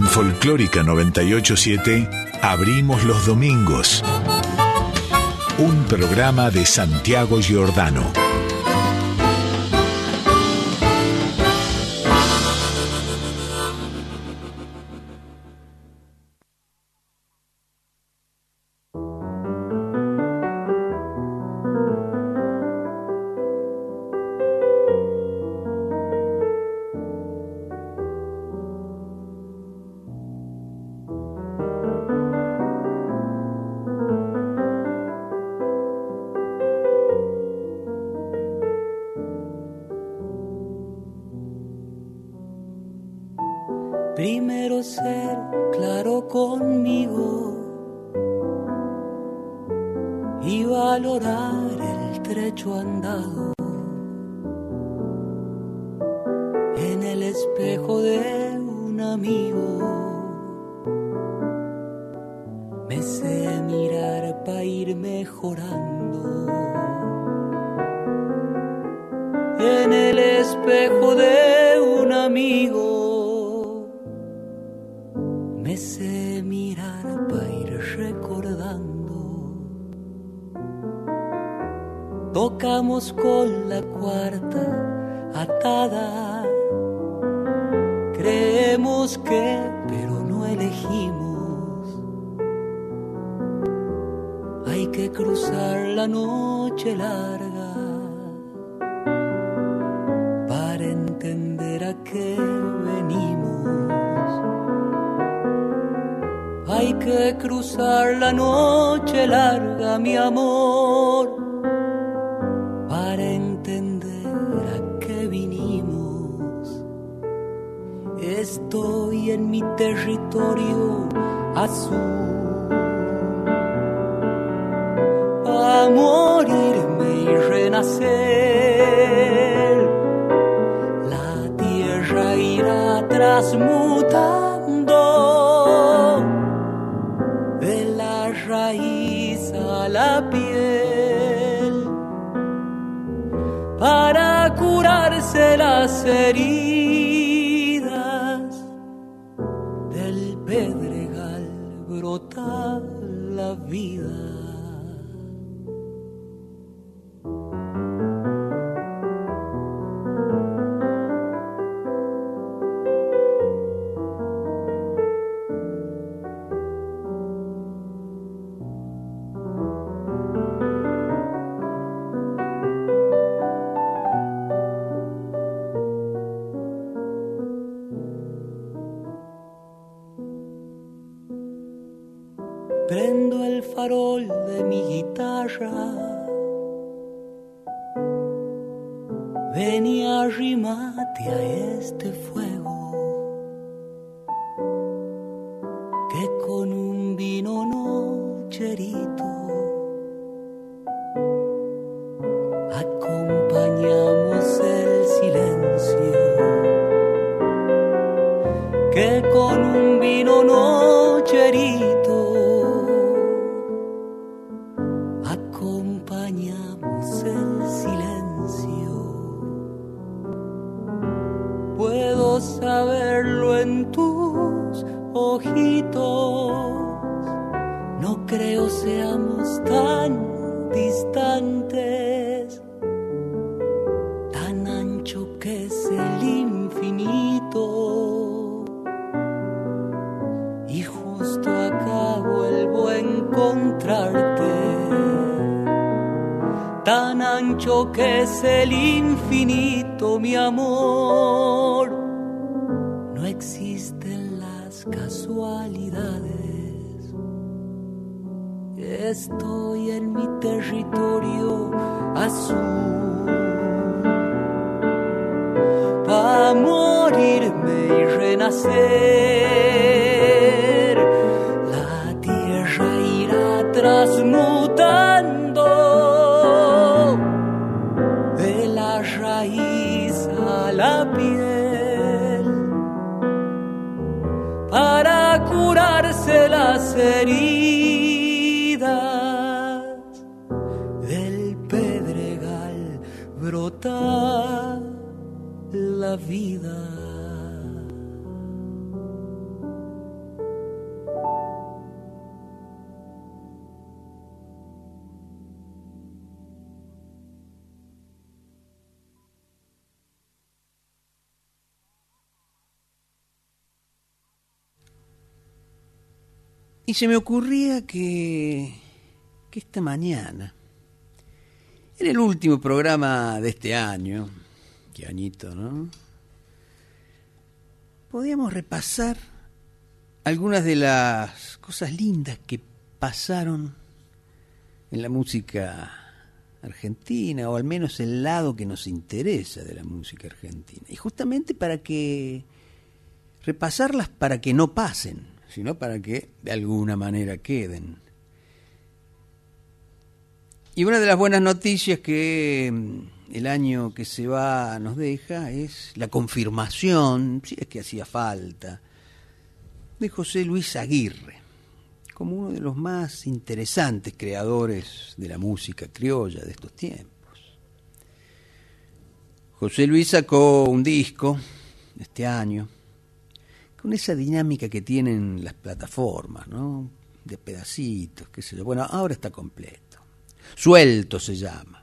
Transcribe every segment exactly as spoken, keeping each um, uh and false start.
Folclórica noventa y ocho punto siete abrimos los domingos. Un programa de Santiago Giordano. Primero ser claro conmigo y valorar el trecho andado. En el espejo de un amigo me sé mirar para ir mejorando. En el espejo de un amigo me sé mirar para ir recordando. Tocamos con la cuarta atada, creemos que, pero no elegimos. Hay que cruzar la noche larga para entender a qué venimos. Hay que cruzar la noche larga, mi amor, para entender a qué vinimos. Estoy en mi territorio azul, pa' morirme y renacer. La tierra irá transmutando de la raíz a la piel para curarse las heridas. Del pedregal brota la vida. Prendo el farol de mi guitarra, ven y arrímate a este fuego, que con un vino nocherito acompañamos el silencio, que con un vino nocherito acompañamos el silencio. Puedo saberlo en tus ojitos, no creo seamos tan distantes, tan ancho que es el infinito, y justo acá vuelvo a encontrarte. Tan ancho que es el infinito, mi amor, no existen las casualidades. Estoy en mi territorio azul, pa' morirme y renacer. La tierra irá transmutando de la raíz a la piel para curarse las heridas. Del pedregal brota la vida. Y se me ocurría que, que esta mañana, en el último programa de este año, qué añito, ¿no?, podíamos repasar algunas de las cosas lindas que pasaron en la música argentina, o al menos el lado que nos interesa de la música argentina. Y justamente para que repasarlas para que no pasen, sino para que de alguna manera queden. Y una de las buenas noticias que el año que se va nos deja es la confirmación, si es que hacía falta, de José Luis Aguirre, como uno de los más interesantes creadores de la música criolla de estos tiempos. José Luis sacó un disco este año, con esa dinámica que tienen las plataformas, ¿no?, de pedacitos, qué sé yo. Bueno, ahora está completo. Suelto se llama.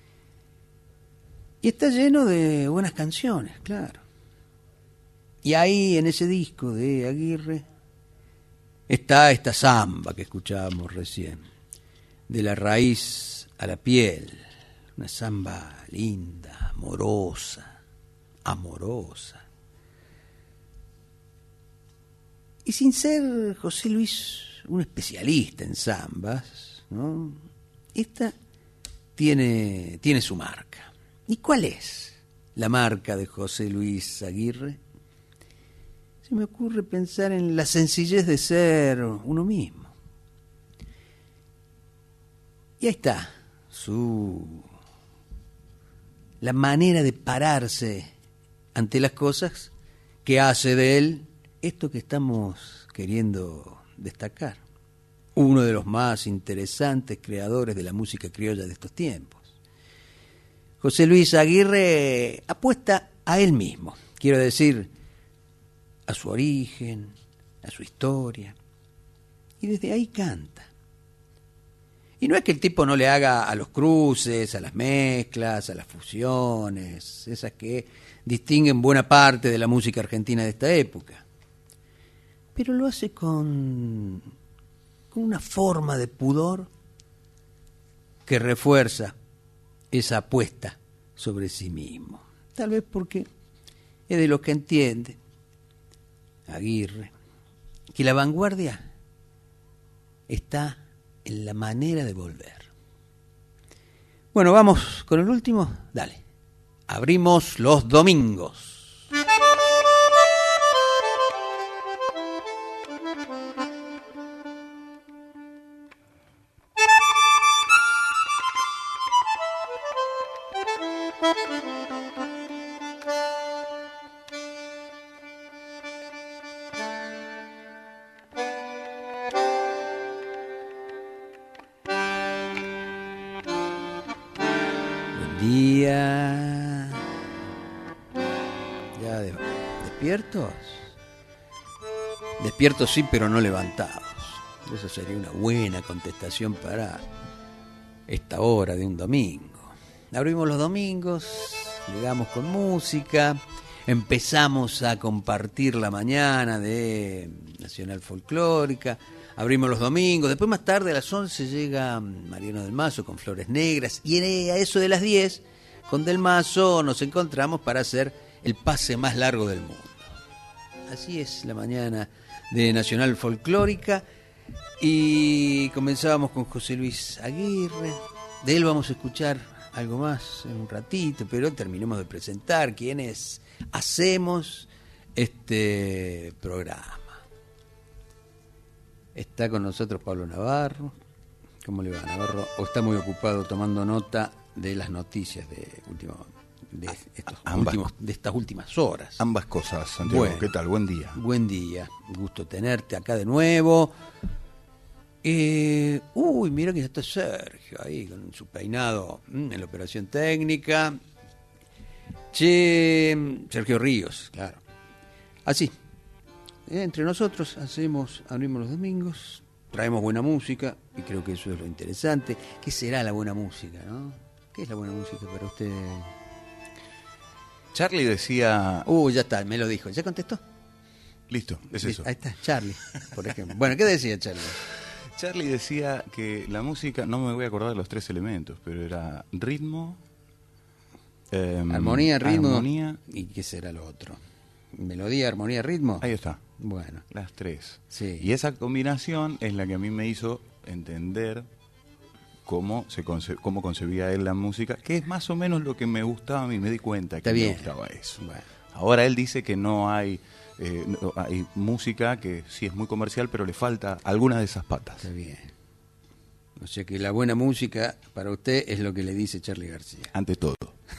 Y está lleno de buenas canciones, claro. Y ahí, en ese disco de Aguirre, está esta samba que escuchábamos recién, de la raíz a la piel. Una samba linda, amorosa, amorosa. Y sin ser José Luis un especialista en zambas, ¿no?, esta tiene, tiene su marca. ¿Y cuál es la marca de José Luis Aguirre? Se me ocurre pensar en la sencillez de ser uno mismo. Y ahí está su la manera de pararse ante las cosas que hace de él esto que estamos queriendo destacar. Uno de los más interesantes creadores de la música criolla de estos tiempos. José Luis Aguirre apuesta a él mismo, quiero decir, a su origen, a su historia, y desde ahí canta. Y no es que el tipo no le haga a los cruces, a las mezclas, a las fusiones, esas que distinguen buena parte de la música argentina de esta época, pero lo hace con, con una forma de pudor que refuerza esa apuesta sobre sí mismo. Tal vez porque es de los que entiende Aguirre que la vanguardia está en la manera de volver. Bueno, vamos con el último. Dale. Abrimos los domingos. Día. Ya de, despiertos. Despiertos sí, pero no levantados. Esa sería una buena contestación para esta hora de un domingo. Abrimos los domingos, llegamos con música, empezamos a compartir la mañana de Nacional Folclórica. Abrimos los domingos, después más tarde a las once llega Mariano del Mazo con Flores Negras, y a eso de las diez, con Del Mazo nos encontramos para hacer el pase más largo del mundo. Así es la mañana de Nacional Folclórica, y comenzábamos con José Luis Aguirre. De él vamos a escuchar algo más en un ratito, pero terminemos de presentar quiénes hacemos este programa. Está con nosotros Pablo Navarro. ¿Cómo le va, Navarro? ¿O está muy ocupado tomando nota de las noticias de último, de, estos últimos, de estas últimas horas? Ambas cosas, Santiago. Bueno, ¿qué tal? Buen día. Buen día. Gusto tenerte acá de nuevo. Eh, uy, mira que ya está Sergio ahí con su peinado mmm, en la operación técnica. Che, Sergio Ríos, claro. Así. Entre nosotros hacemos, abrimos los domingos, traemos buena música, y creo que eso es lo interesante. ¿Qué será la buena música, no? ¿Qué es la buena música para usted? Charlie decía... Uh, ya está, me lo dijo. ¿Ya contestó? Listo, es eso. Ahí está, Charlie, por ejemplo. Bueno, ¿qué decía Charlie? Charlie decía que la música, no me voy a acordar de los tres elementos, pero era ritmo, eh, armonía, ritmo, armonía, ¿y qué será lo otro? Melodía, armonía, ritmo. Ahí está. Bueno. Las tres. Sí. Y esa combinación es la que a mí me hizo entender cómo se conce- cómo concebía él la música, que es más o menos lo que me gustaba a mí, me di cuenta que Está bien. me gustaba eso. Bueno. Ahora él dice que no hay, eh, no, hay música que sí es muy comercial, pero le falta alguna de esas patas. Está bien. O sea que la buena música para usted es lo que le dice Charly García. Ante todo.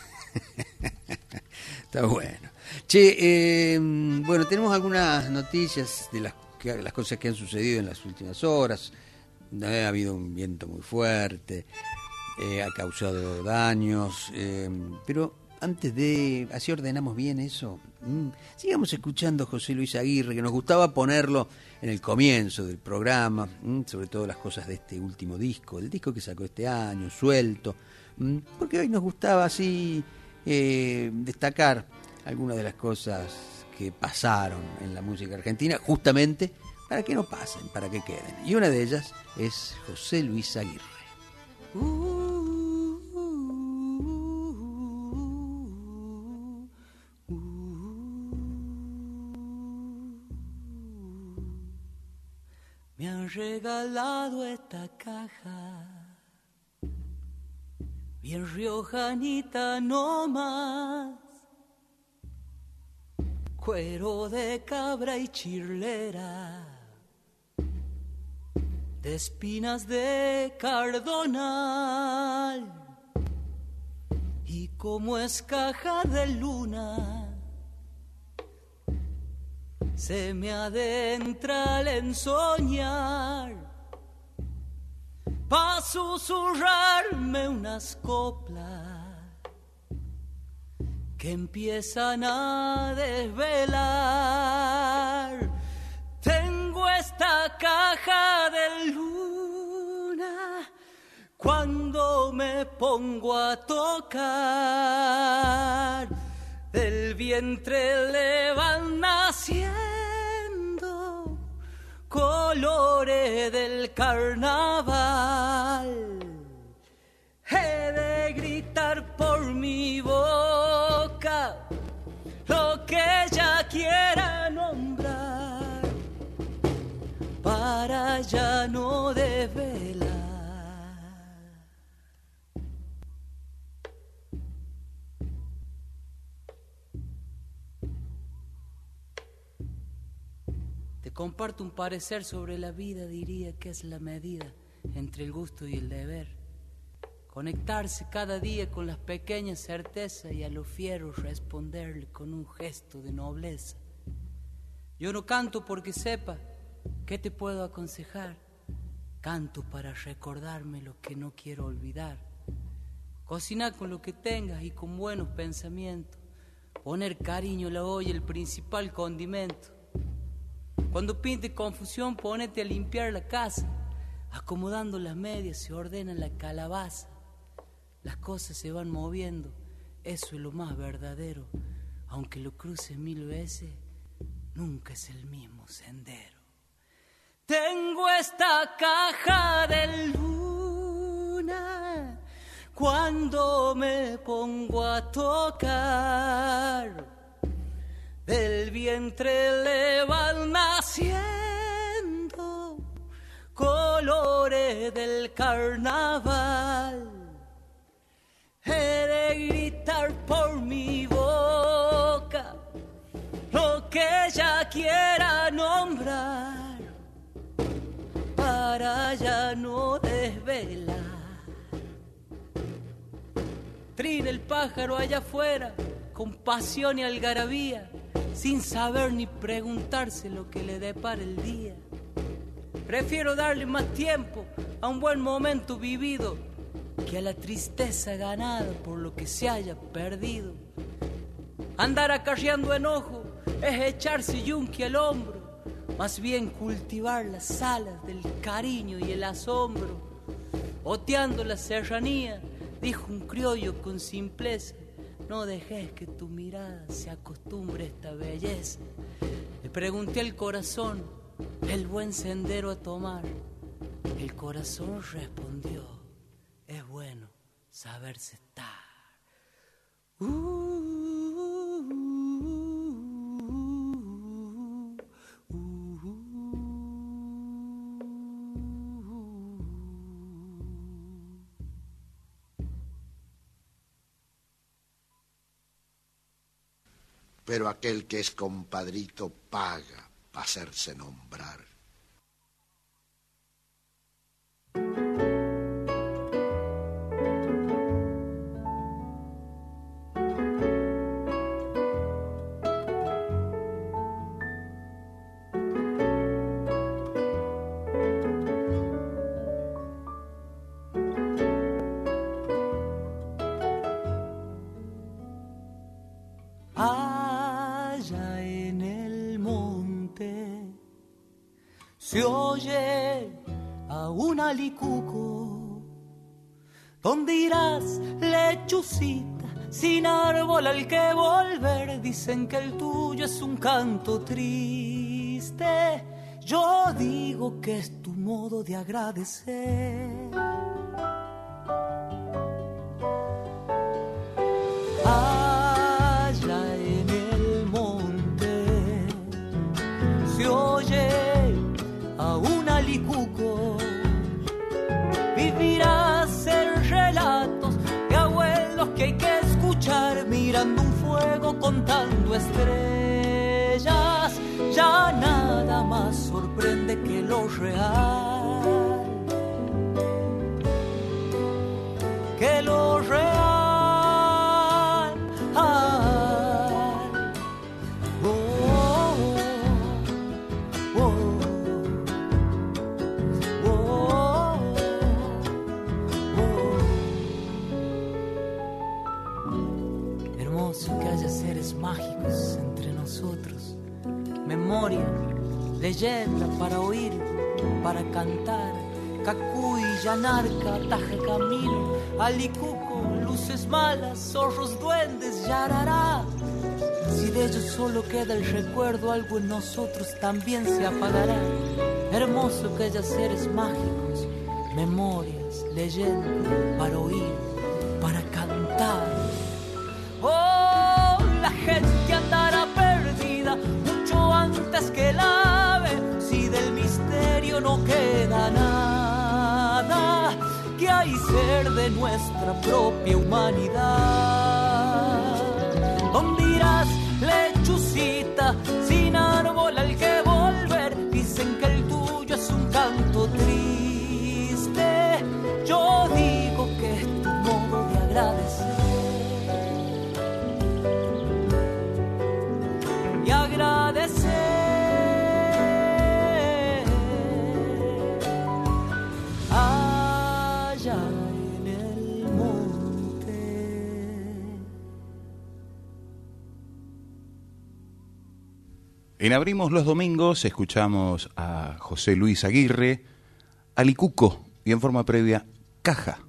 Está bueno. Che, eh, bueno, tenemos algunas noticias de las, que, las cosas que han sucedido en las últimas horas. Eh, ha habido un viento muy fuerte, eh, ha causado daños, eh, pero antes de, así ordenamos bien eso, mm, sigamos escuchando a José Luis Aguirre, que nos gustaba ponerlo en el comienzo del programa, mm, sobre todo las cosas de este último disco, el disco que sacó este año, Suelto, mm, porque hoy nos gustaba así eh, destacar algunas de las cosas que pasaron en la música argentina, justamente para que no pasen, para que queden. Y una de ellas es José Luis Aguirre. Uh, uh, uh, uh. Me han regalado esta caja, bien riojanita nomás, cuero de cabra y chirlera, de espinas de cardonal, y como es caja de luna, se me adentra el ensoñar, pa' susurrarme unas coplas que empiezan a desvelar. Tengo esta caja de luna cuando me pongo a tocar, del vientre le van naciendo colores del carnaval. He de gritar por mi boca lo que ella quiera nombrar, para ya no desvelar. Te comparto un parecer sobre la vida, diría que es la medida entre el gusto y el deber. Conectarse cada día con las pequeñas certezas y a lo fiero responderle con un gesto de nobleza. Yo no canto porque sepa qué te puedo aconsejar, canto para recordarme lo que no quiero olvidar. Cocinar con lo que tengas y con buenos pensamientos, poner cariño en la olla, el principal condimento. Cuando pinte confusión, ponete a limpiar la casa, acomodando las medias se ordena la calabaza. Las cosas se van moviendo, eso es lo más verdadero, aunque lo cruces mil veces, nunca es el mismo sendero. Tengo esta caja de luna cuando me pongo a tocar, del vientre le van naciendo colores del carnaval. He de gritar por mi boca lo que ella quiera nombrar, para ya no desvelar. Trina el pájaro allá afuera con pasión y algarabía, sin saber ni preguntarse lo que le depara el día. Prefiero darle más tiempo a un buen momento vivido que a la tristeza ganada por lo que se haya perdido. Andar acarreando enojo es echarse yunque al hombro, más bien cultivar las alas del cariño y el asombro. Oteando la serranía, dijo un criollo con simpleza, no dejes que tu mirada se acostumbre a esta belleza. Le pregunté al corazón el buen sendero a tomar. El corazón respondió, es bueno saberse estar. Uh, uh, uh, uh, uh. Pero aquel que es compadrito paga para hacerse nombrar. Se oye a un alicuco, ¿dónde irás, lechucita, sin árbol al que volver? Dicen que el tuyo es un canto triste, yo digo que es tu modo de agradecer. Allá en el monte se oye a un alicuco, vivirás en relatos de abuelos que hay que escuchar, mirando un fuego contando estrellas. Ya nada más sorprende que lo real, que lo real. Mágicos entre nosotros, memoria, leyenda para oír, para cantar, cacuy, yanarca, taja camino, alicuco, luces malas, zorros, duendes, yarará. Si de ellos solo queda el recuerdo, algo en nosotros también se apagará. Hermoso que haya seres mágicos, memorias, leyenda para oír, para cantar. Oh, la gente andará perdida mucho antes que el ave, si del misterio no queda nada, que hay ser de nuestra propia humanidad. ¿Dónde irás, lechucita, sin árbol al que volver? Dicen que el tuyo es un canto triste, yo digo que es tu modo de agradecer. Y agradecer allá en el monte. En Abrimos los Domingos escuchamos a José Luis Aguirre, Alicuco, y en forma previa, Caja.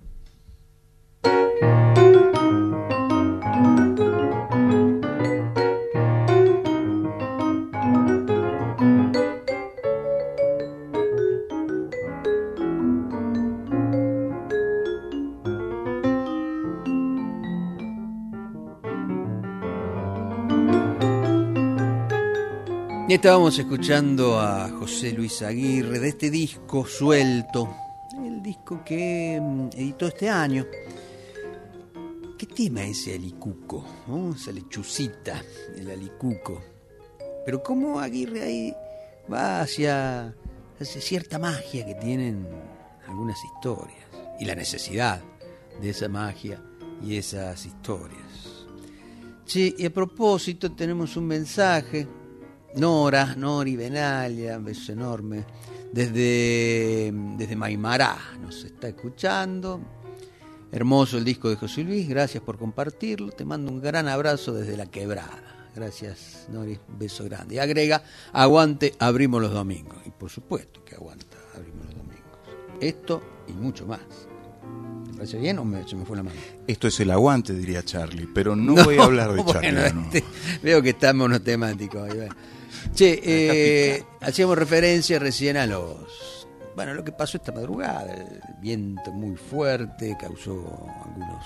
Y estábamos escuchando a José Luis Aguirre de este disco Suelto, el disco que editó este año. ¿Qué tema es ese alicuco? ¿No? Esa lechucita, el alicuco. Pero cómo Aguirre ahí va hacia, hacia cierta magia que tienen algunas historias y la necesidad de esa magia y esas historias. Che, y a propósito tenemos un mensaje. Nora, Nori Benalia, un beso enorme, desde, desde Maimará, nos está escuchando. Hermoso el disco de José Luis, gracias por compartirlo, te mando un gran abrazo desde La Quebrada. Gracias, Nori, beso grande. Y agrega, aguante, abrimos los domingos. Y por supuesto que aguanta, abrimos los domingos. Esto y mucho más. parece bien o me, se me fue la mano? Esto es el aguante, diría Charlie, pero no, no voy a hablar de Charlie. Bueno, No. este, veo que está monotemático. Ahí va. Che, eh, hacíamos referencia recién a los... Bueno, lo que pasó esta madrugada, el viento muy fuerte causó algunos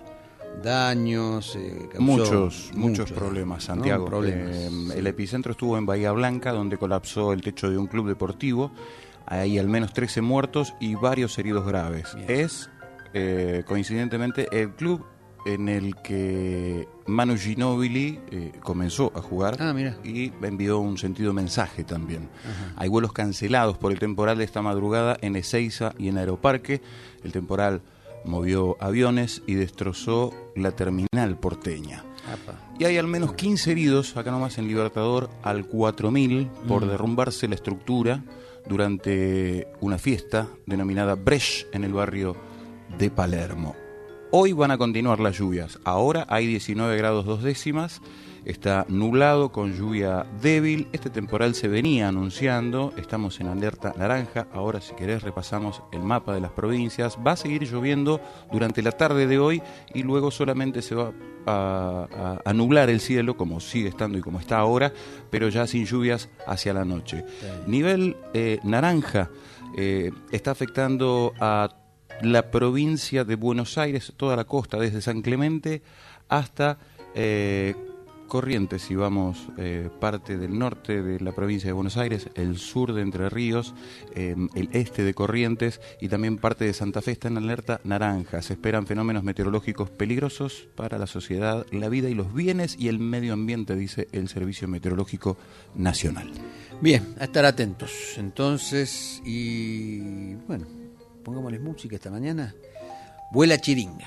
daños, eh, causó Muchos, muchos problemas, Santiago. ¿no? Problemas, Eh, sí. El epicentro estuvo en Bahía Blanca, donde colapsó el techo de un club deportivo. Hay al menos trece muertos y varios heridos graves. Bien. Es, eh, coincidentemente, el club en el que Manu Ginóbili eh, comenzó a jugar Ah, mira. y envió un sentido mensaje también. Ajá. Hay vuelos cancelados por el temporal de esta madrugada en Ezeiza y en Aeroparque. El temporal movió aviones y destrozó la terminal porteña. Apa. Y hay al menos quince heridos, acá nomás en Libertador, al cuatro mil, por Mm. derrumbarse la estructura durante una fiesta denominada Brecht en el barrio de Palermo. Hoy van a continuar las lluvias. Ahora hay diecinueve grados dos décimas, está nublado con lluvia débil. Este temporal se venía anunciando, estamos en alerta naranja. Ahora, si querés, repasamos el mapa de las provincias. Va a seguir lloviendo durante la tarde de hoy y luego solamente se va a, a, a nublar el cielo, como sigue estando y como está ahora, pero ya sin lluvias hacia la noche. Nivel eh, naranja eh, está afectando a la provincia de Buenos Aires, toda la costa, desde San Clemente hasta eh, Corrientes, si vamos eh, parte del norte de la provincia de Buenos Aires, el sur de Entre Ríos, eh, el este de Corrientes y también parte de Santa Fe está en alerta naranja. Se esperan fenómenos meteorológicos peligrosos para la sociedad, la vida y los bienes y el medio ambiente, dice el Servicio Meteorológico Nacional. Bien, a estar atentos. Entonces, y bueno, pongámosles música esta mañana. Vuela chiringa.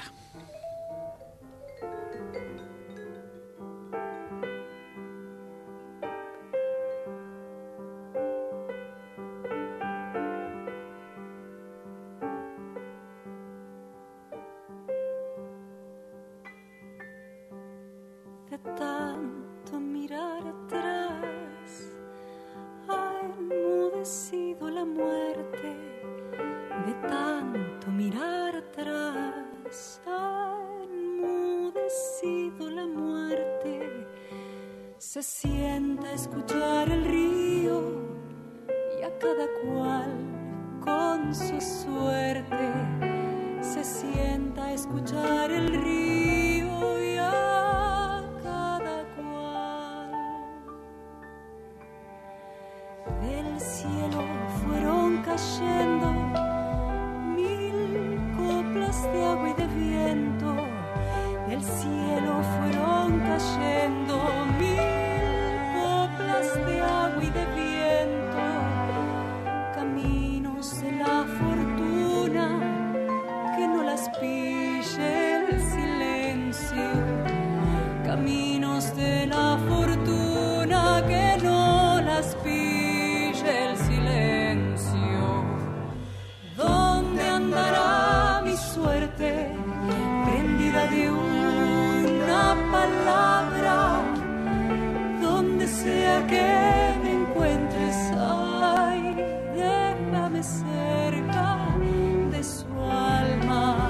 De tanto mirar atrás, ha enmudecido la muerte. De tanto mirar atrás, ha enmudecido la muerte. Se sienta a escuchar el río y a cada cual con su suerte. Se sienta a escuchar el río y a cada cual. Del cielo fueron cayendo mil coplas de agua y de viento. Del cielo fueron cayendo mil coplas de agua y de viento. Caminos de la fortuna, que no las pille el silencio. Caminos de la fortuna, que no las pille el silencio. ¿Dónde andará mi suerte? Prendida de una palabra. Donde sea que me encuentres, ay, déjame cerca de su alma.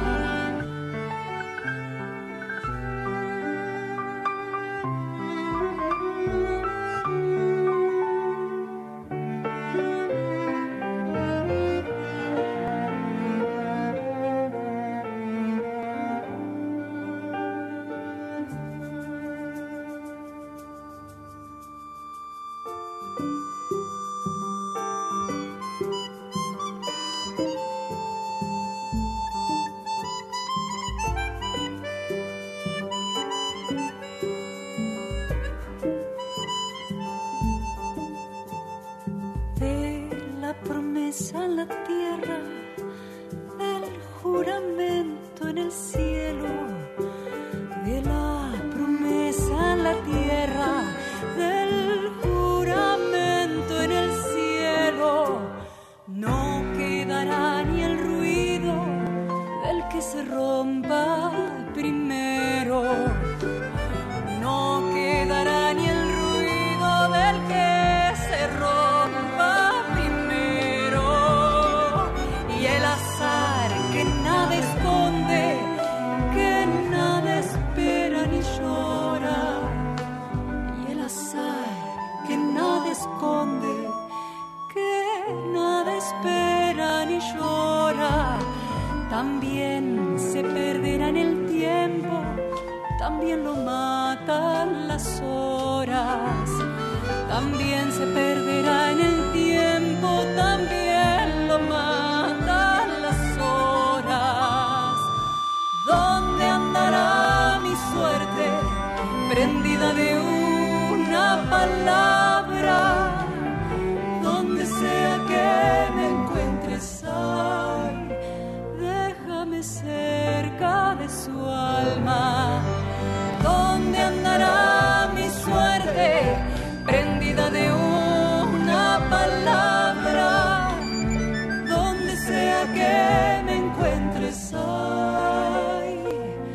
matan las horas, también se perderá en el tiempo, también lo matan las horas. ¿Dónde andará mi suerte, prendida de una palabra? Donde sea que me encuentres, ay, déjame cerca de su alma. ¿Dónde andará mi suerte, prendida de una palabra? Donde sea que me encuentres, ay,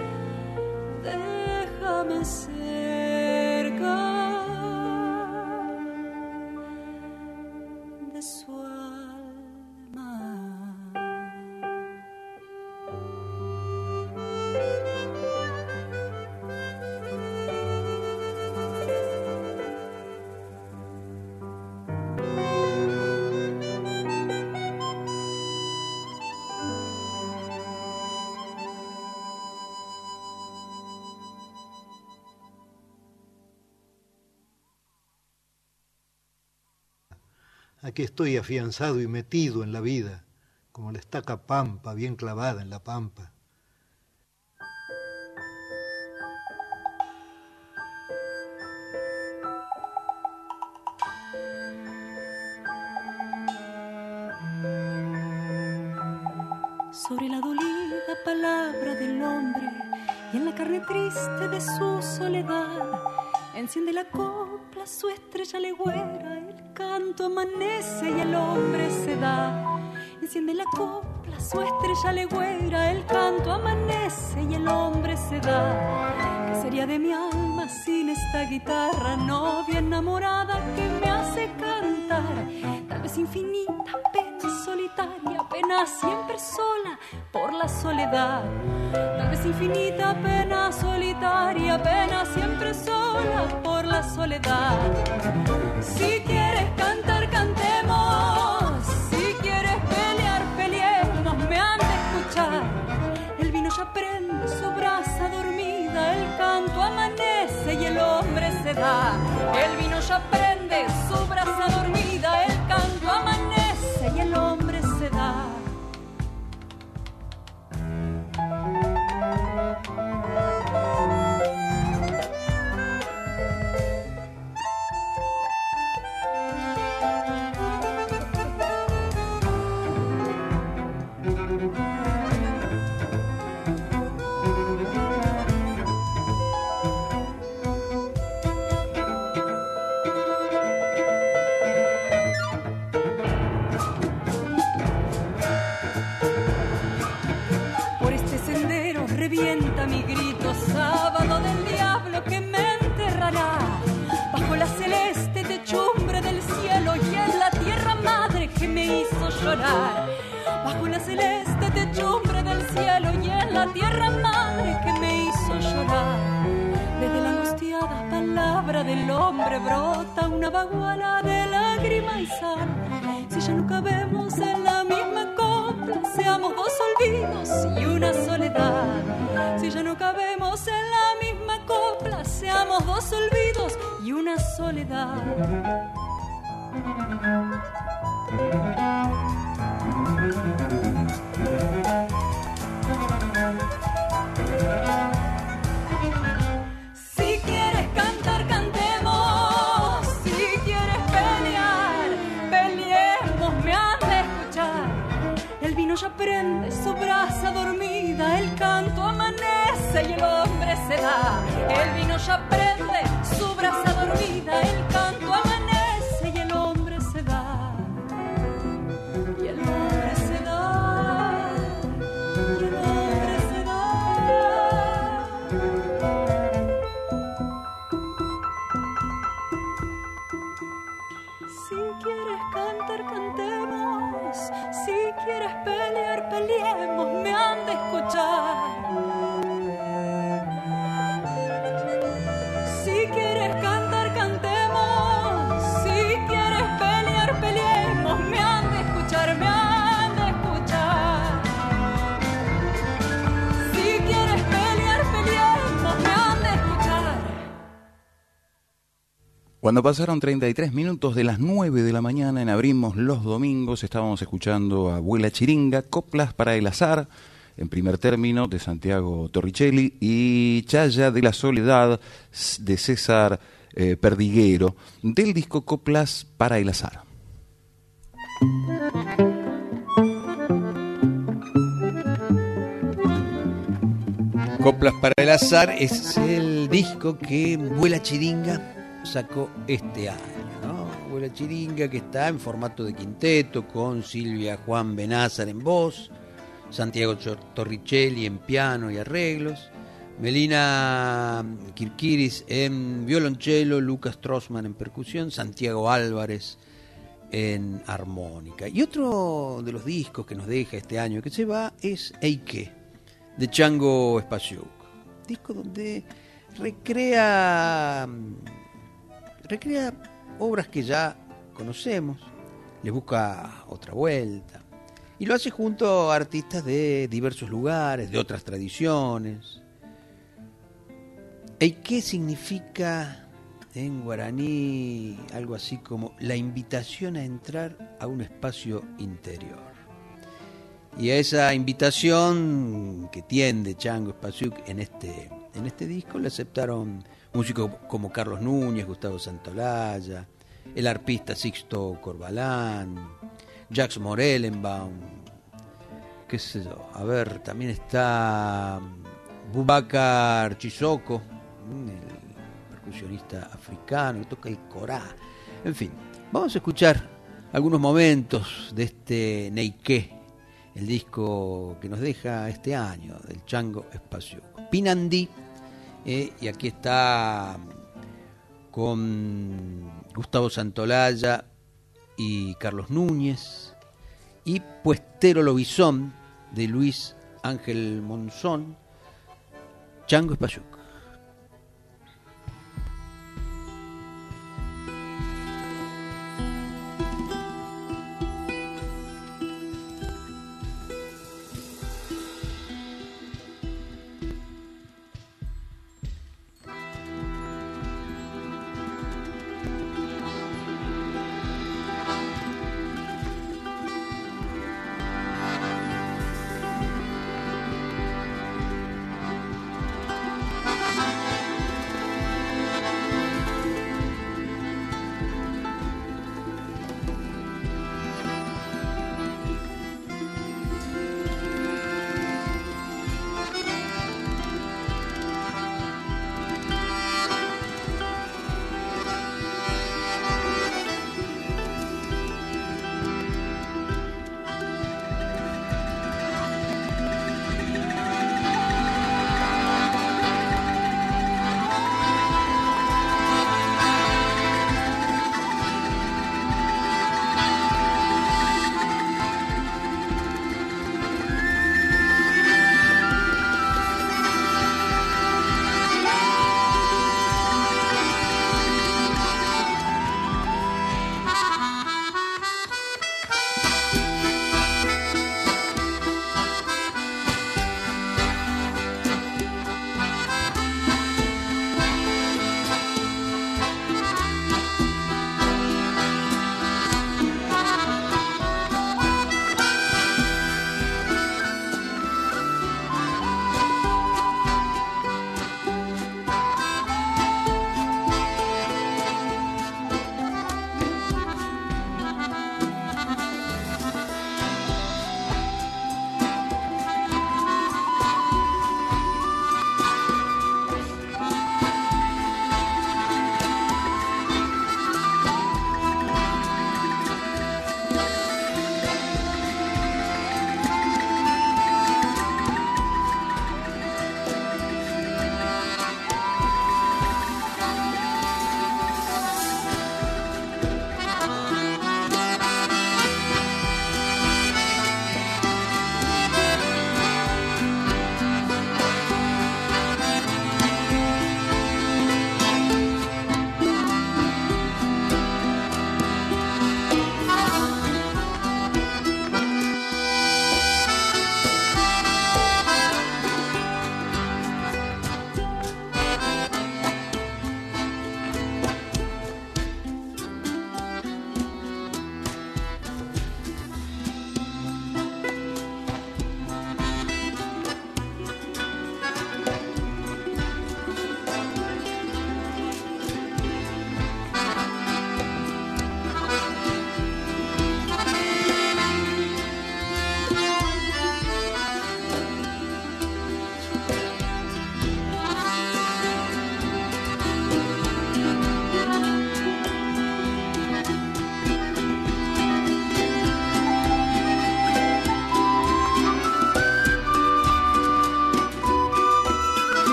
déjame cerca de su alma. Aquí estoy afianzado y metido en la vida, como la estaca pampa bien clavada en la pampa. Sobre la dolida palabra del hombre y en la carne triste de su soledad, enciende la copla su estrella legüera, el canto amanece y el hombre se da. Enciende la copla su estrella legüera, el canto amanece y el hombre se da. ¿Qué sería de mi alma sin esta guitarra, novia enamorada que me hace cantar? Tal vez infinita pena solitaria, pena siempre sola por la soledad. Tal vez infinita pena solitaria, pena siempre sola por la soledad. Si quieres cantar, cantemos. Si quieres pelear, peleemos. Me han de escuchar. El vino ya prende su brasa dormida, el canto amanece y el hombre se da. El vino ya prende su brasa dormida, el canto amanece y el hombre se da. Revienta mi grito, sábado del diablo que me enterrará bajo la celeste techumbre del cielo y en la tierra madre que me hizo llorar. Bajo la celeste techumbre del cielo y en la tierra madre que me hizo llorar. Desde la angustiada palabra del hombre brota una baguala de lágrima y sal. Si ya no cabemos en la misma copla, seamos dos olvidos y una soledad. Si ya no cabemos en la misma copla, seamos dos olvidos y una soledad. Si quieres cantar, cantemos. Si quieres pelear, peleemos. Me han de escuchar. El vino ya prende su brasa dormida, el canto amanece y el hombre se da. El vino ya prende su brasa dormida, el canto amanece y el hombre se da. Y el hombre se da. Y el hombre se da. Si quieres cantar, cantemos. Si quieres pelear, peleemos. Me han de escuchar. Cuando pasaron treinta y tres minutos de las nueve de la mañana en Abrimos los Domingos, estábamos escuchando a Abuela Chiringa, Coplas para el Azar, en primer término, de Santiago Torricelli, y Chaya de la Soledad, de César eh, Perdiguero, del disco Coplas para el Azar. Coplas para el Azar es el disco que Abuela Chiringa sacó este año, ¿no? Abuela Chiringa, que está en formato de quinteto, con Silvia Juan Benázar en voz, Santiago Torricelli en piano y arreglos, Melina Kirkiris en violonchelo, Lucas Trossman en percusión, Santiago Álvarez en armónica. Y otro de los discos que nos deja este año que se va es Eike, de Chango Espasiuk, disco donde recrea recrea obras que ya conocemos, le busca otra vuelta, y lo hace junto a artistas de diversos lugares, de otras tradiciones. Eike significa en guaraní algo así como la invitación a entrar a un espacio interior. Y a esa invitación que tiende Chango Espasiuk en este, en este disco le aceptaron músicos como Carlos Núñez, Gustavo Santolaya, el arpista Sixto Corbalán, Jacques Morellenbaum, qué sé yo, a ver, también está Boubacar Chisoko, el percusionista africano que toca el corá. En fin, vamos a escuchar algunos momentos de este Neike, el disco que nos deja este año del Chango Espasiuk. Pinandí, eh, y aquí está con Gustavo Santolaya y Carlos Núñez, y Puestero Lobizón de Luis Ángel Monzón, Chango Espasiuk.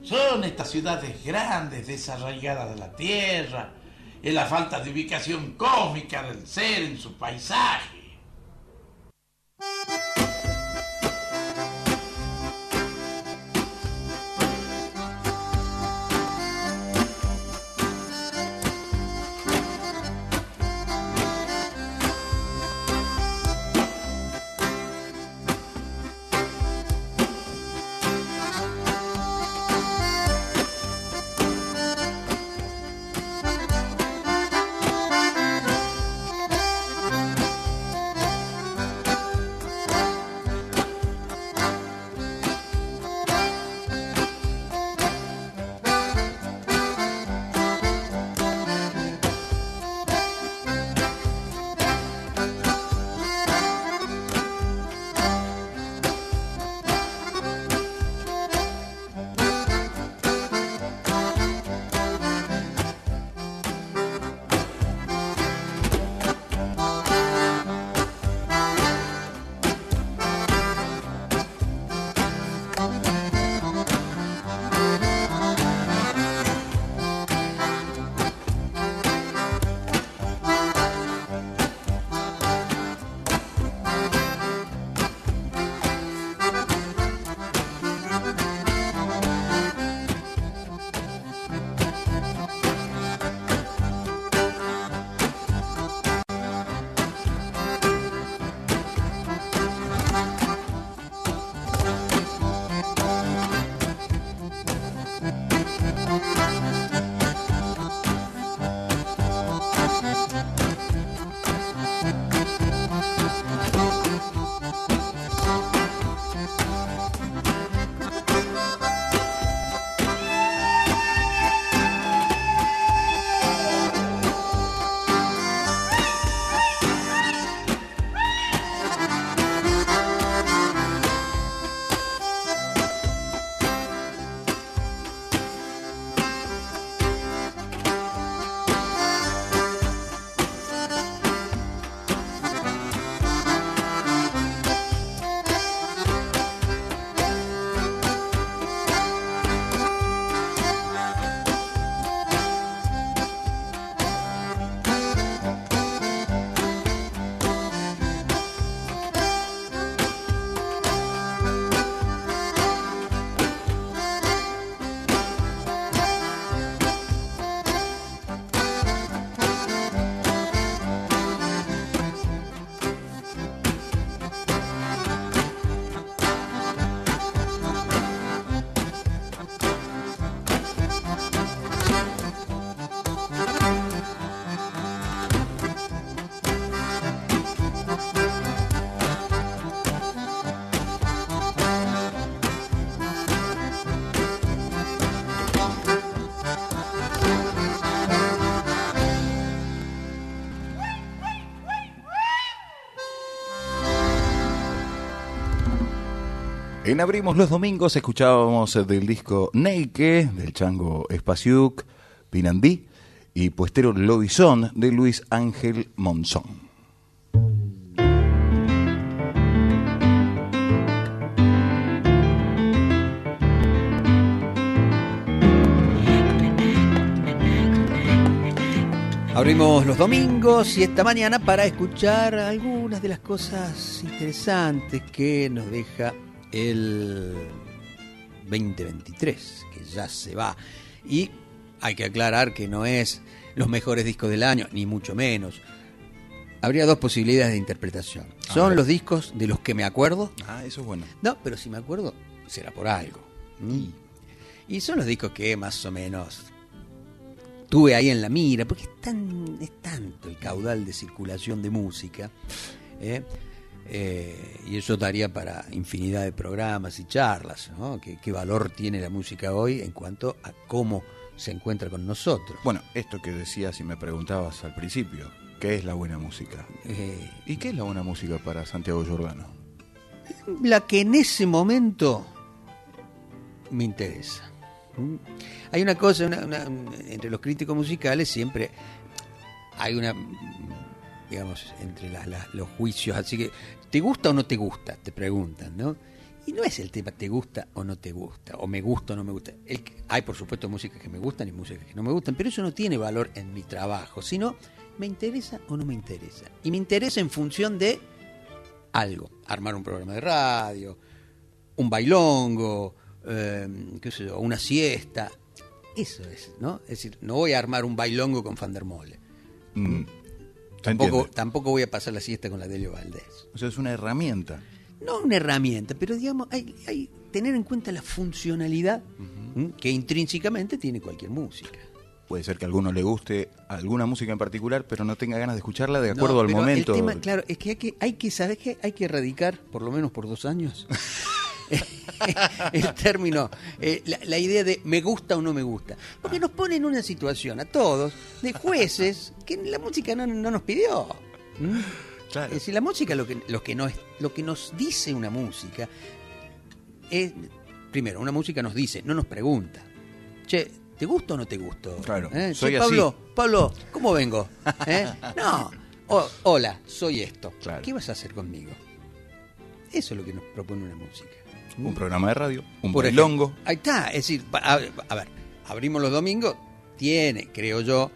son estas ciudades grandes, desarraigadas de la tierra, es la falta de ubicación cósmica del ser en su paisaje. En Abrimos los Domingos escuchábamos del disco Neike, del Chango Espasiuk, Pinandí, y Puestero Lobizón, de Luis Ángel Monzón. Abrimos los domingos y esta mañana para escuchar algunas de las cosas interesantes que nos deja el veinte veintitrés, que ya se va. Y hay que aclarar que no es los mejores discos del año, ni mucho menos. Habría dos posibilidades de interpretación. Son los discos de los que me acuerdo. Ah, eso es bueno. No, pero si me acuerdo, será por algo. ¿Mm? Y son los discos que más o menos tuve ahí en la mira, porque es, tan, es tanto el caudal de circulación de música, ¿eh? Eh, y eso daría para infinidad de programas y charlas, ¿no? ¿Qué, qué valor tiene la música hoy en cuanto a cómo se encuentra con nosotros? Bueno, esto que decías y me preguntabas al principio, ¿qué es la buena música? Eh, ¿Y qué es la buena música para Santiago Giordano? La que en ese momento me interesa. ¿Mm? Hay una cosa, una, una, entre los críticos musicales siempre hay una, digamos, entre la, la, los juicios, así que, ¿te gusta o no te gusta? Te preguntan, ¿no? Y no es el tema te gusta o no te gusta, o me gusta o no me gusta. El, hay, por supuesto, músicas que me gustan y músicas que no me gustan, pero eso no tiene valor en mi trabajo, sino me interesa o no me interesa. Y me interesa en función de algo. Armar un programa de radio, un bailongo, eh, qué sé yo, una siesta. Eso es, ¿no? Es decir, no voy a armar un bailongo con Van der Molle. Mm, tampoco, tampoco voy a pasar la siesta con la Delio Valdés. O sea, es una herramienta. No una herramienta, pero digamos, hay, hay tener en cuenta la funcionalidad uh-huh. que intrínsecamente tiene cualquier música. Puede ser que a alguno le guste alguna música en particular, pero no tenga ganas de escucharla de acuerdo no, al pero momento. El tema, claro, es que hay que, hay que ¿sabes qué? Hay que erradicar, por lo menos por dos años, el término, eh, la, la idea de me gusta o no me gusta. Porque nos pone en una situación a todos de jueces que la música no, no nos pidió. ¿Mm? Claro. Es decir, la música, lo que, lo, que nos, lo que nos dice una música es, primero, una música nos dice, no nos pregunta. Che, ¿te gusta o no te gusto? Claro, ¿Eh? soy che, Pablo, así. Pablo, ¿cómo vengo? ¿Eh? No, o, hola, soy esto. Claro. ¿Qué vas a hacer conmigo? Eso es lo que nos propone una música. Un programa de radio, un Por bailongo. ejemplo, ahí está, es decir, a, a ver, abrimos los domingos, tiene, creo yo,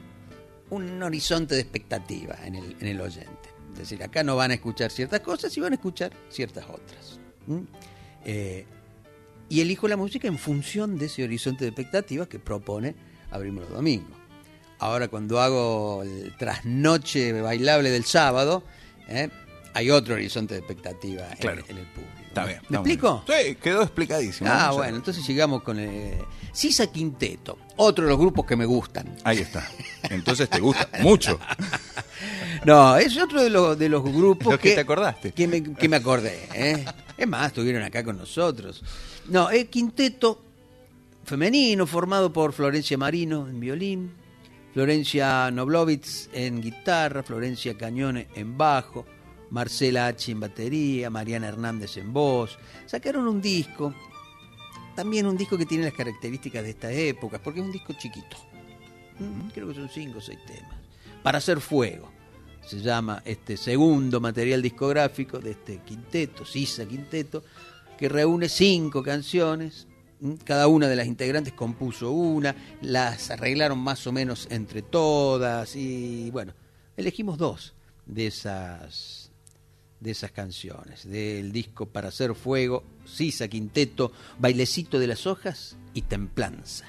un horizonte de expectativa en el, en el oyente. Es decir, acá no van a escuchar ciertas cosas y van a escuchar ciertas otras. ¿Mm? Eh, y elijo la música en función de ese horizonte de expectativas que propone Abrimos los Domingos. Ahora, cuando hago el trasnoche bailable del sábado, ¿eh? hay otro horizonte de expectativa claro. en, en el público. Está bien. ¿Me explico? Sí, quedó explicadísimo. Ah, bueno, entonces sigamos con el Sisa Quinteto, otro de los grupos que me gustan. Ahí está. Entonces te gusta mucho. No, es otro de los, de los grupos Lo que, que te acordaste. Que me, que me acordé. ¿eh? Es más, estuvieron acá con nosotros. No, es quinteto femenino formado por Florencia Marino en violín, Florencia Noblovitz en guitarra, Florencia Cañone en bajo, Marcela H. en batería, Mariana Hernández en voz. Sacaron un disco, también un disco que tiene las características de esta época, porque es un disco chiquito. Creo que son cinco o seis temas. Para hacer fuego, se llama este segundo material discográfico de este quinteto, Sisa Quinteto, que reúne cinco canciones. Cada una de las integrantes compuso una, las arreglaron más o menos entre todas y bueno, elegimos dos de esas de esas canciones del disco Para hacer fuego, Sisa Quinteto, Bailecito de las hojas y Templanza.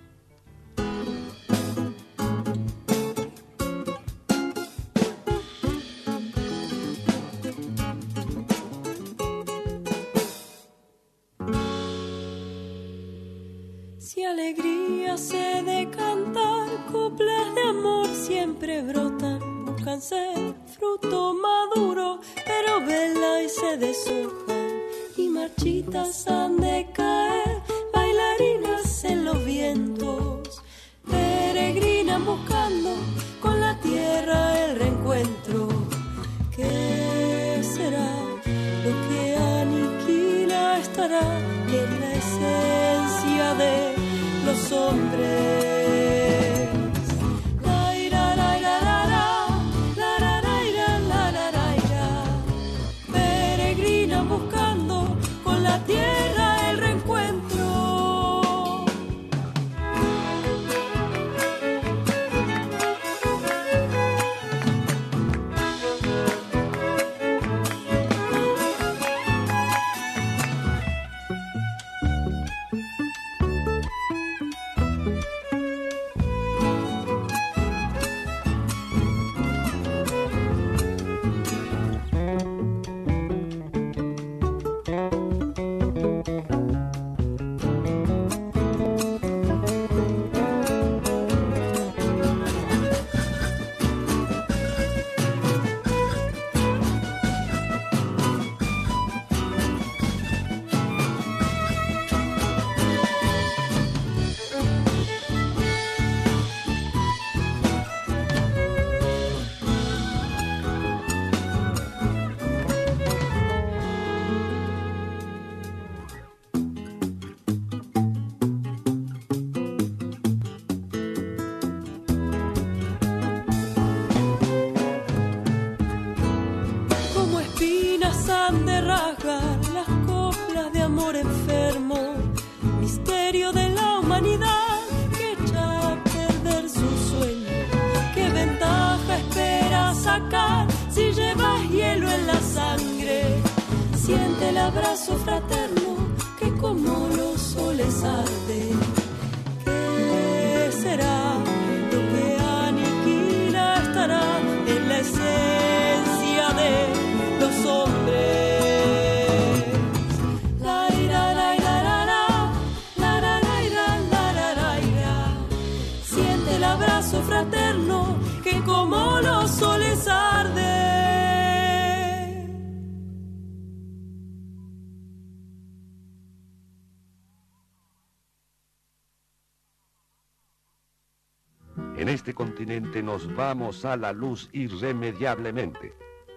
Si alegría se de cantar, coplas de amor siempre brotan, buscan ser fruto maduro, pero vela y se deshojan, y marchitas han de caer, bailarinas en los vientos, peregrinan buscando con la tierra el reencuentro. ¿Qué será lo que aniquila? Estará en la esencia de los hombres. Peregrinan buscando con la tierra el reencuentro. enfermo, misterio de la humanidad que echa a perder su sueño. ¿Qué ventaja espera sacar si llevas hielo en la sangre? Siente el abrazo fraterno que como los soles arde. ¿Qué será lo que aniquila? Estará en la esencia de los hombres. Siente el abrazo fraterno que como los soles arde. En este continente nos vamos a la luz irremediablemente.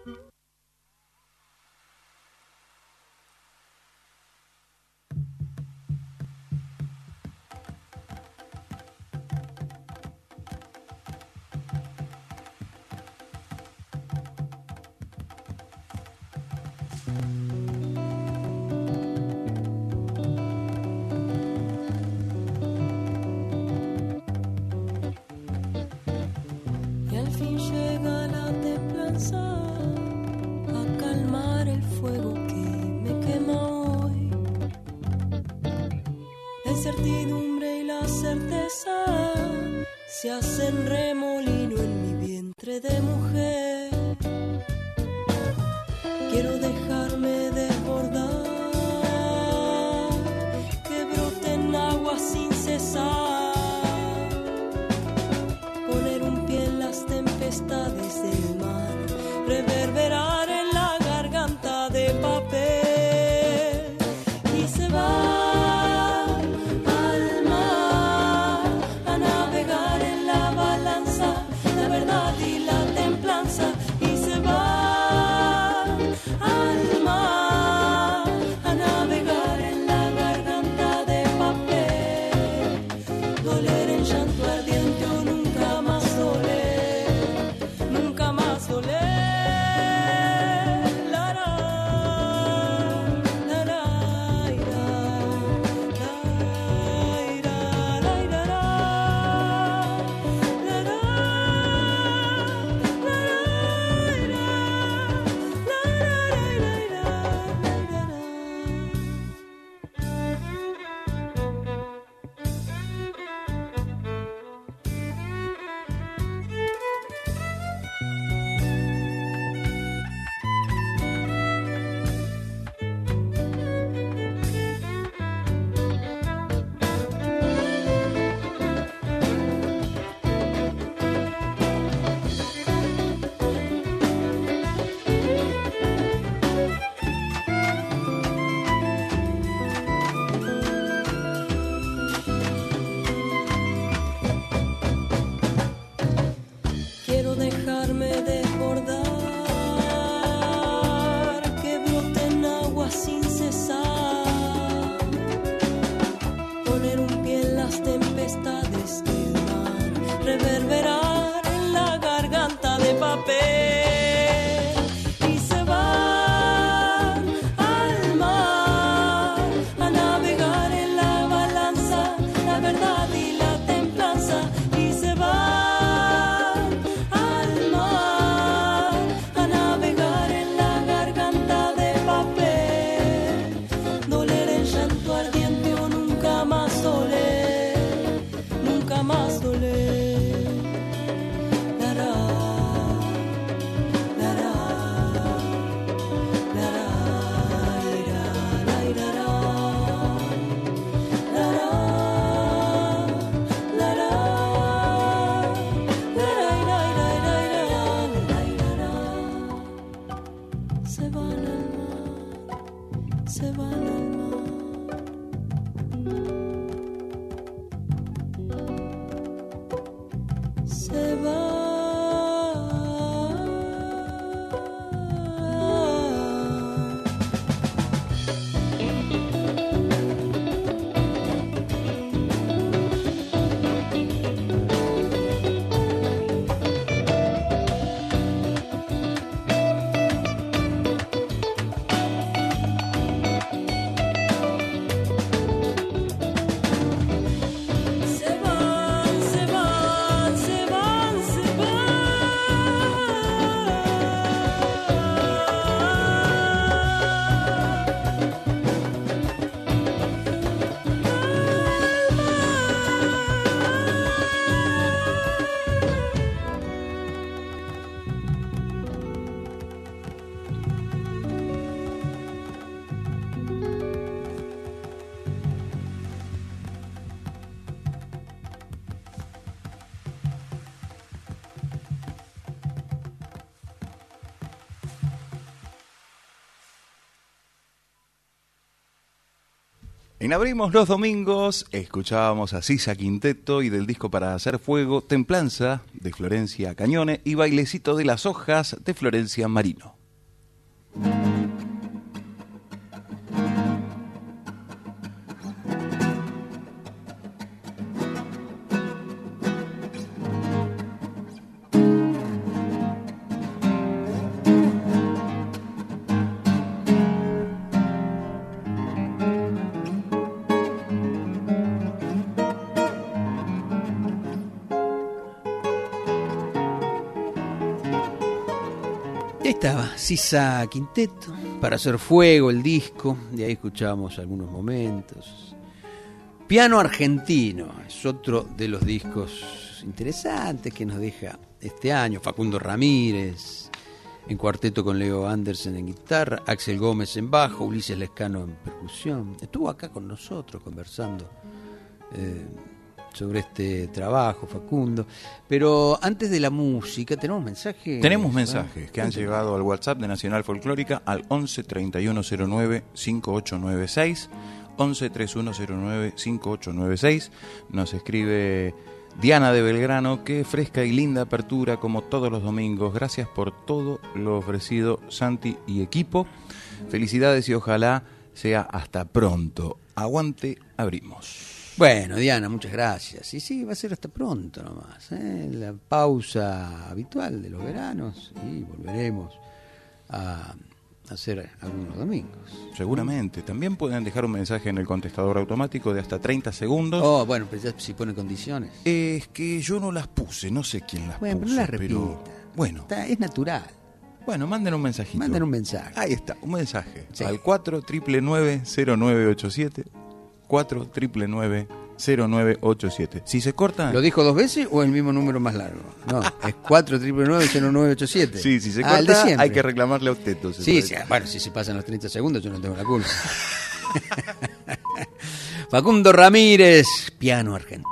Y al fin llega la templanza a calmar el fuego que me quema hoy. La incertidumbre y la certeza se hacen remolino en mi vientre de mujer. Quiero dejarme desbordar, que broten agua sin cesar, poner un pie en las tempestades del mar, reverberar en la garganta de papel. Y se va al mar a navegar en la balanza, la verdad y la templanza. Y se va al mar a navegar en la garganta de papel. Doler en llanto ardiente o nunca más doler, nunca más doler. La, la, la, la, ira, la, ira, la, ira, la, la, la, la, ira, la, quiero dejarme desbordar, que broten agua sin cesar, poner un pie en las tempestades del mar, reverberar en la garganta de papel. Y se van al mar a navegar en la balanza, la verdad y la templanza. Y se van al mar a navegar en la garganta de papel. Doler en llanto ardiente o nunca más doler, nunca más doler. En Abrimos los Domingos escuchábamos a Sisa Quinteto y del disco Para Hacer Fuego, Templanza de Florencia Cañone y Bailecito de las Hojas de Florencia Marino. Estaba Sisa Quinteto, Para Hacer Fuego, el disco, y ahí escuchábamos algunos momentos. Piano Argentino es otro de los discos interesantes que nos deja este año. Facundo Ramírez en cuarteto con Leo Andersen en guitarra, Axel Gómez en bajo, Ulises Lescano en percusión. Estuvo acá con nosotros conversando eh, sobre este trabajo, Facundo. Pero antes de la música, ¿tenemos mensajes? Tenemos mensajes que han llegado al WhatsApp de Nacional Folclórica al once treinta y uno cero nueve cincuenta y ocho noventa y seis, once treinta y uno cero nueve cincuenta y ocho noventa y seis. Nos escribe Diana de Belgrano: qué fresca y linda apertura como todos los domingos. Gracias por todo lo ofrecido, Santi y equipo. Felicidades y ojalá sea hasta pronto. Aguante, abrimos. Bueno, Diana, muchas gracias. Y sí, va a ser hasta pronto nomás, ¿eh? La pausa habitual de los veranos y volveremos a hacer algunos domingos. Seguramente. También pueden dejar un mensaje en el contestador automático de hasta treinta segundos. Oh, bueno, pero ya si pone condiciones. Es que yo no las puse, no sé quién las bueno, puso. Bueno, pero no las repita. Pero, bueno. Está, es natural. Bueno, manden un mensajito. Manden un mensaje. Ahí está, un mensaje. Sí. Al cuatro nueve nueve cero nueve ocho siete. cuatro nueve nueve cero nueve ocho siete. Si se cortan... ¿Lo dijo dos veces o es el mismo número más largo? No, es cuatro nueve nueve cero nueve ocho siete. Sí, si se ah, corta hay que reclamarle a usted. Entonces, sí, sí, bueno, si se pasan los treinta segundos yo no tengo la culpa. Facundo Ramírez, Piano Argentino.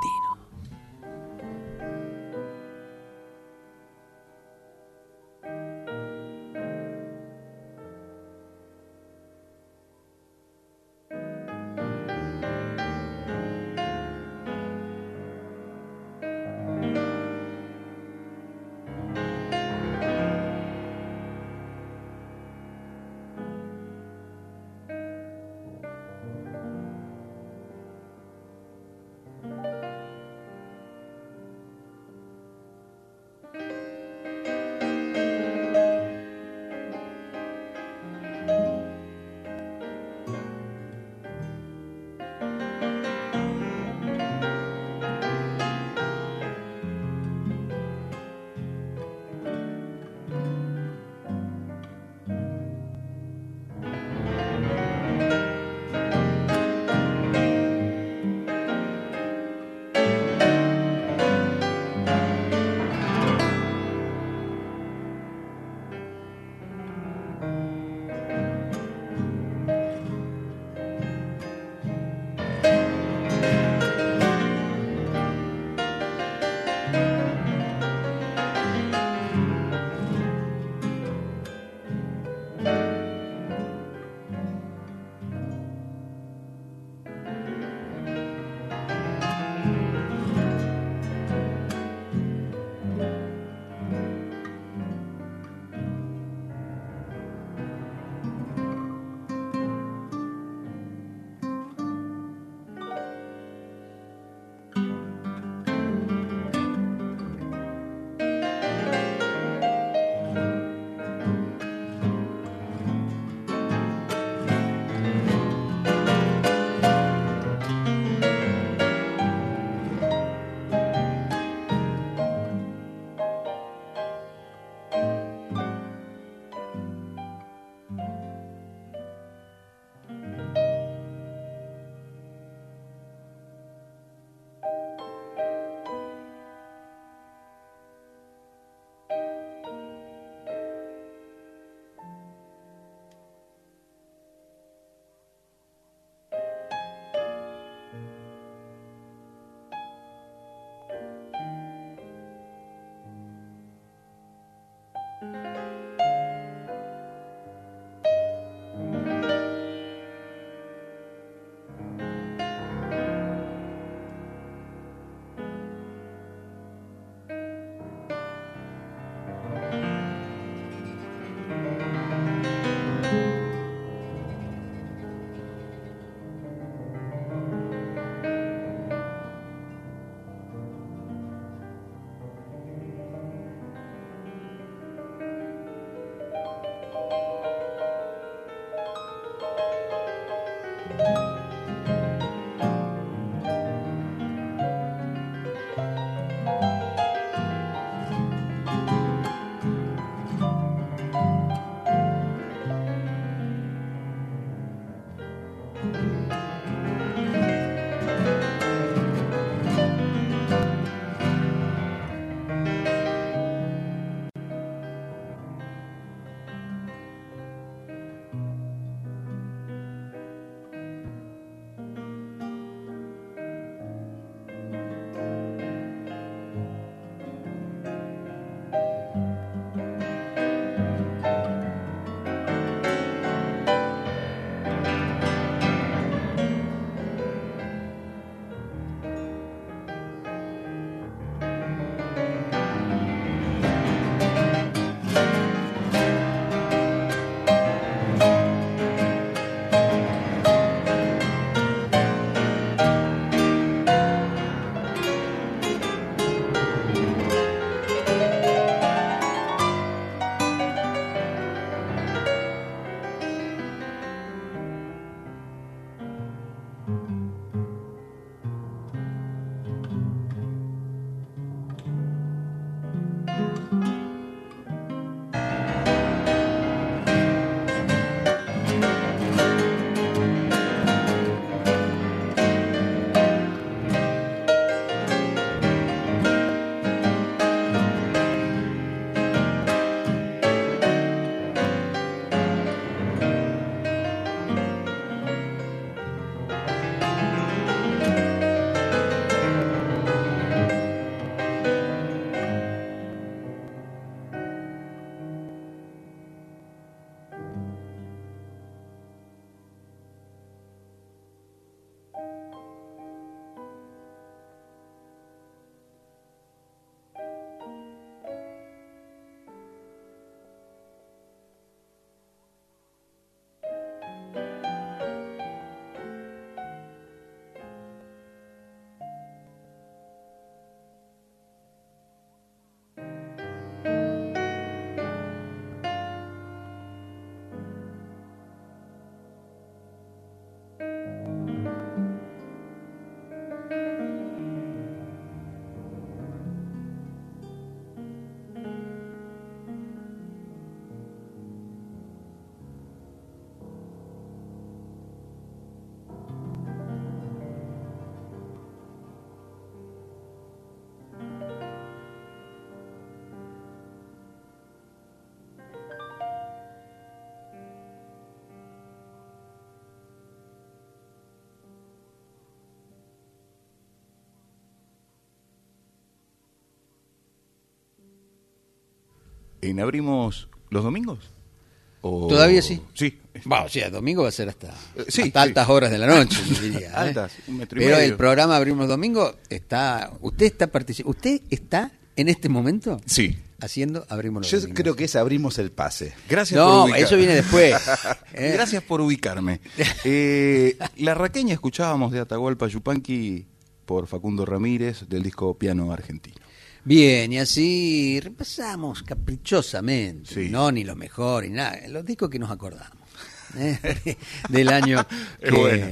¿En Abrimos los domingos? ¿O... ¿Todavía sí? Sí. Bueno, sí, el domingo va a ser hasta, sí, hasta sí. altas horas de la noche, diría. ¿eh? Altas, un metro y Pero medio. el programa Abrimos Domingo está... ¿Usted está participando? ¿Usted está en este momento? Sí. Haciendo Abrimos los Yo Domingos. creo que es Abrimos el Pase. Gracias No, por ubicarme. eso viene después. ¿eh? Gracias por ubicarme. Eh, la raqueña escuchábamos de Atahualpa Yupanqui por Facundo Ramírez del disco Piano Argentino. Bien, y así repasamos caprichosamente, Sí. no ni lo mejor ni nada, los discos que nos acordamos ¿eh? del año Es que, bueno.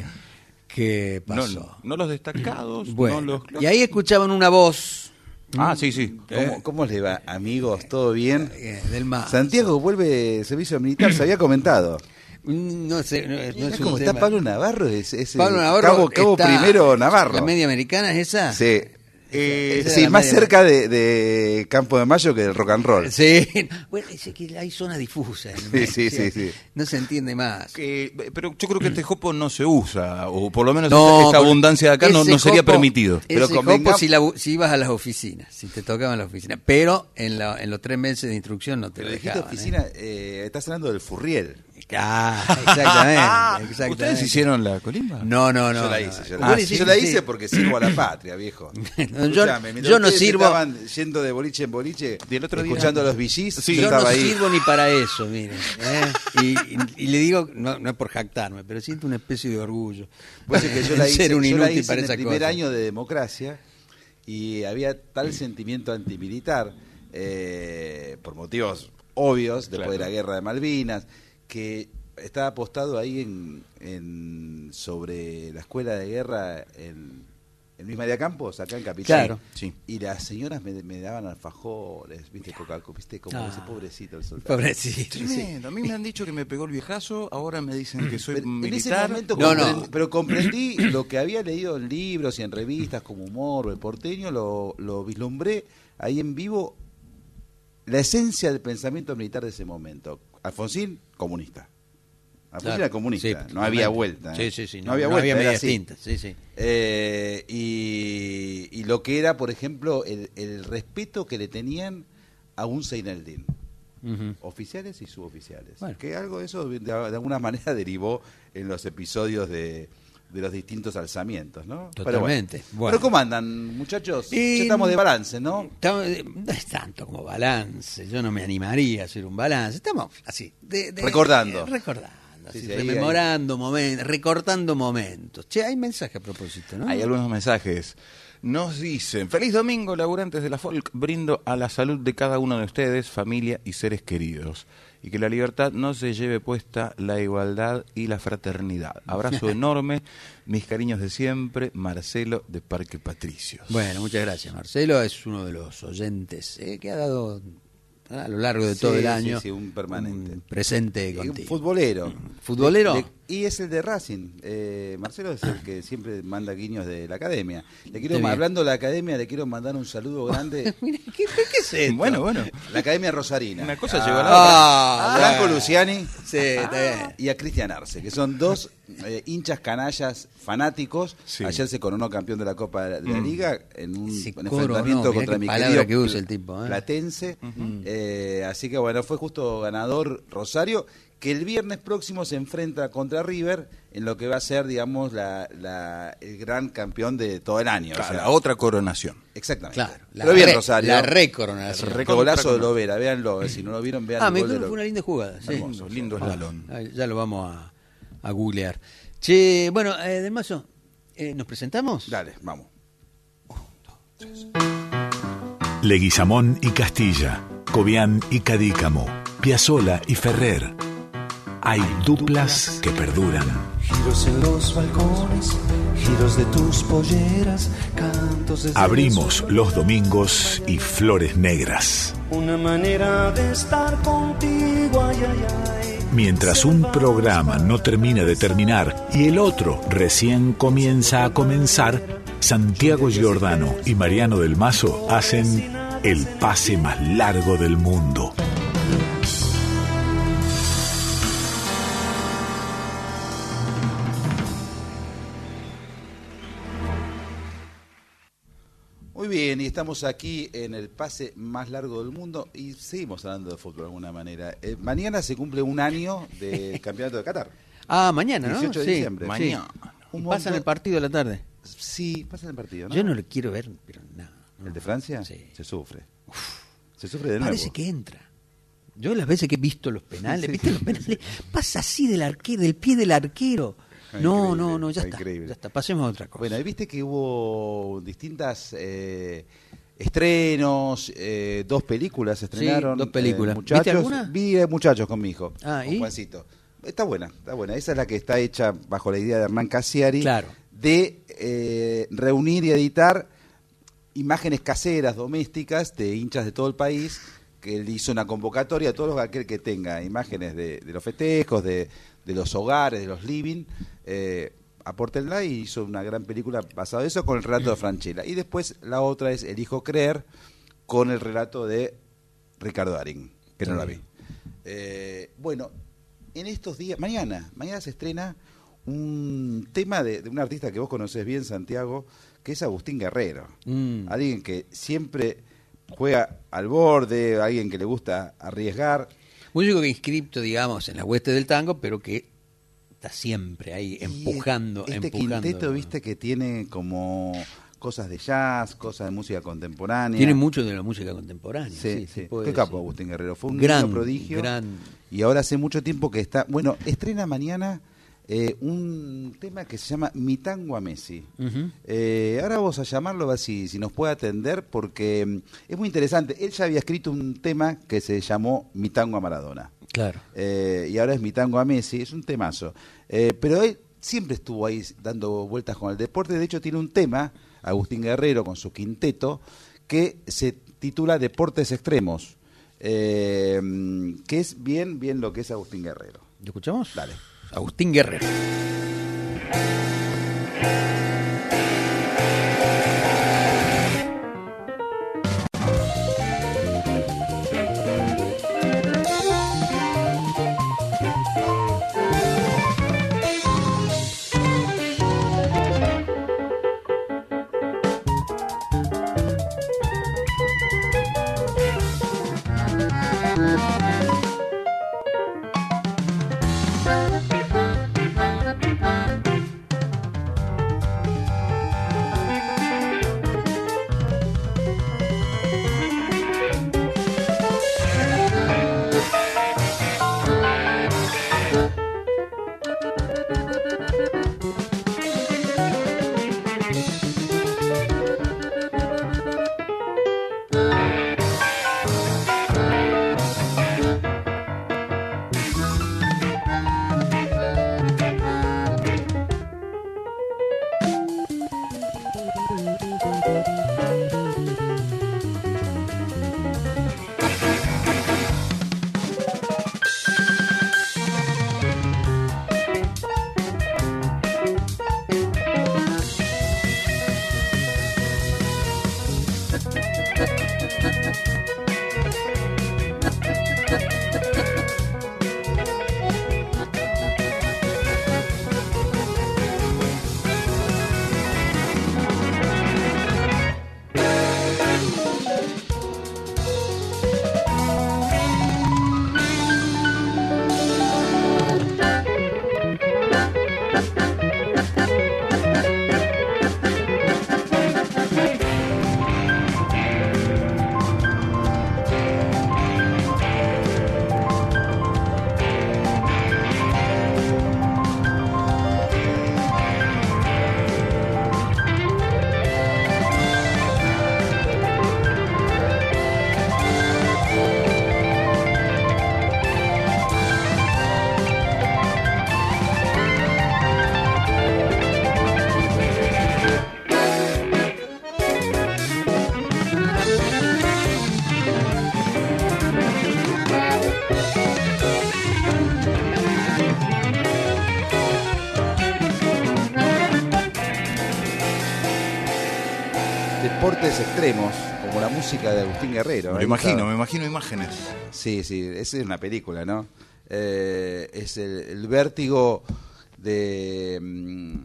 que No, pasó. no los destacados, Bueno, no los... y ahí escuchaban una voz Ah, sí, sí. ¿Cómo, cómo les va, amigos? ¿Todo bien? eh, del más. Santiago vuelve servicio militar, se había comentado. No sé, no, no Mirá es un cómo está tema. Pablo Navarro, es, es el Pablo Navarro cabo, cabo está- primero Navarro. ¿La media americana es esa? Sí. Eh, esa sí, era la más media- cerca de, de Campo de Mayo que del rock and roll. Sí, bueno, dice que hay zona difusa. en el Sí, medio, sí, sí, sí. No se entiende más. Que, pero yo creo que este jopo no se usa, o por lo menos No, esta, esta porque abundancia de acá no, ese no sería jopo- permitido. Pero Pero ese convenga- jopo si, la- si ibas a las oficinas, si te tocaban las oficinas. Pero en, la- en los tres meses de instrucción no te Pero lo dijiste dejaban. oficina, eh, estás hablando del Furriel. ¿eh? Ah, exactamente, exactamente. ¿Ustedes hicieron la colimba? No, no, no. yo la no. hice, yo Ah, la, hice. sí, yo la sí. hice porque sirvo a la patria, viejo. No, yo- Escuchame, mientras yo no ustedes sirvo- estaban yendo de boliche en boliche, Y el otro día- escuchando a los V Gs, Sí, yo Yo no estaba ahí. sirvo ni para eso, miren. ¿eh? Y, y- y le digo, no, no es por jactarme, pero siento una especie de orgullo. Pues es que yo la en hice, ser un yo la inútil hice para en el esa primer cosa. año de democracia y había tal sentimiento antimilitar eh, por motivos obvios después Claro. de la guerra de Malvinas que estaba apostado ahí en, en sobre la escuela de guerra en, en Luis María Campos, acá en Capital. Claro. Sí. Y las señoras me, me daban alfajores, viste, Coca-Cola, viste, como Ah. ese pobrecito el soldado. Pobrecito. sí. Tremendo. A mí me han dicho que me pegó el viejazo, ahora me dicen que soy Pero en ese militar. momento No, comprendí- no. pero comprendí lo que había leído en libros y en revistas como Humor o El Porteño, lo, lo vislumbré ahí en vivo, la esencia del pensamiento militar de ese momento. Alfonsín, comunista. Alfonsín Claro. era comunista, Sí, no totalmente. había vuelta. Sí, ¿eh? sí, sí. No, había vuelta, era medias así. tintas. Sí, sí. Eh, y, y lo que era, por ejemplo, el, el respeto que le tenían a un Seineldin. Ujú. Oficiales y suboficiales. Bueno. Que algo de eso de, de alguna manera derivó en los episodios de, de los distintos alzamientos, ¿no? Totalmente. Pero, bueno. Bueno. Pero ¿cómo andan, muchachos? Y- Ya estamos de balance, ¿no? Estamos- eh, no es tanto como balance, yo no me animaría a hacer un balance. Estamos así, de- de- Recordando. de- recordando, Sí, así, sí, ahí, rememorando momentos, recortando momentos. Che, hay mensaje a propósito, ¿no? Hay algunos mensajes. Nos dicen, feliz domingo, laburantes de la folk, brindo a la salud de cada uno de ustedes, familia y seres queridos. Y que la libertad no se lleve puesta la igualdad y la fraternidad. Abrazo enorme, mis cariños de siempre, Marcelo de Parque Patricios. Bueno, muchas gracias. Marcelo es uno de los oyentes eh, que ha dado a lo largo de todo Sí, el sí, año sí, un permanente. un presente Eh, Un contigo. futbolero. ¿Futbolero? De- de- y es el de Racing. Eh, Marcelo es el que siempre manda guiños de la academia. Le quiero, Qué bien. hablando de la academia, le quiero mandar un saludo grande. Mire, ¿qué, qué es esto? Bueno, bueno. La Academia Rosarina. Una cosa Ah, llegó a la Ah, a Franco bueno. Luciani Sí, está bien. y a Cristian Arce, que son dos eh, hinchas canallas fanáticos. Sí. Ayer se coronó campeón de la Copa de la, de la Liga en un, Se un coronó, enfrentamiento mirá contra qué mi palabra querido que usa el tipo, ¿eh? Platense. Eh, así que bueno, fue justo ganador Rosario, que el viernes próximo se enfrenta contra River en lo que va a ser, digamos, la, la- el gran campeón de todo el año. Claro, o sea, la otra coronación. exactamente. Claro, la Pero bien, re- Rosario. la recoronación. El golazo de Lovera, véanlo. Si no lo vieron, vean Ah, el me gol de acuerdo que fue Lovera. una linda jugada. Sí. Hermoso, lindo Ah, eslalon. ah, ya lo vamos a, a googlear. Che, bueno, eh, Del Mazo, eh, ¿nos presentamos? Dale, vamos. Leguizamón y Castilla, Cobián y Cadícamo, Piazzolla y Ferrer. Hay duplas que perduran. Giros en los balcones, giros de tus polleras, cantos desde Abrimos el los domingos y Flores Negras. sol. Una manera de estar contigo, ay, ay, ay. Mientras un programa no termina de terminar y el otro recién comienza a comenzar, Santiago Giordano y Mariano del Mazo hacen el pase más largo del mundo. Muy bien, y estamos aquí en el pase más largo del mundo y seguimos hablando de fútbol de alguna manera. Eh, mañana se cumple un año del campeonato de Qatar. Ah, mañana, ¿no? dieciocho de sí, diciembre. sí. Mañana. Un pasan el partido a la tarde. Sí, pasan el partido, ¿no? Yo no lo quiero ver, pero nada. No. ¿El de Francia? Sí. Se sufre. Uf. Se sufre de nuevo. Parece que entra. Yo las veces que he visto los penales, sí, ¿viste los penales? Pasa así del arquero, del pie del arquero. No, no, no, ya está, ya está. Pasemos a otra cosa. Bueno, ahí viste que hubo distintas eh, estrenos, eh, dos películas se estrenaron. Sí, dos películas. Eh, muchachos, ¿Viste alguna? Vi eh, Muchachos con mi hijo, ah, con ¿y? Juancito. Está buena, está buena. Esa es la que está hecha bajo la idea de Hernán Casiari, claro, de eh, reunir y editar imágenes caseras, domésticas, de hinchas de todo el país, que él hizo una convocatoria a todos los aquel que tenga imágenes de, de los festejos, de, de los hogares, de los living, eh, apórtenla, y hizo una gran película basada en eso con el relato de Francella. Y después la otra es Elijo Creer, con el relato de Ricardo Darín, que no la vi. Eh, bueno, en estos días, mañana, mañana se estrena un tema de, de un artista que vos conocés bien, Santiago, que es Agustín Guerrero. Mm. Alguien que siempre juega al borde, alguien que le gusta arriesgar. Músico que inscripto, digamos, en la hueste del tango, pero que está siempre ahí empujando, este empujando. Quinteto, viste, que tiene como cosas de jazz, cosas de música contemporánea. Tiene mucho de la música contemporánea. Sí, sí. sí. Qué capo Agustín Guerrero. Fue un gran niño prodigio. Gran. Y ahora hace mucho tiempo que está... Bueno, estrena mañana eh, un tema que se llama Mi Tango a Messi. Uh-huh. eh, ahora vamos a llamarlo a ver si, si nos puede atender, porque um, es muy interesante. Él ya había escrito un tema que se llamó Mi Tango a Maradona. Claro. Eh, y ahora es Mi Tango a Messi. Es un temazo. Eh, pero él siempre estuvo ahí dando vueltas con el deporte. De hecho, tiene un tema, Agustín Guerrero, con su quinteto, que se titula Deportes Extremos. Eh, que es bien, bien lo que es Agustín Guerrero. ¿Lo escuchamos? Dale. Agustín Guerrero. Deportes extremos, como la música de Agustín Guerrero. Me lo imagino, está. me imagino imágenes. Sí, sí, esa es una película, ¿no? Eh, es el, el vértigo de,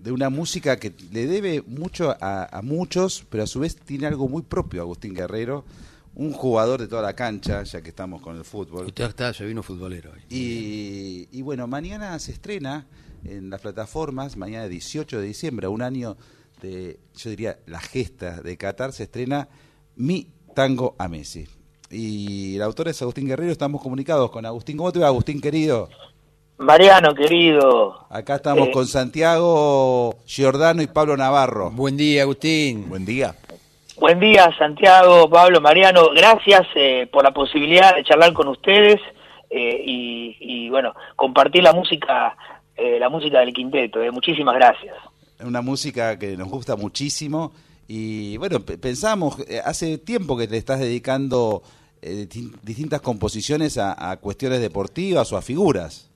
de una música que le debe mucho a, a muchos, pero a su vez tiene algo muy propio, Agustín Guerrero, un jugador de toda la cancha, ya que estamos con el fútbol. Usted está, se vino futbolero hoy. Y, y bueno, mañana se estrena en las plataformas, mañana dieciocho de diciembre, a un año de, yo diría, la gesta de Qatar, se estrena Mi Tango a Messi. Y el autor es Agustín Guerrero, estamos comunicados con Agustín. ¿Cómo te va, Agustín, querido? Mariano, querido. Acá estamos eh, con Santiago Giordano y Pablo Navarro. Buen día, Agustín. Buen día. Buen día, Santiago, Pablo, Mariano. Gracias eh, por la posibilidad de charlar con ustedes eh, y, y, bueno, compartir la música, eh, la música del quinteto. Eh. Muchísimas gracias. Una música que nos gusta muchísimo y, bueno, pensamos, eh, hace tiempo que le estás dedicando eh, distintas composiciones a, a cuestiones deportivas o a figuras.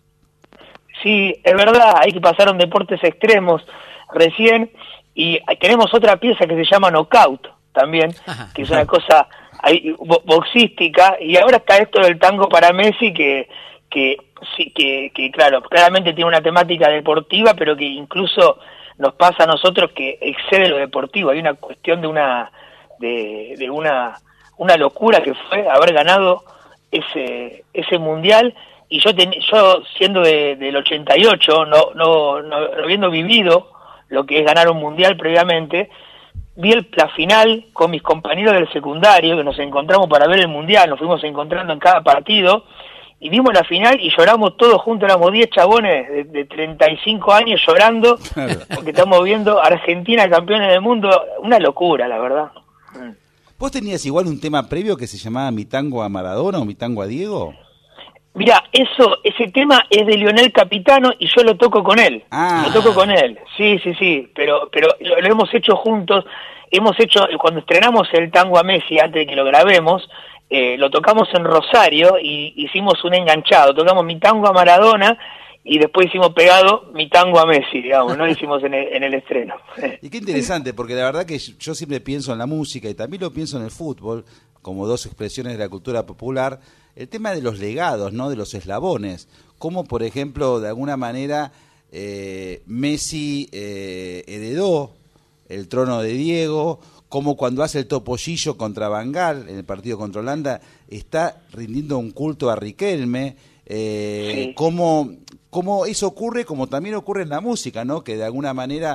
Sí, es verdad, ahí que pasaron deportes extremos recién y tenemos otra pieza que se llama Knockout también, que es una cosa ahí, bo boxística, y ahora está esto del tango para Messi que que sí que, que claro, claramente tiene una temática deportiva, pero que incluso nos pasa a nosotros que excede lo deportivo. Hay una cuestión de una de, de una una locura que fue haber ganado ese ese mundial. Y yo, ten, yo siendo de, del ochenta y ocho, no, no, no, habiendo vivido lo que es ganar un mundial previamente, vi el, la final con mis compañeros del secundario, que nos encontramos para ver el mundial, nos fuimos encontrando en cada partido, y vimos la final y lloramos todos juntos, éramos diez chabones de, de treinta y cinco años llorando, porque estamos viendo Argentina campeones del mundo, una locura, la verdad. ¿Vos tenías igual un tema previo que se llamaba Mi Tango a Maradona o Mi Tango a Diego? Mira, eso, ese tema es de Lionel Capitano y yo lo toco con él. Ah. Lo toco con él. Sí, sí, sí. Pero, pero lo, lo hemos hecho juntos. Hemos hecho, cuando estrenamos el tango a Messi, antes de que lo grabemos, eh, lo tocamos en Rosario y hicimos un enganchado. Tocamos Mi Tango a Maradona y después hicimos pegado Mi Tango a Messi, digamos, ¿no? Hicimos en el, en el estreno. Y qué interesante, porque la verdad que yo siempre pienso en la música y también lo pienso en el fútbol, como dos expresiones de la cultura popular. El tema de los legados, ¿no? De los eslabones, como por ejemplo, de alguna manera, eh, Messi eh, heredó el trono de Diego, como cuando hace el topollillo contra Van Gaal en el partido contra Holanda, está rindiendo un culto a Riquelme, eh, sí. como, como eso ocurre, como también ocurre en la música, ¿no? Que de alguna manera,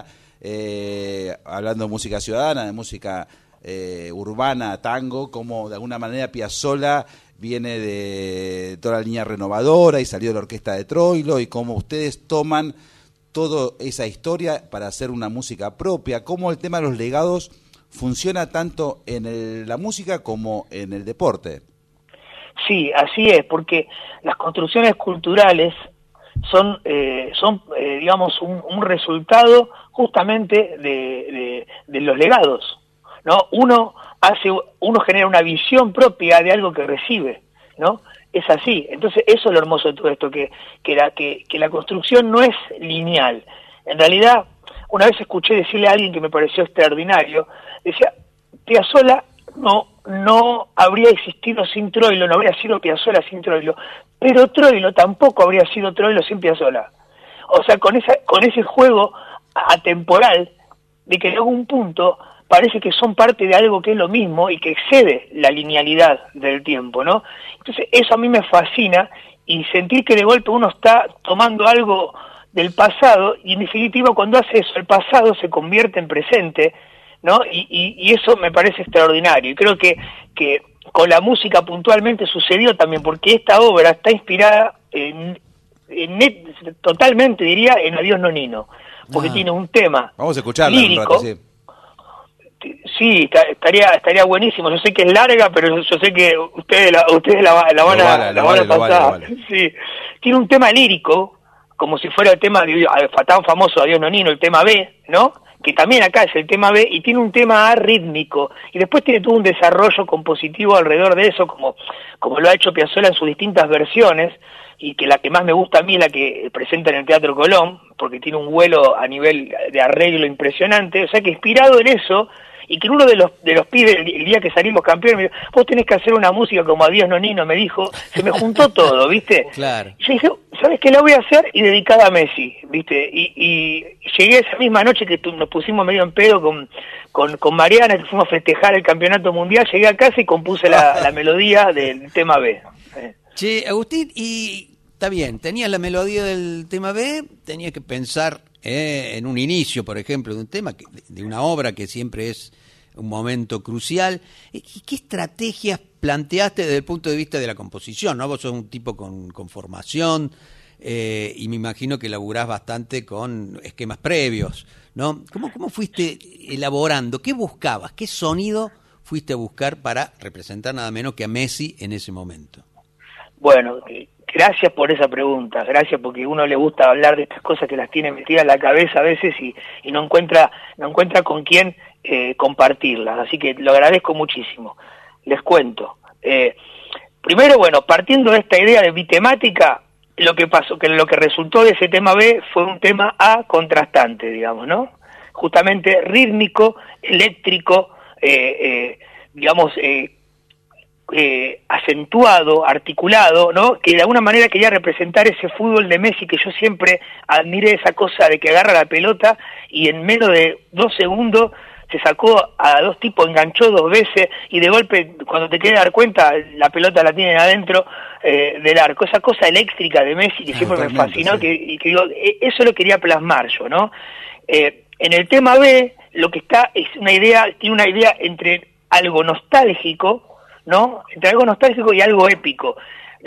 eh, hablando de música ciudadana, de música eh, urbana, tango, como de alguna manera Piazzolla viene de toda la línea renovadora y salió de la orquesta de Troilo, y cómo ustedes toman toda esa historia para hacer una música propia, cómo el tema de los legados funciona tanto en el, la música como en el deporte. Sí, así es, porque las construcciones culturales son, eh, son eh, digamos, un, un resultado justamente de, de, de los legados, ¿no? Uno hace, uno genera una visión propia de algo que recibe, ¿no? Es así. Entonces eso es lo hermoso de todo esto, que, que, la, que, que la construcción no es lineal. En realidad, una vez escuché decirle a alguien que me pareció extraordinario, decía, Piazzolla no, no habría existido sin Troilo, no habría sido Piazzolla sin Troilo, pero Troilo tampoco habría sido Troilo sin Piazzolla. O sea, con, esa, con ese juego atemporal de que en algún punto parece que son parte de algo que es lo mismo y que excede la linealidad del tiempo, ¿no? Entonces eso a mí me fascina, y sentir que de golpe uno está tomando algo del pasado, y en definitiva cuando hace eso el pasado se convierte en presente, ¿no? Y, y, y eso me parece extraordinario, y creo que, que con la música puntualmente sucedió también, porque esta obra está inspirada en, en net, totalmente, diría, en Adiós Nonino, porque ah. tiene un tema Vamos a escucharla lírico. Un rato, sí. Sí, estaría estaría buenísimo. Yo sé que es larga, pero yo sé que ustedes la, ustedes la, la van a, la van a pasar. Sí, tiene un tema lírico, como si fuera el tema de, tan famoso Adiós Nonino, el tema B, ¿no? Que también acá es el tema B, y tiene un tema A rítmico, y después tiene todo un desarrollo compositivo alrededor de eso, como, como lo ha hecho Piazzolla en sus distintas versiones, y que la que más me gusta a mí es la que presenta en el Teatro Colón, porque tiene un vuelo a nivel de arreglo impresionante. O sea que inspirado en eso, y que uno de los de los pibes, el, el día que salimos campeones, me dijo, vos tenés que hacer una música como Adiós Nonino, me dijo, se me juntó todo, ¿viste? Claro. Y yo dije, ¿sabes qué la voy a hacer? Y dedicada a Messi, ¿viste? Y, y llegué esa misma noche que tu, nos pusimos medio en pedo con, con, con Mariana, que fuimos a festejar el campeonato mundial, llegué a casa y compuse la, la melodía del tema B. Eh. Che, Agustín, y está bien, tenías la melodía del tema B, tenías que pensar eh, en un inicio, por ejemplo, de un tema, que, de una obra que siempre es un momento crucial. ¿Y qué estrategias planteaste desde el punto de vista de la composición? ¿No? Vos sos un tipo con, con formación eh, y me imagino que laburás bastante con esquemas previos, ¿no? ¿Cómo, cómo fuiste elaborando? ¿Qué buscabas? ¿Qué sonido fuiste a buscar para representar nada menos que a Messi en ese momento? Bueno, gracias por esa pregunta, gracias porque a uno le gusta hablar de estas cosas que las tiene metidas en la cabeza a veces y, y no encuentra no encuentra con quién eh, compartirlas, así que lo agradezco muchísimo. Les cuento. Eh, primero, bueno, partiendo de esta idea de bitemática, lo que pasó, que lo que resultó de ese tema B fue un tema A contrastante, digamos, ¿no? Justamente rítmico, eléctrico, eh, eh, digamos, eh, Eh, acentuado, articulado, ¿no? Que de alguna manera quería representar ese fútbol de Messi que yo siempre admiré, esa cosa de que agarra la pelota y en menos de dos segundos se sacó a dos tipos, enganchó dos veces y de golpe, cuando te quieres dar cuenta, la pelota la tienen adentro eh, del arco. Esa cosa eléctrica de Messi que siempre me fascinó, sí. que, y que digo, eso lo quería plasmar yo, ¿no? Eh, en el tema B, lo que está es una idea, tiene una idea entre algo nostálgico, ¿no? Entre algo nostálgico y algo épico.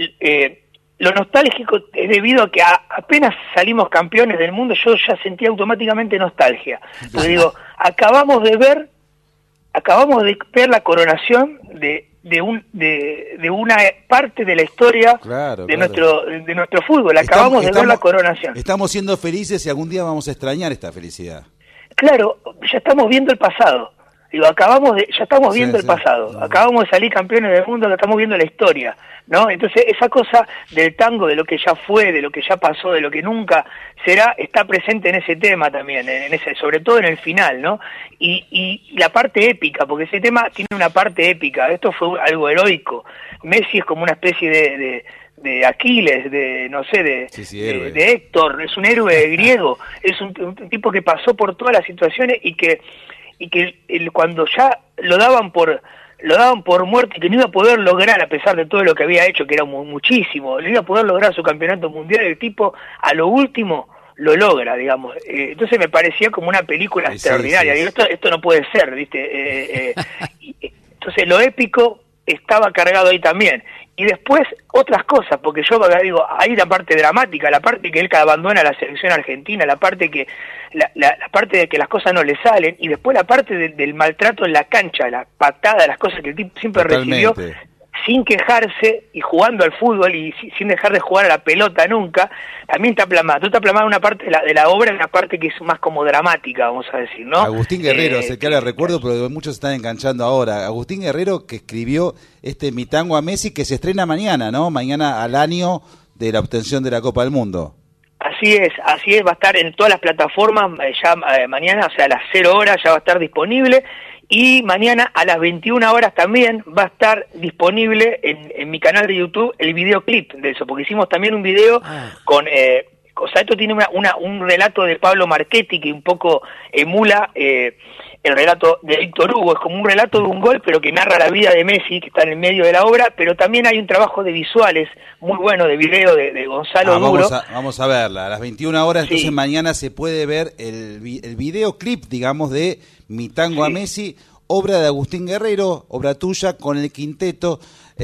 Eh, lo nostálgico es debido a que a, apenas salimos campeones del mundo, yo ya sentía automáticamente nostalgia. Porque digo, acabamos de ver, acabamos de ver la coronación de de un de, de una parte de la historia claro, de claro. nuestro de nuestro fútbol. Acabamos estamos, de ver estamos, la coronación. Estamos siendo felices y algún día vamos a extrañar esta felicidad. Claro, ya estamos viendo el pasado. Digo, acabamos de, ya estamos viendo sí, el sí, pasado, sí. acabamos de salir campeones del mundo, estamos viendo la historia, ¿no? Entonces esa cosa del tango, de lo que ya fue, de lo que ya pasó, de lo que nunca será, está presente en ese tema también, en ese, sobre todo en el final, ¿no? Y, y, y la parte épica, porque ese tema tiene una parte épica, esto fue algo heroico. Messi es como una especie de, de de Aquiles, de no sé, de, sí, sí, de, de Héctor, es un héroe griego, es un, un tipo que pasó por todas las situaciones y que y que el, el, cuando ya lo daban por lo daban por muerto y que no iba a poder lograr, a pesar de todo lo que había hecho, que era mu muchísimo, no iba a poder lograr su campeonato mundial, el tipo a lo último lo logra, digamos. Eh, entonces me parecía como una película sí, extraordinaria. Sí, sí. Digo, esto, esto no puede ser, ¿viste? Eh, eh, y, entonces lo épico estaba cargado ahí también. Y después otras cosas, porque yo digo, hay la parte dramática, la parte que él abandona la selección argentina, la parte que la, la, la parte de que las cosas no le salen, y después la parte de, del maltrato en la cancha, la patada, las cosas que el tipo siempre Totalmente. recibió, sin quejarse y jugando al fútbol y sin dejar de jugar a la pelota nunca, también está plasmado. Tú está plasmado una parte de la, de la obra, una parte que es más como dramática, vamos a decir, ¿no? Agustín Guerrero, eh, sé que ahora recuerdo, pero muchos están enganchando ahora. Agustín Guerrero, que escribió este Mi Tango a Messi, que se estrena mañana, ¿no? Mañana al año de la obtención de la Copa del Mundo. Así es, así es, va a estar en todas las plataformas ya eh, mañana, o sea, a las cero horas ya va a estar disponible. Y mañana a las veintiuna horas también va a estar disponible en, en mi canal de YouTube el videoclip de eso, porque hicimos también un video ah. con... Eh, o sea, esto tiene una, una, un relato de Pablo Marchetti que un poco emula eh, el relato de Víctor Hugo. Es como un relato de un gol, pero que narra la vida de Messi, que está en el medio de la obra, pero también hay un trabajo de visuales muy bueno, de video de, de Gonzalo ah, Duro. Vamos a, vamos a verla. A las veintiuna horas, sí. Entonces mañana se puede ver el, el videoclip, digamos, de Mi Tango sí. a Messi, obra de Agustín Guerrero, obra tuya, con el quinteto.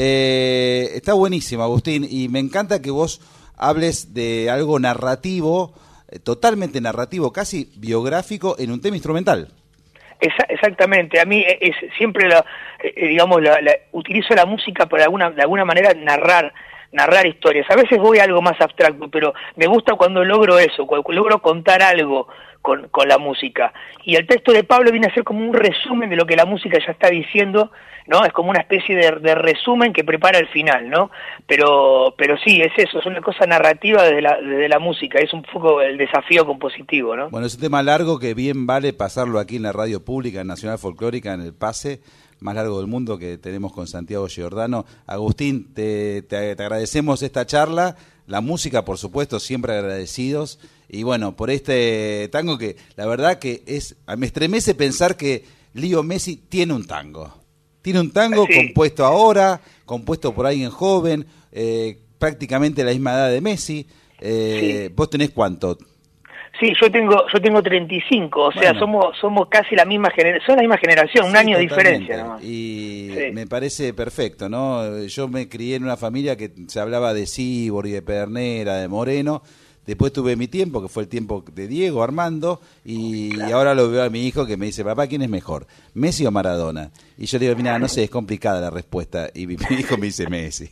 Eh, está buenísima, Agustín, y me encanta que vos hables de algo narrativo, eh, totalmente narrativo, casi biográfico, en un tema instrumental. Esa, exactamente, a mí es siempre, la, eh, digamos, la, la, utilizo la música para alguna, de alguna manera narrar narrar historias. A veces voy a algo más abstracto, pero me gusta cuando logro eso, cuando logro contar algo con, con la música. Y el texto de Pablo viene a ser como un resumen de lo que la música ya está diciendo, ¿no? Es como una especie de, de resumen que prepara el final, ¿no? Pero pero sí, es eso, es una cosa narrativa desde la, desde la música, es un poco el desafío compositivo, ¿no? Bueno, es un tema largo que bien vale pasarlo aquí en la radio pública, en Nacional Folclórica, en el Pase más largo del mundo que tenemos con Santiago Giordano. Agustín, te, te, te agradecemos esta charla, la música, por supuesto, siempre agradecidos, y bueno, por este tango que la verdad que es, me estremece pensar que Leo Messi tiene un tango, tiene un tango sí. compuesto ahora, compuesto por alguien joven, eh, prácticamente la misma edad de Messi. Eh, sí. ¿Vos tenés cuánto? Sí, yo tengo yo tengo treinta y cinco, o sea, bueno. somos somos casi la misma generación, somos la misma generación, un sí, año de diferencia nomás. Y sí. me parece perfecto, ¿no? Yo me crié en una familia que se hablaba de Sibor y de Pedernera, de Moreno. Después tuve mi tiempo, que fue el tiempo de Diego Armando, y, claro. y ahora lo veo a mi hijo que me dice, papá, ¿quién es mejor, Messi o Maradona? Y yo le digo, mira, no sé, es complicada la respuesta. Y mi, mi hijo me dice, Messi.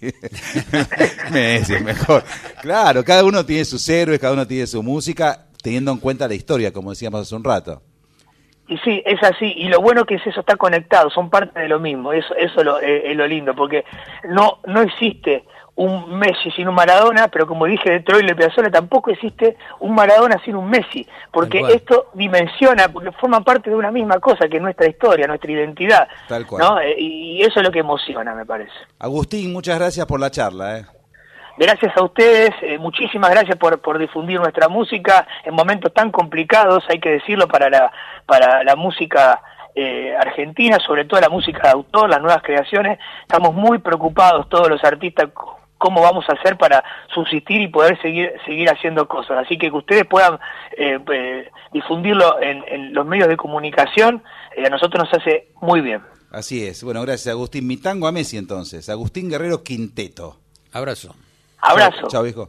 Messi es mejor. Claro, cada uno tiene sus héroes, cada uno tiene su música, teniendo en cuenta la historia, como decíamos hace un rato. Y sí, es así, y lo bueno que es eso, está conectado, son parte de lo mismo, eso eso lo, es, es lo lindo, porque no no existe un Messi sin un Maradona, pero como dije de Troilo y Piazzolla, tampoco existe un Maradona sin un Messi, porque esto dimensiona, porque forman parte de una misma cosa que es nuestra historia, nuestra identidad. Tal cual. ¿No? Y eso es lo que emociona, me parece. Agustín, muchas gracias por la charla, ¿eh? Gracias a ustedes, eh, muchísimas gracias por, por difundir nuestra música en momentos tan complicados, hay que decirlo, para la, para la música eh, argentina, sobre todo la música de autor, las nuevas creaciones. Estamos muy preocupados todos los artistas cómo vamos a hacer para subsistir y poder seguir seguir haciendo cosas. Así que que ustedes puedan eh, eh, difundirlo en, en los medios de comunicación, eh, a nosotros nos hace muy bien. Así es. Bueno, gracias, Agustín. Mi tango a Messi, entonces. Agustín Guerrero Quinteto. Abrazo. Abrazo. Chao, viejo.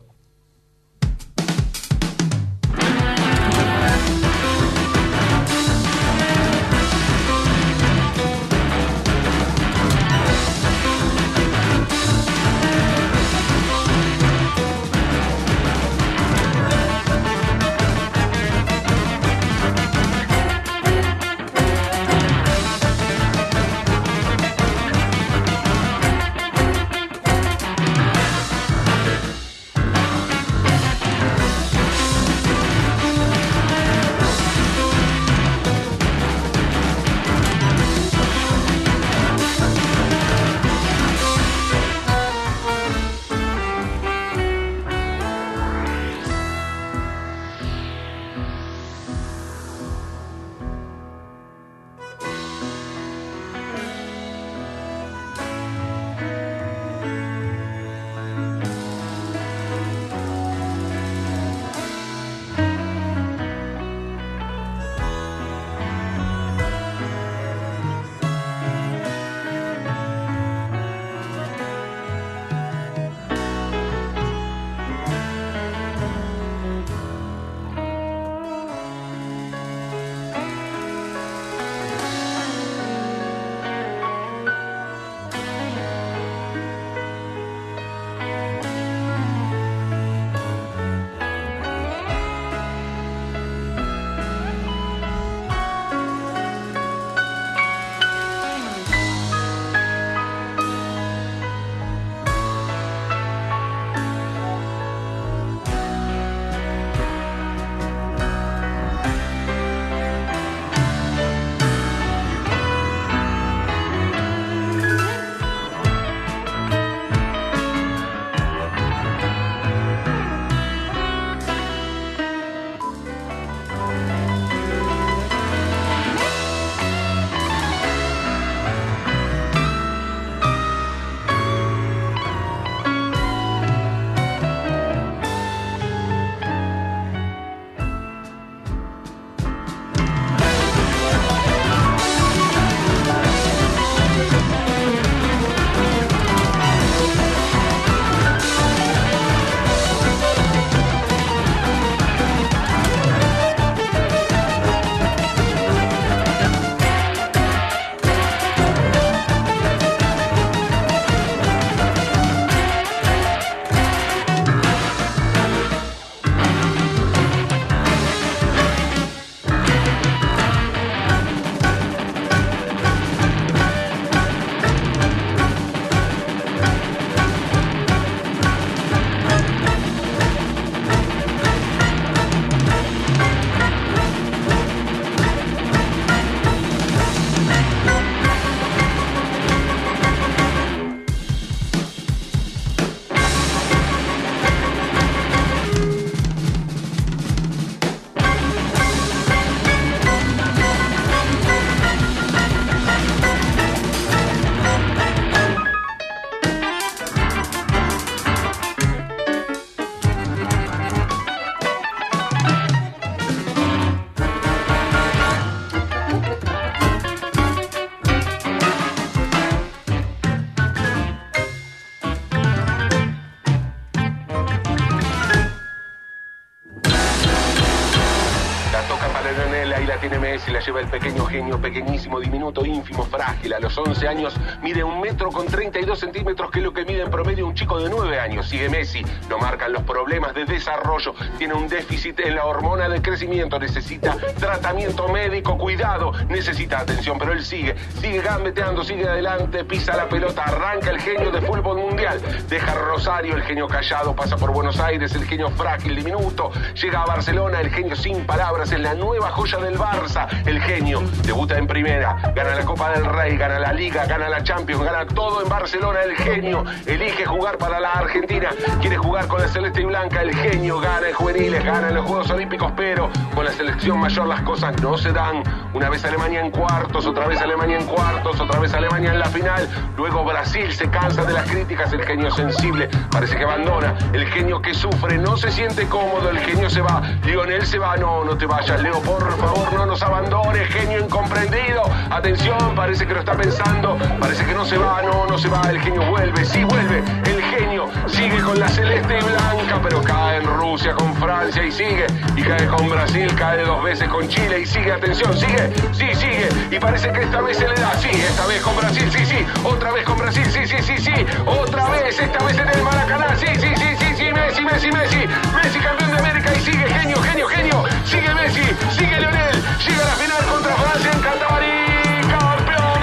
se la lleva el pequeño genio, pequeñísimo, diminuto, ínfimo, frágil. A los once años mide un metro con treinta y dos centímetros, que es lo que mide en promedio un chico de nueve años. Sigue Messi, lo marcan los problemas de desarrollo, tiene un déficit en la hormona de crecimiento, necesita tratamiento médico, cuidado, necesita atención, pero él sigue, sigue gambeteando, sigue adelante, pisa la pelota, arranca el genio de fútbol mundial, deja Rosario, el genio callado, pasa por Buenos Aires, el genio frágil, diminuto, llega a Barcelona, el genio sin palabras, es la nueva joya del Barça, el genio debuta en primera, gana la Copa del Rey, gana la Liga, gana la Champions, gana todo en Barcelona, el genio elige jugar para la Argentina, quiere jugar con la celeste y blanca, el genio gana en juveniles, gana en los Juegos Olímpicos, pero con la selección mayor las cosas no se dan. Una vez Alemania en cuartos, otra vez Alemania en cuartos, otra vez Alemania en la final, luego Brasil se cansa de las críticas, el genio sensible parece que abandona, el genio que sufre no se siente cómodo, el genio se va, Lionel se va, no, no te vayas, Leo, por favor, no nos abandones, genio incomprendido, atención, parece que lo está pensando, parece que no se va, no, no se va, el genio vuelve, sí vuelve, el genio sigue con la celeste y blanca, pero cae en Rusia con Francia y sigue, y cae con Brasil, cae dos veces con Chile y sigue, atención, sigue, sí, sigue, y parece que esta vez se le da, sí, esta vez con Brasil, sí, sí, otra vez con Brasil, sí, sí, sí, sí, otra vez, esta vez en el Maracaná, sí, sí, sí, sí, sí, Messi, Messi, Messi, Messi campeón de América y sigue, genio, genio, genio, sigue Messi, sigue Lionel, llega a la final contra Francia en Qatar y campeón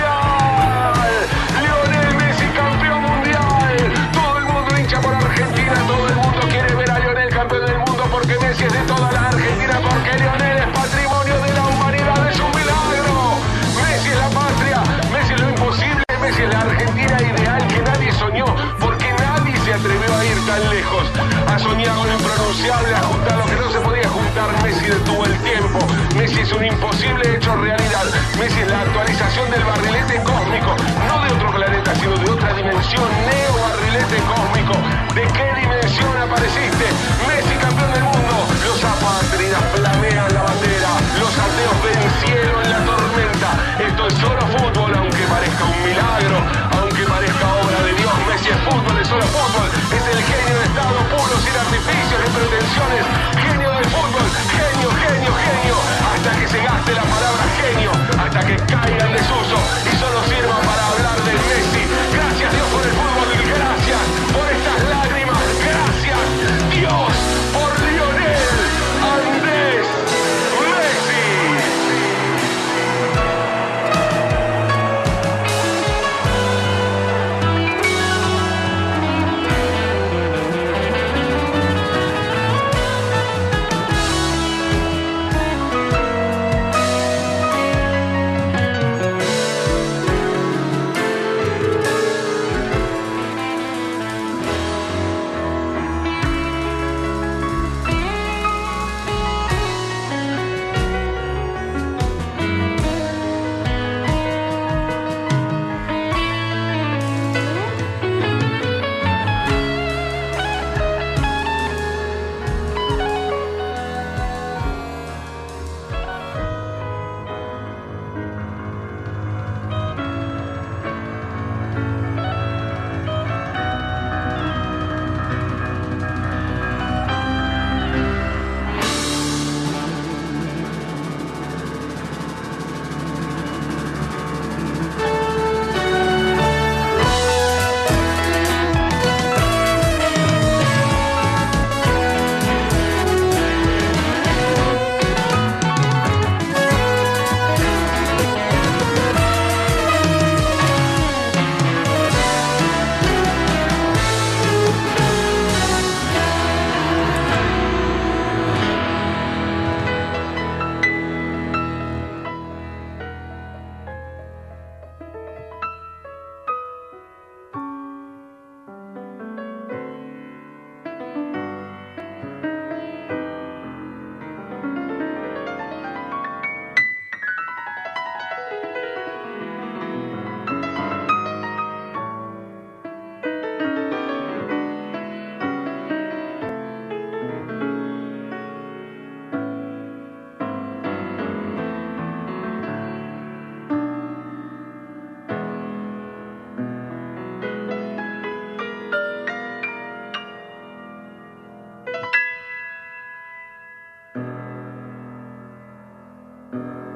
mundial, Lionel Messi campeón mundial, todo el mundo hincha por Argentina, todo el mundo quiere ver a Lionel campeón del mundo porque Messi es de toda la Argentina, porque Lionel es patrimonio de la humanidad, es un milagro, Messi es la patria, Messi es lo imposible, Messi es la Argentina ideal que nadie soñó, porque nadie se atrevió a ir tan lejos, ha soñado lo impronunciable, a juntar lo que no se podía juntar, Messi detuvo el tiempo, Messi es un imposible hecho realidad, Messi es la actualización del barrilete cósmico, no de otro planeta, sino de otra dimensión, neo barrilete cósmico, ¿de qué dimensión apareciste? Messi campeón del mundo, los apátridas flamean la bandera, los ateos ven cielo en la tormenta, esto es solo fútbol, aunque parezca un milagro, aunque parezca obra de Dios, Messi es fútbol, es solo fútbol, es el genio de estado puro, sin artificios ni pretensiones, genio del fútbol, genio, genio, genio, hasta que se gaste la palabra genio, hasta que caiga en desuso y solo sirva para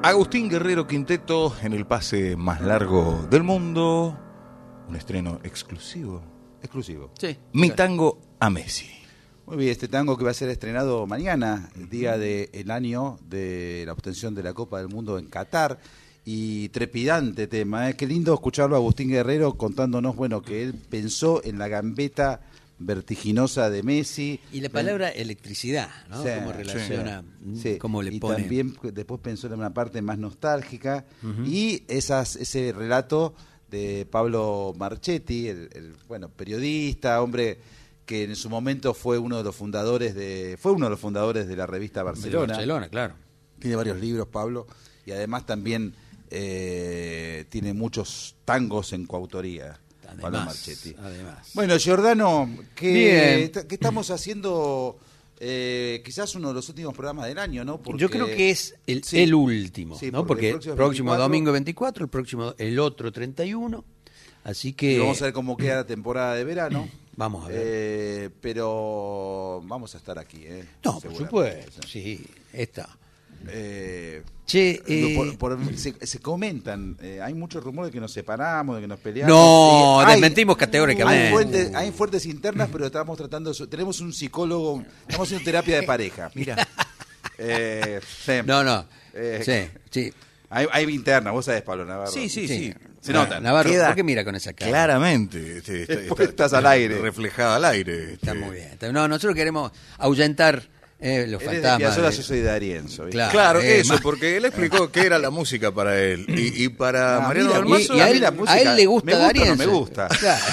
Agustín Guerrero Quinteto en el pase más largo del mundo. Un estreno exclusivo. Exclusivo. Sí. Mi tango a Messi. Muy bien, este tango que va a ser estrenado mañana, el día del año de la obtención de la Copa del Mundo en Qatar. Y trepidante tema, ¿eh? Qué lindo escucharlo a Agustín Guerrero contándonos, bueno, que él pensó en la gambeta vertiginosa de Messi. Y la palabra electricidad, ¿no? Sí, Cómo relaciona, sí. cómo le y pone. también después pensó en una parte más nostálgica. Uh-huh. Y esas ese relato de Pablo Marchetti, el, el bueno periodista, hombre que en su momento fue uno de los fundadores de fue uno de los fundadores de la revista Barcelona. De Barcelona, claro. Tiene varios libros, Pablo, y además también eh, tiene muchos tangos en coautoría. Además, Pablo Marchetti. Además. Bueno, Giordano, que, Bien. que estamos haciendo eh, quizás uno de los últimos programas del año, ¿no? Porque, yo creo que es el, sí, el último, sí, ¿no? porque Porque el el próximo próximo, veinticuatro, domingo veinticuatro, el próximo el otro treinta y uno, así que y vamos a ver cómo queda la temporada de verano. Vamos a ver. Eh, pero vamos a estar aquí, ¿eh? No, por supuesto, sí, está. Eh, che, eh, por, por, se, se comentan, eh, hay muchos rumores de que nos separamos, de que nos peleamos. No, hay, desmentimos categóricamente. Hay fuentes, hay fuertes internas, pero estamos tratando, tenemos un psicólogo, estamos haciendo terapia de pareja. Mira. Eh, sí. No, no. Eh, sí, sí. Hay, hay interna, vos sabés, Pablo Navarro. Sí, sí, sí. Se nota. Navarro, Queda ¿por qué mira con esa cara? Claramente. Este, está, Porque estás al aire. Reflejada al aire. Está este. muy bien. Está- No, nosotros queremos ahuyentar eh, los Él es de fantasmas. Piazzolla, de- yo soy de Arienzo. ¿viste? Claro. Claro, eh, eso, más- porque él explicó qué era la música para él. Y, y para Ah, Mariano mira, del Y, Mazo. y a, mí él, la a música, él le gusta ¿me gusta o no D'Arienzo. me gusta? Claro.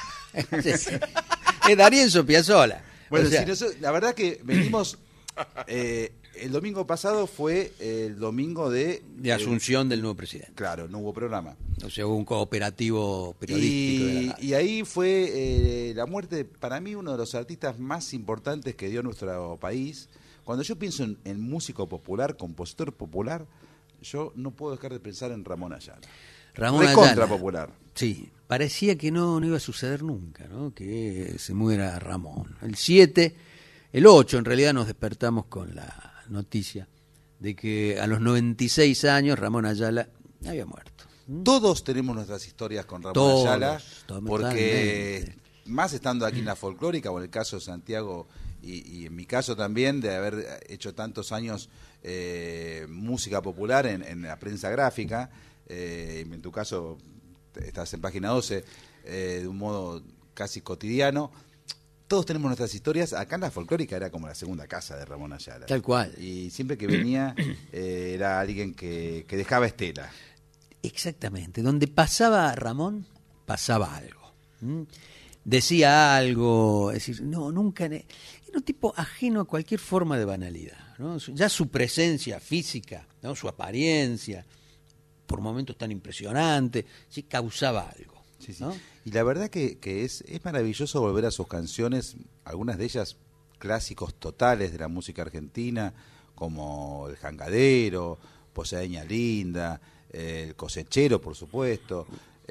Sí. Es D'Arienzo Piazzolla. Bueno, O sea, si nosotros- la verdad que venimos... eh, el domingo pasado fue el domingo de... de asunción del nuevo presidente. Claro, no hubo programa. O sea, hubo un cooperativo periodístico. de la Y, radio. y ahí fue eh, la muerte, para mí, uno de los artistas más importantes que dio nuestro país. Cuando yo pienso en, en músico popular, compositor popular, yo no puedo dejar de pensar en Ramón Ayala. Ramón Recontra Ayala. popular. Sí, parecía que no, no iba a suceder nunca, ¿no? Que se muera Ramón. El siete, el ocho en realidad nos despertamos con la noticia de que a los noventa y seis años Ramón Ayala había muerto. Todos tenemos nuestras historias con Ramón Todos, Ayala, porque totalmente. más estando aquí en la folclórica, o en el caso de Santiago, y, y en mi caso también, de haber hecho tantos años eh, música popular en, en la prensa gráfica, eh, en tu caso estás en Página doce, eh, de un modo casi cotidiano. Todos tenemos nuestras historias. Acá en la folclórica era como la segunda casa de Ramón Ayala. Tal cual. Y siempre que venía eh, era alguien que, que dejaba estela. Exactamente, donde pasaba Ramón, pasaba algo. ¿Mm? Decía algo, es decir, no, nunca... Era un tipo ajeno a cualquier forma de banalidad, ¿no? Ya su presencia física, ¿no? Su apariencia, por momentos tan impresionante, sí causaba algo. Sí, sí. ¿No? Y la verdad que, que es, es maravilloso volver a sus canciones, algunas de ellas clásicos totales de la música argentina, como El Jangadero, Poseña Linda, eh, El Cosechero, por supuesto.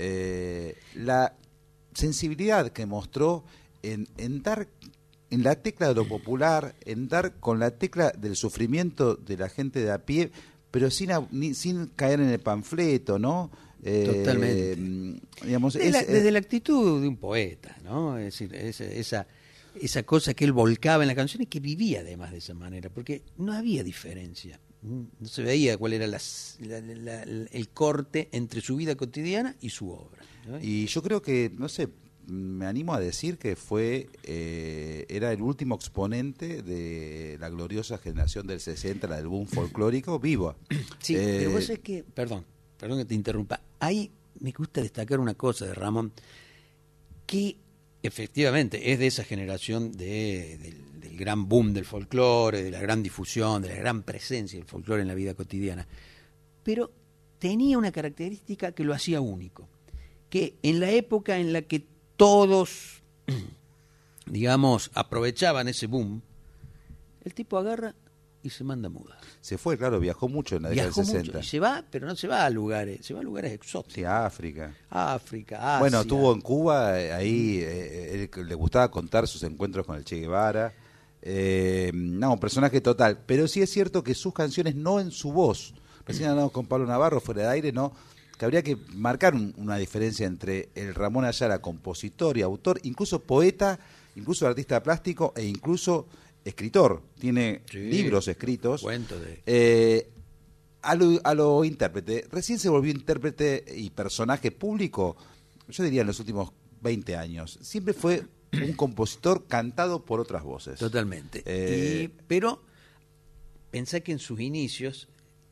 Eh, la sensibilidad que mostró en, en dar en la tecla de lo popular, en dar con la tecla del sufrimiento de la gente de a pie, pero sin, a- ni- sin caer en el panfleto, ¿no? Eh, Totalmente. Digamos, Desde, es- la, es- desde la actitud de un poeta, ¿no? Es decir, esa, esa, esa cosa que él volcaba en la canción y que vivía además de esa manera, porque no había diferencia. No se veía cuál era las- la- la- la- el corte entre su vida cotidiana y su obra, ¿no? Y yo creo que, no sé, me animo a decir que fue eh, era el último exponente de la gloriosa generación del sesenta, la del boom folclórico, viva. Sí, Eh, pero vos sabés que, perdón, perdón que te interrumpa, ahí me gusta destacar una cosa de Ramón, que efectivamente es de esa generación de, del, del gran boom del folclore, de la gran difusión, de la gran presencia del folclore en la vida cotidiana, pero tenía una característica que lo hacía único, que en la época en la que todos, digamos, aprovechaban ese boom, el tipo agarra y se manda muda. Se fue, claro, viajó mucho en la década Viajó del mucho sesenta. y se va, pero no se va a lugares, se va a lugares exóticos. Sí, a África. África, Asia. Bueno, estuvo en Cuba, eh, ahí eh, él le gustaba contar sus encuentros con el Che Guevara. Eh, no, un personaje total. Pero sí es cierto que sus canciones, no en su voz, recién hablamos con Pablo Navarro fuera de aire, ¿no? Que habría que marcar un, una diferencia entre el Ramón Ayala, compositor y autor, incluso poeta, incluso artista plástico e incluso escritor. Tiene sí, libros escritos. Cuento de... Eh, a, lo, a lo intérprete. Recién se volvió intérprete y personaje público, yo diría en los últimos veinte años. Siempre fue un compositor cantado por otras voces. Totalmente. Eh, y, pero pensá que en sus inicios,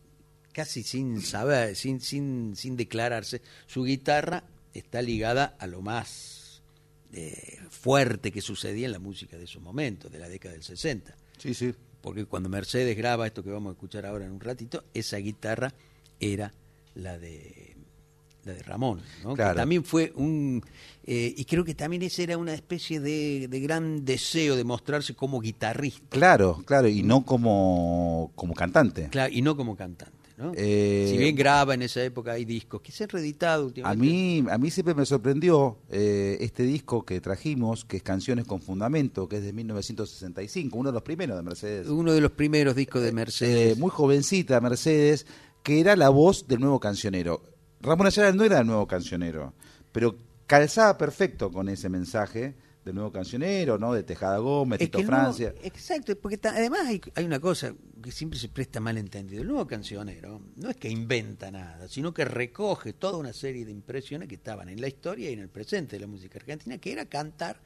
casi sin saber, sin, sin, sin declararse, su guitarra está ligada a lo más eh, fuerte que sucedía en la música de esos momentos, de la década del sesenta. Sí, sí. Porque cuando Mercedes graba esto que vamos a escuchar ahora en un ratito, esa guitarra era la de la de Ramón, ¿no? Claro. Que también fue un... Eh, y creo que también ese era una especie de, de gran deseo de mostrarse como guitarrista. Claro, claro, y no como, como cantante. Claro, y no como cantante, ¿no? Eh, si bien graba en esa época, hay discos que se han reeditado últimamente. A mí, a mí siempre me sorprendió eh, este disco que trajimos, que es Canciones con Fundamento, que es de mil novecientos sesenta y cinco, uno de los primeros de Mercedes. Uno de los primeros discos de Mercedes. Eh, muy jovencita Mercedes, que era la voz del nuevo cancionero. Ramón Ayala no era el nuevo cancionero, pero calzaba perfecto con ese mensaje del nuevo cancionero, ¿no? De Tejada Gómez, Es Tito que el Francia. nuevo- exacto, porque ta- además hay, hay una cosa que siempre se presta mal entendido. El nuevo cancionero no es que inventa nada, sino que recoge toda una serie de impresiones que estaban en la historia y en el presente de la música argentina, que era cantar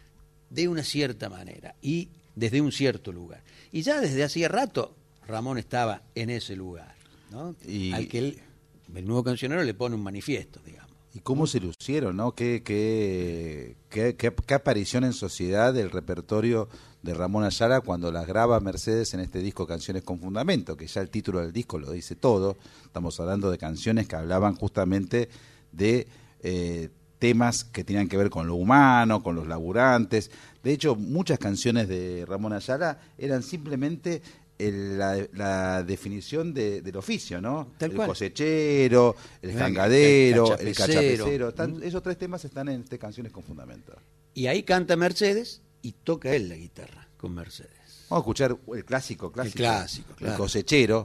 de una cierta manera y desde un cierto lugar. Y ya desde hacía rato Ramón estaba en ese lugar, ¿no? Y- Al que él, el nuevo cancionero le pone un manifiesto, digamos. Y cómo se lucieron, ¿no? Qué, qué, qué, qué, qué aparición en sociedad del repertorio de Ramón Ayala cuando las graba Mercedes en este disco Canciones con Fundamento, que ya el título del disco lo dice todo. Estamos hablando de canciones que hablaban justamente de eh, temas que tenían que ver con lo humano, con los laburantes. De hecho, muchas canciones de Ramón Ayala eran simplemente el- la, la definición de, del oficio, ¿no? Tal el cual. cosechero, el El jangadero, el cachapecero. cachapecero. Están- esos tres temas están en este Canciones con Fundamento. Y ahí canta Mercedes y toca él la guitarra con Mercedes. Vamos a escuchar el clásico, clásico. El clásico, claro. El cosechero.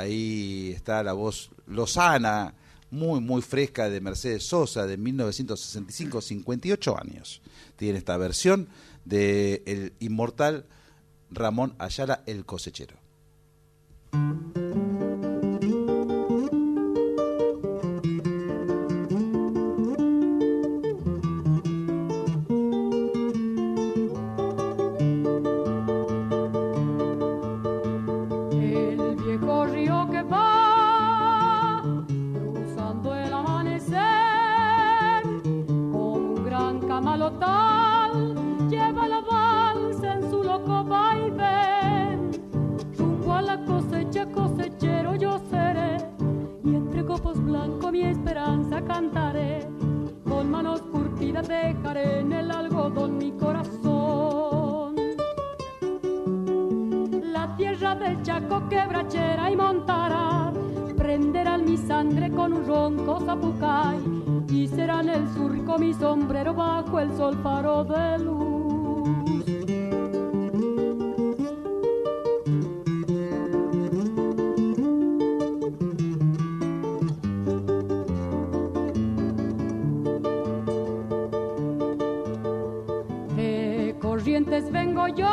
Ahí está la voz lozana, muy, muy fresca de Mercedes Sosa, de mil novecientos sesenta y cinco, cincuenta y ocho años. Tiene esta versión de el inmortal Ramón Ayala, el cosechero. El viejo río que va cruzando el amanecer, como un gran camalotal, lleva la balsa en su loco vaivén. Rumbo a la cosecha, cosechero yo seré, y entre copos blancos mi esperanza cantaré. Con manos curtidas dejaré en el algodón mi corazón. La tierra del Chaco quebrachera y montará, prenderán mi sangre con un ronco zapucay, y serán el surco mi sombrero bajo el sol faro de luz. De Corrientes vengo yo,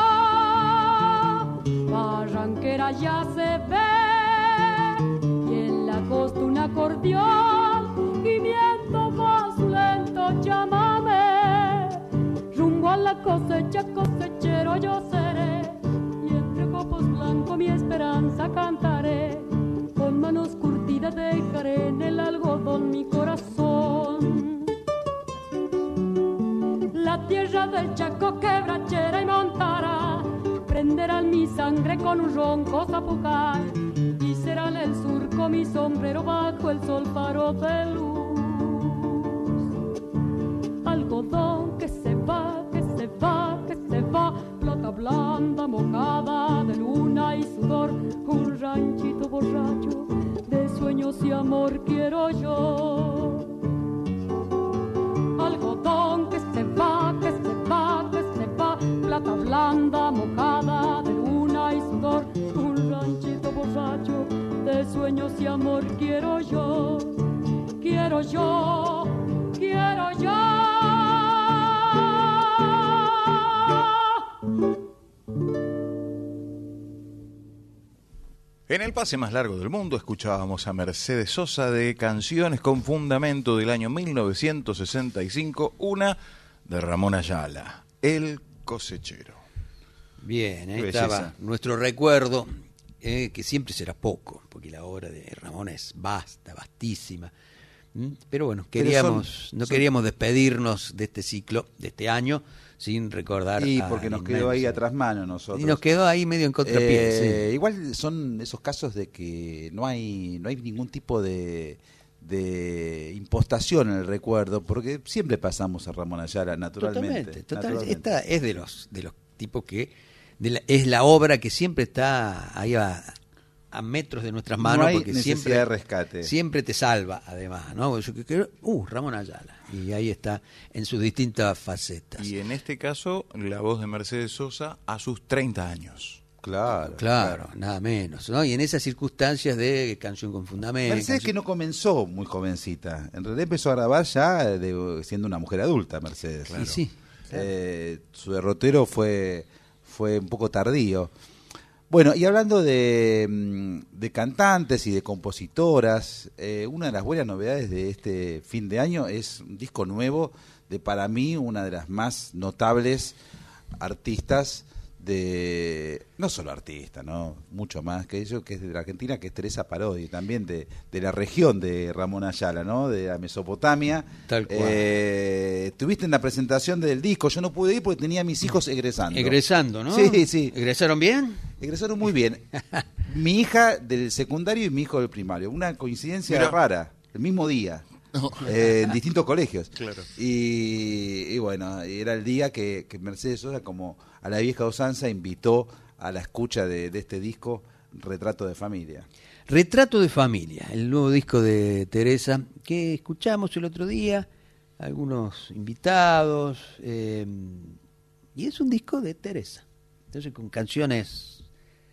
Barranquera ya se ve, y en la costa un acordeón, y viento va su lento llámame. Rumbo a la cosecha, cosechero yo seré, y entre copos blancos mi esperanza cantaré. Con manos curtidas dejaré en el algodón mi corazón. La tierra del Chaco quebrachera y montará, prenderán mi sangre con un ronco zapucay, y serán el surco mi sombrero bajo el sol faro de luz. Algodón que se va, que se va, que se va, plata blanda mojada de luna y sudor, un ranchito borracho de sueños y amor quiero yo. Algodón que se va, que se va, que se va, plata blanda mojada de luna y sudor, un ranchito borracho de sueños y amor quiero yo, quiero yo, quiero yo. En el pase más largo del mundo escuchábamos a Mercedes Sosa de Canciones con Fundamento del año mil novecientos sesenta y cinco, una de Ramón Ayala, El Cosechero. Bien, ahí Belleza. estaba nuestro recuerdo, eh, que siempre será poco, porque la obra de Ramón es vasta, vastísima. ¿Mm? Pero bueno, queríamos, Pero son- no son- queríamos despedirnos de este ciclo, de este año, sin recordar. Y a porque nos la quedó ahí inmensa. atrás mano nosotros. Y nos quedó ahí medio en contrapié. Eh, sí. Igual son esos casos de que no hay no hay ningún tipo de, de impostación en el recuerdo, porque siempre pasamos a Ramón Ayala, naturalmente. Totalmente, totalmente. naturalmente. Esta es de los de los tipos que de la- es la obra que siempre está ahí a, a metros de nuestras No manos, hay porque necesidad siempre de rescate. siempre te salva, además, ¿no? Yo que- que- uh, Ramón Ayala, y ahí está en sus distintas facetas. Y en este caso, la voz de Mercedes Sosa a sus treinta años. Claro, Claro, nada menos, ¿no? Y en esas circunstancias de canción con fundamento. Mercedes que no comenzó muy jovencita, en realidad empezó a grabar ya de- siendo una mujer adulta, Mercedes. Y sí, Eh, su derrotero fue, fue un poco tardío. Bueno, y hablando de, mm, de cantantes y de compositoras, eh, una de las buenas novedades de este fin de año es un disco nuevo de, para mí, una de las más notables artistas de, no solo artista, no, mucho más que ello, que es de la Argentina, que es Teresa Parodi, también de, de la región de Ramón Ayala, ¿no? De la Mesopotamia. Tal cual. Eh, estuviste en la presentación del disco, yo no pude ir porque tenía a mis hijos egresando. egresando, ¿no? Sí, sí. ¿Egresaron bien? Egresaron muy bien. Mi hija del secundario y mi hijo del primario. Una coincidencia Mirá. rara, el mismo día. eh, en distintos colegios. Claro. Y, y bueno, era el día que, que Mercedes Sosa, como a la vieja usanza, invitó a la escucha de, de este disco, Retrato de Familia. Retrato de Familia, el nuevo disco de Teresa, que escuchamos el otro día, algunos invitados, eh, y es un disco de Teresa. Entonces, con canciones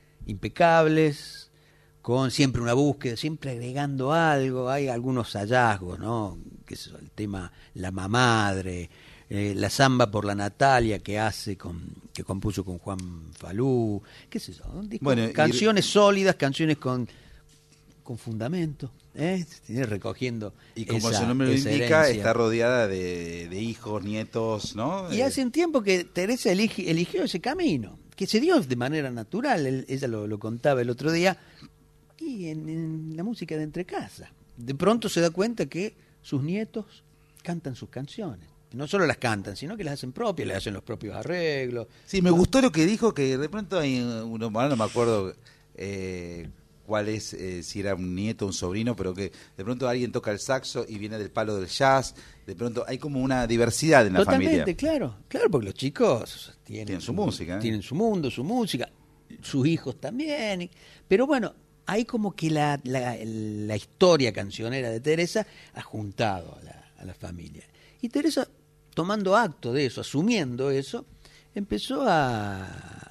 impecables, con siempre una búsqueda, siempre agregando algo, hay algunos hallazgos, ¿no? Que es el tema La Mamadre, eh, la Zamba por la Natalia que hace con que compuso con Juan Falú, qué sé yo, un disco, Bueno, y- canciones sólidas, canciones con con fundamento, ¿eh? recogiendo Y como esa- su nombre lo esa indica, herencia. está rodeada de, de hijos, nietos, ¿no? Y Eh, hace un tiempo que Teresa elige- eligió ese camino, que se dio de manera natural, él- ella lo, lo contaba el otro día, y en, en la música de entre casa. De pronto se da cuenta que sus nietos cantan sus canciones. No solo las cantan, sino que las hacen propias, le hacen los propios arreglos. Sí, me gustó lo que dijo, que de pronto hay uno, bueno, no me acuerdo eh, cuál es, eh, si era un nieto o un sobrino, pero que de pronto alguien toca el saxo y viene del palo del jazz, de pronto hay como una diversidad en la Totalmente, familia. claro, claro, porque los chicos tienen, Tienen su música, ¿eh? tienen su mundo, su música, sus hijos también, y- pero bueno, hay como que la, la, la historia cancionera de Teresa ha juntado a la, a la familia. Y Teresa, tomando acto de eso, asumiendo eso, empezó a,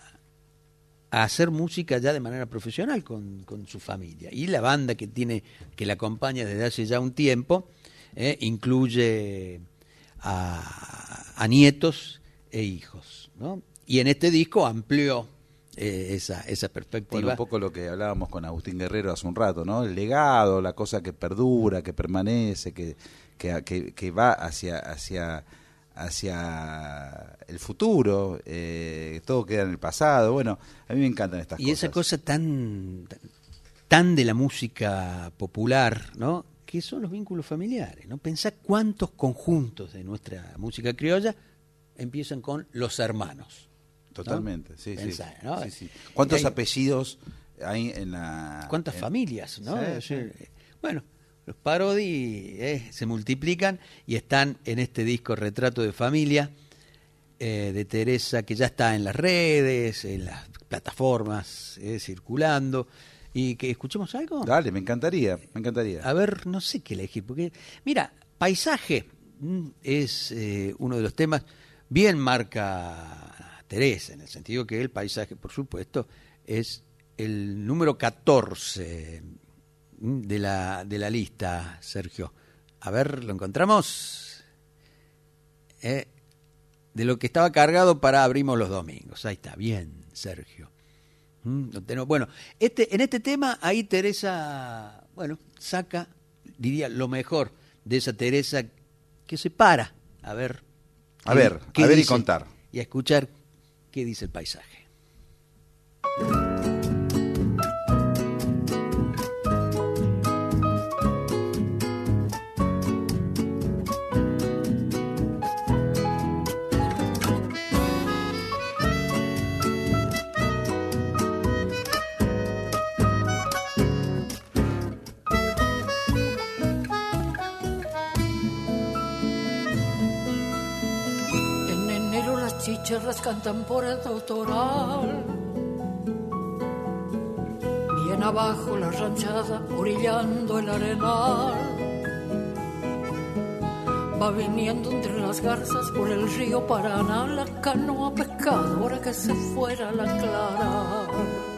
a hacer música ya de manera profesional con, con su familia. Y la banda que tiene, que la acompaña desde hace ya un tiempo, eh, incluye a, a nietos e hijos, ¿no? Y en este disco amplió eh, esa, esa perspectiva. Bueno, un poco lo que hablábamos con Agustín Guerrero hace un rato, ¿no? El legado, la cosa que perdura, que permanece, que, que, que, que va hacia, hacia, hacia el futuro, eh, todo queda en el pasado. Bueno, a mí me encantan estas Y cosas. esa cosa tan, tan, tan de la música popular, ¿no? Que son los vínculos familiares, ¿no? Pensá cuántos conjuntos de nuestra música criolla empiezan con los hermanos. ¿no? Totalmente, sí, Pensá, sí. ¿no? Sí, sí. ¿Cuántos Y hay- apellidos hay en la... ¿Cuántas en- familias, no? Sí, Es sí. decir, bueno, los Parodi eh, se multiplican y están en este disco Retrato de Familia eh, de Teresa, que ya está en las redes, en las plataformas, eh, circulando. ¿Y que escuchemos algo? Dale, me encantaría, me encantaría. A ver, no sé qué elegir, porque, mira, Paisaje mm, es eh, uno de los temas, bien marca Teresa, en el sentido que el paisaje, por supuesto, es el número catorce de la, de la lista, Sergio. A ver, ¿lo encontramos? Eh, de lo que estaba cargado para Abrimos los Domingos. Ahí está, bien, Sergio. Mm, lo tenemos. Bueno, este, en este tema, ahí Teresa, bueno, saca, diría, lo mejor de esa Teresa que se para. A ver. A ver, qué a ver y dice, contar. Y a escuchar qué dice el paisaje. Chicharras cantan por el Totoral, bien abajo la ranchada orillando el arenal, va viniendo entre las garzas por el río Paraná la canoa pescadora que se fuera a la clara.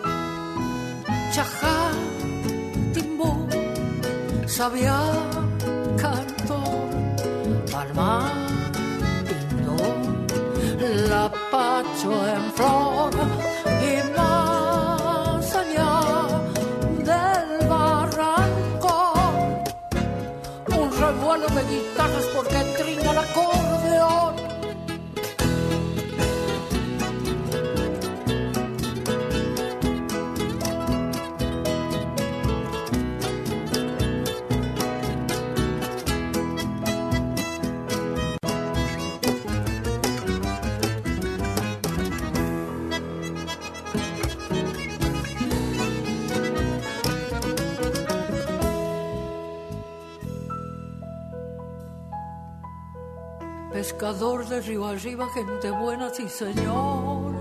Chajá, timbó, sabía, cantor, palmar, la pacho en flor y más allá del barranco un revuelo de guitarras porque trina el acordeón. Pescador de río arriba, gente buena, sí señor.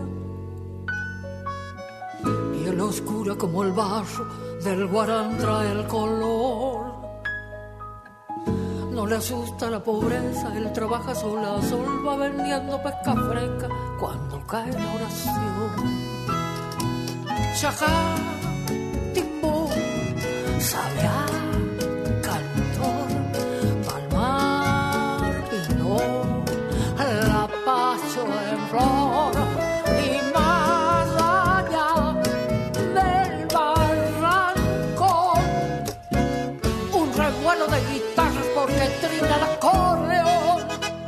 Piel oscura como el barro, del guarán trae el color. No le asusta la pobreza, él trabaja sol a sol, va vendiendo pesca fresca cuando cae la oración. Chajá, timbó, sabia, cantor, palmar, pinó. La paso en flor y más allá del barranco un revuelo de guitarras porque trina el acordeón.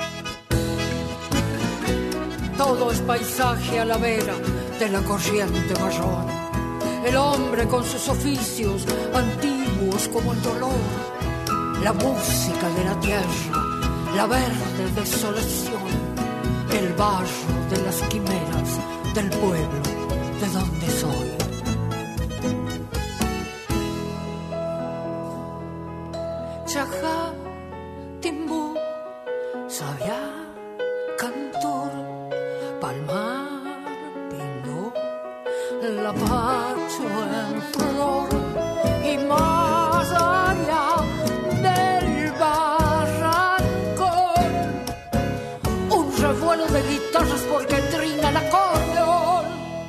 Todo es paisaje a la vera de la corriente marrón, el hombre con sus oficios antiguos como el dolor, la música de la tierra, la verde desolación, el barro de las quimeras del pueblo de donde soy. Chajá, timbú, sabia, cantor, palmar, pindó, la pacho en flor y más allá del barranco un revuelo de guitarras porque trina el acordeón.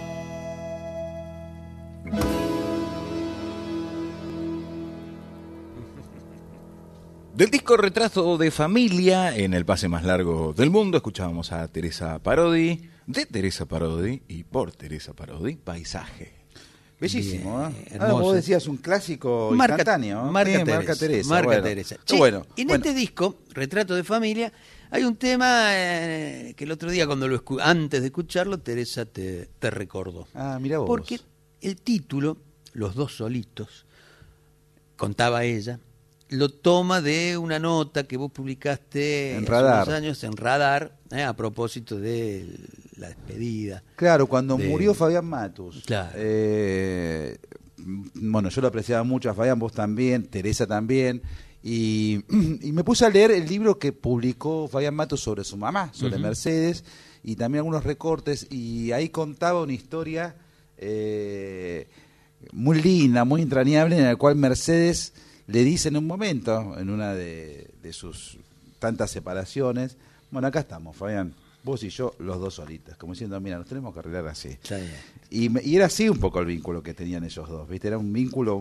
Del disco Retrato de Familia, en el pase más largo del mundo, escuchábamos a Teresa Parodi, de Teresa Parodi y por Teresa Parodi, Paisaje. Bellísimo, Bien, ¿eh? Ah, vos decías un clásico marca, instantáneo. ¿eh? Marca, Sí, Teresa, marca Teresa. Marca bueno. Teresa. Qué Che, bueno. En bueno. este disco, Retrato de Familia, hay un tema eh, que el otro día, cuando lo escu- antes de escucharlo, Teresa te, te recordó. Ah, mira vos. Porque el título, Los dos solitos, contaba ella, lo toma de una nota que vos publicaste En hace Radar. unos años en Radar, eh, a propósito de la despedida. Claro, cuando de- murió Fabián Matus. Claro. Eh, bueno, yo lo apreciaba mucho a Fabián, vos también, Teresa también. Y, y me puse a leer el libro que publicó Fabián Matus sobre su mamá, sobre Ujú. Mercedes, y también algunos recortes. Y ahí contaba una historia eh, muy linda, muy entrañable, en la cual Mercedes le dice en un momento, en una de, de sus tantas separaciones, bueno, acá estamos, Fabián, vos y yo, los dos solitas, como diciendo, mira, nos tenemos que arreglar así. Y, me- y era así un poco el vínculo que tenían ellos dos, ¿viste? Era un vínculo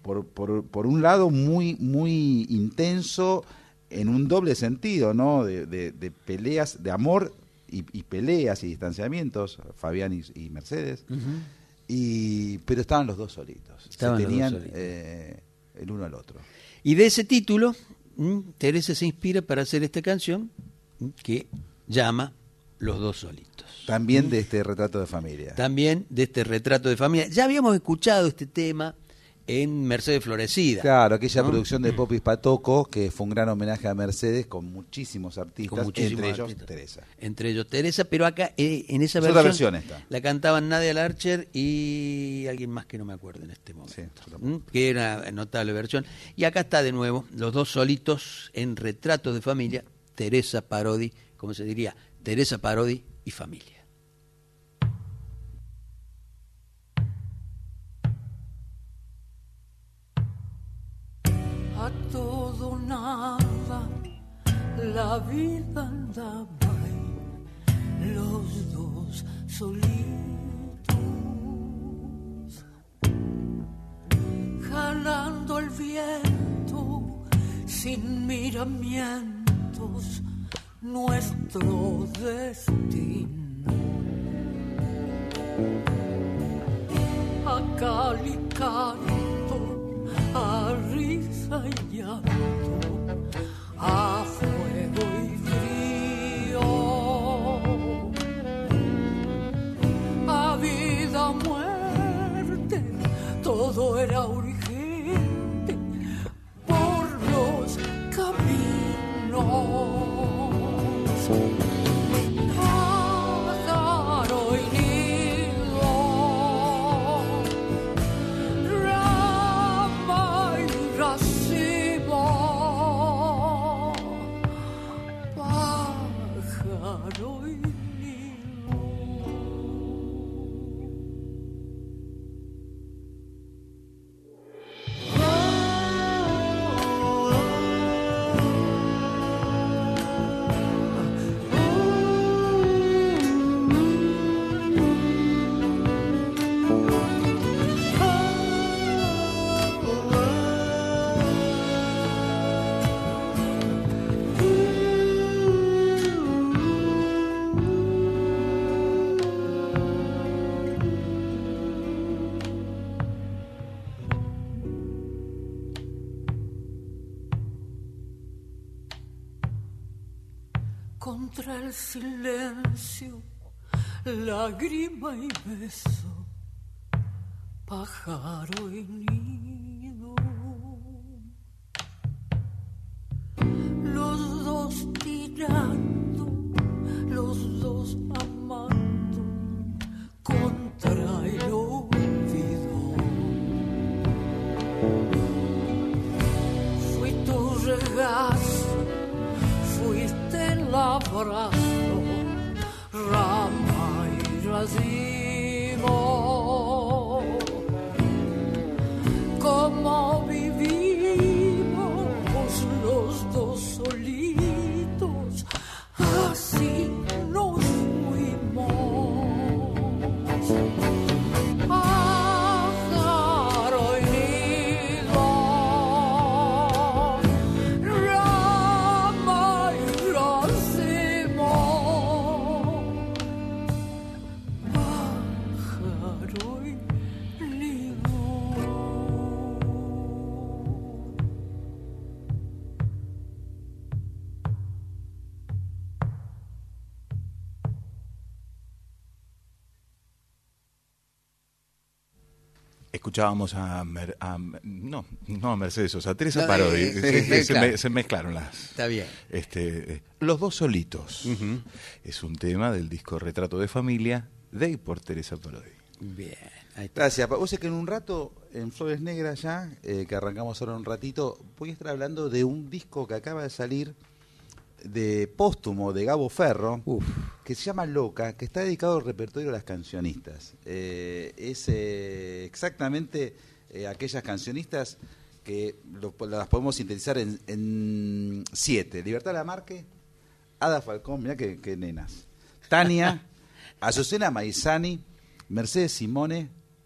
por, por, por un lado muy, muy intenso en un doble sentido, ¿no? De, de, de peleas, de amor y, y peleas y distanciamientos, Fabián y, y Mercedes, uh-huh. y pero estaban los dos solitos, estaban se tenían solitos. Eh, el uno al otro. Y de ese título, Teresa se inspira para hacer esta canción que llama Los dos solitos. También de este retrato de familia. También de este retrato de familia. Ya habíamos escuchado este tema en Mercedes Florecida. Claro, aquella ¿no? producción de Popis Patoco, que fue un gran homenaje a Mercedes con muchísimos artistas, con muchísimos entre ellos artistas. Teresa. Entre ellos Teresa, pero acá eh, en esa es versión, versión está. La cantaban Nadia Larcher y alguien más que no me acuerdo en este momento, sí, ¿Mm? que era notable versión. Y acá está de nuevo, los dos solitos en Retratos de Familia, Teresa Parodi, como se diría, Teresa Parodi y familia. A todo nada la vida andaba y los dos solitos, jalando el viento sin miramientos nuestro destino. A cal y canto, a risa y llanto, a fuego y frío, a vida, muerte, todo era urgente por los caminos. Pájaro y nido, rama y racimo, pájaro y contra el silencio, lágrima y beso, pájaro y nido. Los dos tirando, los dos amando, contra el olvido. Fui tu regazo, fuiste el abrazo, rama y racimo. Como vivimos los dos solitos, así nos fuimos. Pájaro y nido, rama y racimo, pájaro y nido. Escuchábamos a, Mer, a no, no a Mercedes, o sea, a Teresa No, Parodi. eh, se, eh, se, claro. me, se mezclaron las. Está bien. Este, los dos solitos. Uh-huh. Es un tema del disco Retrato de Familia de y por Teresa Parodi. Bien. Ahí está. Gracias. Vos sé que en un rato, en Flores Negras ya, eh, que arrancamos ahora un ratito, voy a estar hablando de un disco que acaba de salir de póstumo de Gabo Ferro, Uf. que se llama Loca, que está dedicado al repertorio de las cancionistas. Eh, es eh, exactamente eh, aquellas cancionistas que lo, las podemos sintetizar en, en siete. Libertad Lamarque, Ada Falcón, mirá que, que nenas, Tania, Azucena Maizani, Mercedes Simone,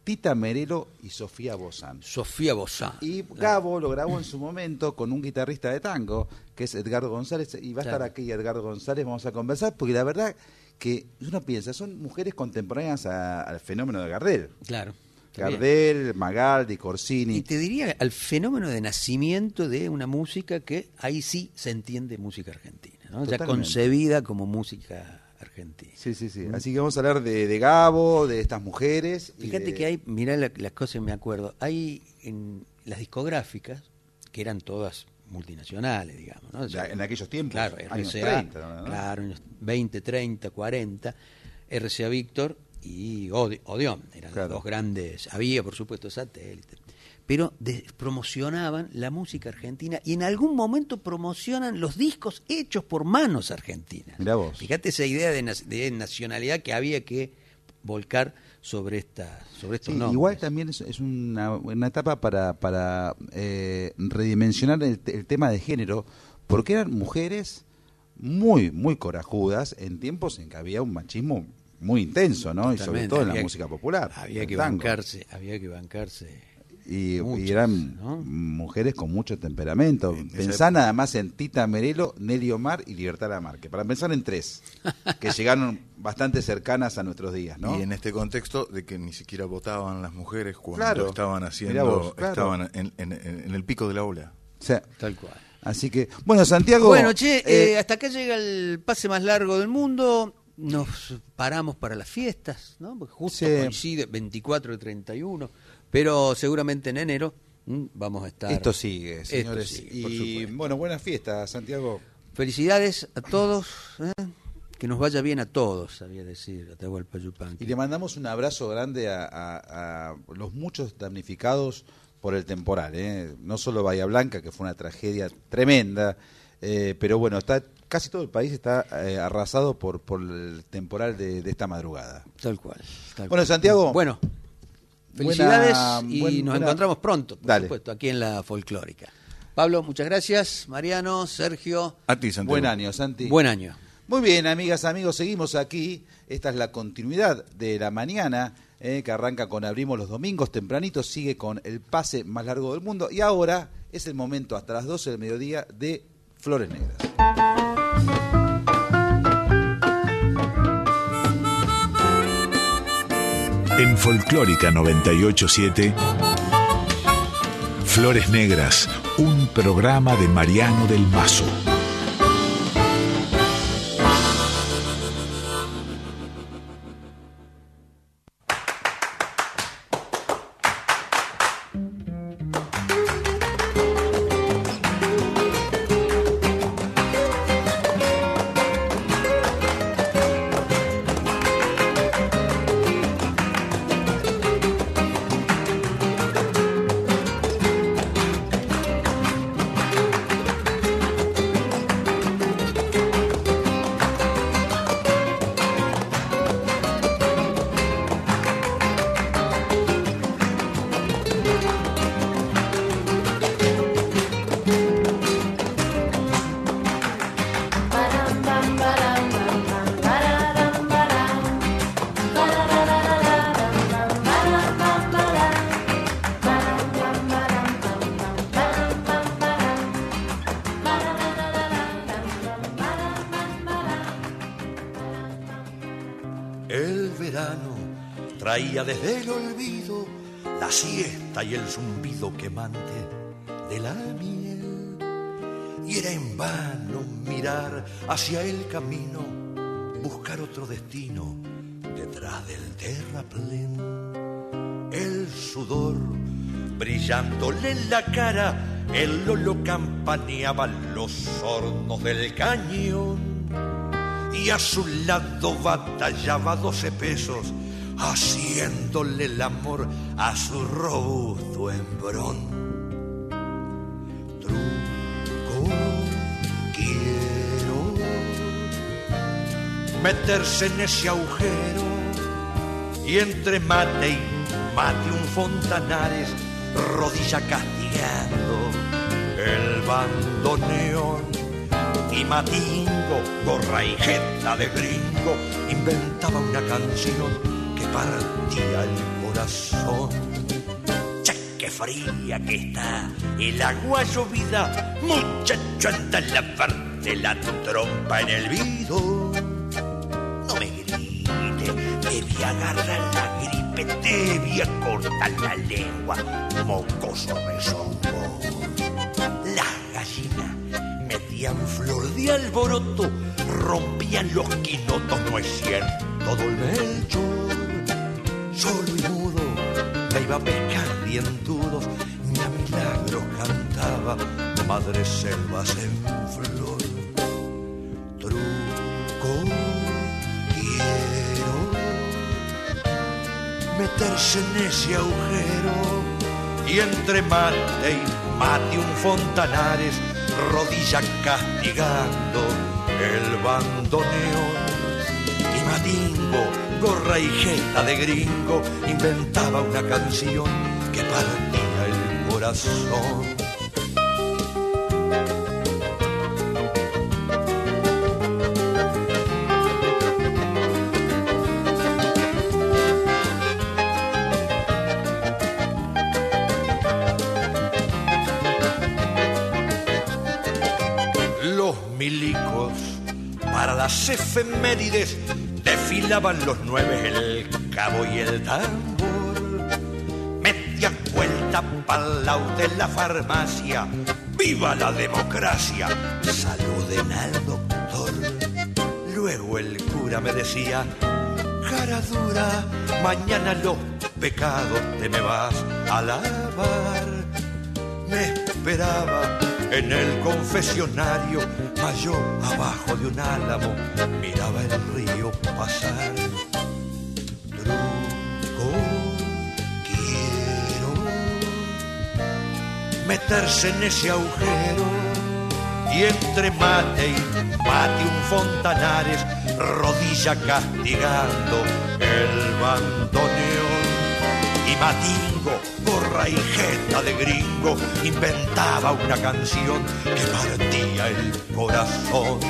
Tita Merelo y Sofía Bozán. Sofía Bozán. Y Gabo lo grabó en su momento con un guitarrista de tango, que es Edgardo González, y va a Claro. estar aquí Edgardo González, vamos a conversar, porque la verdad que uno piensa, son mujeres contemporáneas a- al fenómeno de Gardel. Claro. está bien. Gardel, Magaldi, Corsini. Y te diría al fenómeno de nacimiento de una música que ahí sí se entiende música argentina, ¿no? Ya Totalmente. concebida como música argentina. Sí, sí, sí. Así que vamos a hablar de, de Gabo, de estas mujeres. y Fíjate de- que hay, mirá la- las cosas, me acuerdo, hay en las discográficas, que eran todas multinacionales, digamos, ¿no? Ya, en aquellos tiempos, claro, años R C A, treinta, ¿no? claro, años veinte, treinta, cuarenta, R C A Víctor y Ode- Odeón, eran Claro. los dos grandes, había por supuesto Satélite, pero de- promocionaban la música argentina y en algún momento promocionan los discos hechos por manos argentinas. Mirá vos. Fíjate esa idea de, na- de nacionalidad que había que volcar sobre esta sobre estos Sí, nombres. igual también es, es una, una etapa para, para eh, redimensionar el, te- el tema de género, porque eran mujeres muy, muy corajudas en tiempos en que había un machismo muy intenso, ¿no? Y sobre Totalmente, todo en la había- música popular. Había el que tango. bancarse, había que bancarse. Y, y muchas, eran ¿no? mujeres con mucho temperamento. Pensá nada más en Tita Merelo, Nelly Omar y Libertad Lamarque. Para pensar en tres, que llegaron bastante cercanas a nuestros días, ¿no? Y en este contexto de que ni siquiera votaban las mujeres cuando Claro. estaban Mirá haciendo, vos, claro. estaban en, en- en el pico de la ola. O sea, Tal cual. así que, bueno, Santiago. Bueno, che, eh, eh, hasta acá llega el pase más largo del mundo. Nos paramos para las fiestas, ¿no? Porque justo Sí. coincide veinticuatro y treinta y uno, pero seguramente en enero mm, vamos a estar. Esto sigue, Esto señores. sigue, por y supuesto. bueno, buenas fiestas, Santiago. Felicidades a todos, ¿eh? Que nos vaya bien a todos, sabía decir Atahualpa Yupanqui. Y le mandamos un abrazo grande a, a- a los muchos damnificados por el temporal, ¿eh? No solo Bahía Blanca, que fue una tragedia tremenda, eh, pero bueno, está casi todo el país está eh, arrasado por, por el temporal de, de esta madrugada. Tal cual. tal Bueno, cual. Santiago. Bueno, felicidades buena- y buen- nos buena- encontramos pronto, por Dale. supuesto, aquí en la Folclórica. Pablo, muchas gracias. Mariano, Sergio. A ti, Santiago. Buen año, Santi. Buen año. Muy bien, amigas, amigos, seguimos aquí. Esta es la continuidad de la mañana, eh, que arranca con Abrimos los domingos tempranito, sigue con el pase más largo del mundo. Y ahora es el momento, hasta las doce del mediodía, de Flores Negras. En Folclórica noventa y ocho punto siete, Flores Negras, un programa de Mariano del Mazo. El verano traía desde el olvido la siesta y el zumbido quemante de la miel. Y era en vano mirar hacia el camino, buscar otro destino detrás del terraplén. El sudor brillándole en la cara, el lolo campaneaba los hornos del cañón. Y a su lado batallaba doce pesos, haciéndole el amor a su robusto hembrón. Truco, quiero meterse en ese agujero, y entre mate y mate un Fontanares, rodilla castigando el bandoneón. Y Matingo, gorra y jeta de gringo, inventaba una canción que partía el corazón. Cha, qué fría que está el agua llovida, muchacho, anda a lavarte la trompa en el vido. No me grites, te voy a agarrar la gripe, te voy a cortar la lengua, mocoso rezongo. Las gallinas metían flor de alboroto, rompían los quinotos, no es cierto, todo el melchor. Solo y mudo me iba a pescar dientudos, ni a milagros cantaba Madre Selvas en flor. Truco, quiero meterse en ese agujero y entre mate y mate un Fontanares, rodilla castigando el bandoneón. Y Madingo, gorra y jeta de gringo, inventaba una canción que partía el corazón. Los milicos para las efemérides desfilaban los nueve, el cabo y el tambor. Media vuelta pa'l lado de la farmacia, ¡viva la democracia! Saluden al doctor. Luego el cura me decía, cara dura, mañana los pecados te me vas a lavar. Me esperaba en el confesionario, mas yo abajo de un álamo miraba el río pasar. Truco, quiero meterse en ese agujero y entre mate y mate un Fontanares, rodilla castigando el bandoneón. Y Matingo, gorra y jeta de gringo, inventaba una canción que partía el corazón.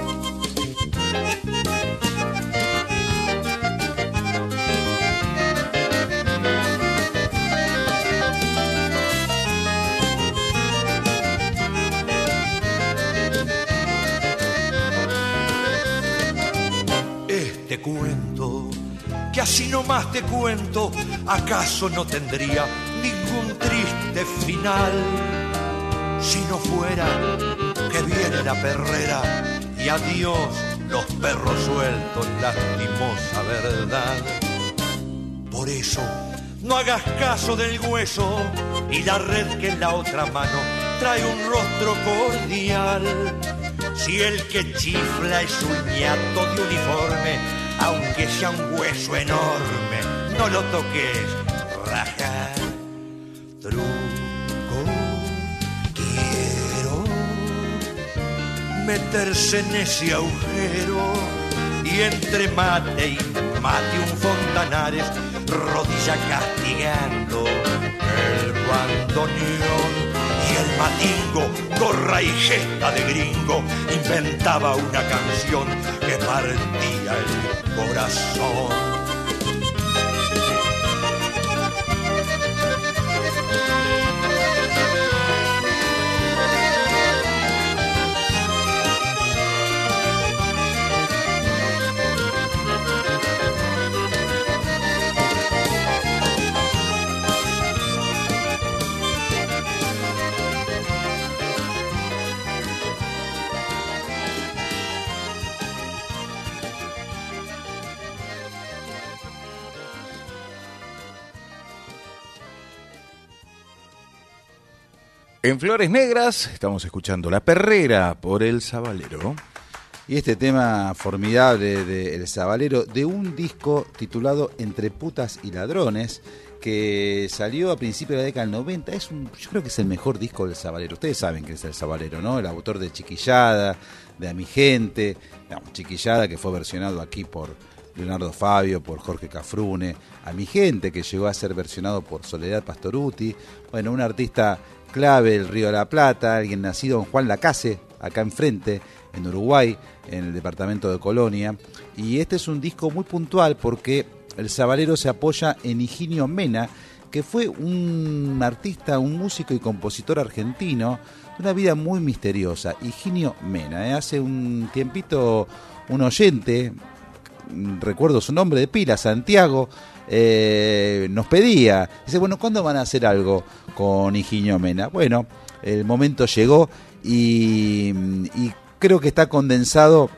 Este cuento, que así nomás te cuento, ¿acaso no tendría ningún triste final? Si no fuera que viene la perrera y adiós los perros sueltos, lastimosa verdad. Por eso no hagas caso del hueso y la red que en la otra mano trae un rostro cordial. Si el que chifla es un ñato de uniforme, aunque sea un hueso enorme, no lo toques, raja. Truco, quiero meterse en ese agujero y entre mate y mate un Fontanares, rodilla castigando el bandoneón. Y el Matingo, gorra y jeta de gringo, inventaba una canción que partía el corazón. En Flores Negras estamos escuchando La Perrera por El Sabalero. Y este tema formidable de El Sabalero, de un disco titulado Entre putas y ladrones, que salió a principios de la década del noventa. Es un, yo creo que es el mejor disco del Sabalero. Ustedes saben que es El Sabalero, ¿no? El autor de Chiquillada, de A mi gente, digamos, Chiquillada, que fue versionado aquí por Leonardo Fabio, por Jorge Cafrune, A mi gente, que llegó a ser versionado por Soledad Pastorutti. Bueno, un artista clave del Río de la Plata, alguien nacido en Juan Lacase, acá enfrente, en Uruguay, en el departamento de Colonia. Y este es un disco muy puntual porque el Sabalero se apoya en Higinio Mena, que fue un artista, un músico y compositor argentino de una vida muy misteriosa. Higinio Mena, ¿eh? Hace un tiempito un oyente, recuerdo su nombre de pila, Santiago, eh, nos pedía, dice, bueno, ¿cuándo van a hacer algo con Higinio Mena? Bueno, el momento llegó y, y creo que está condensado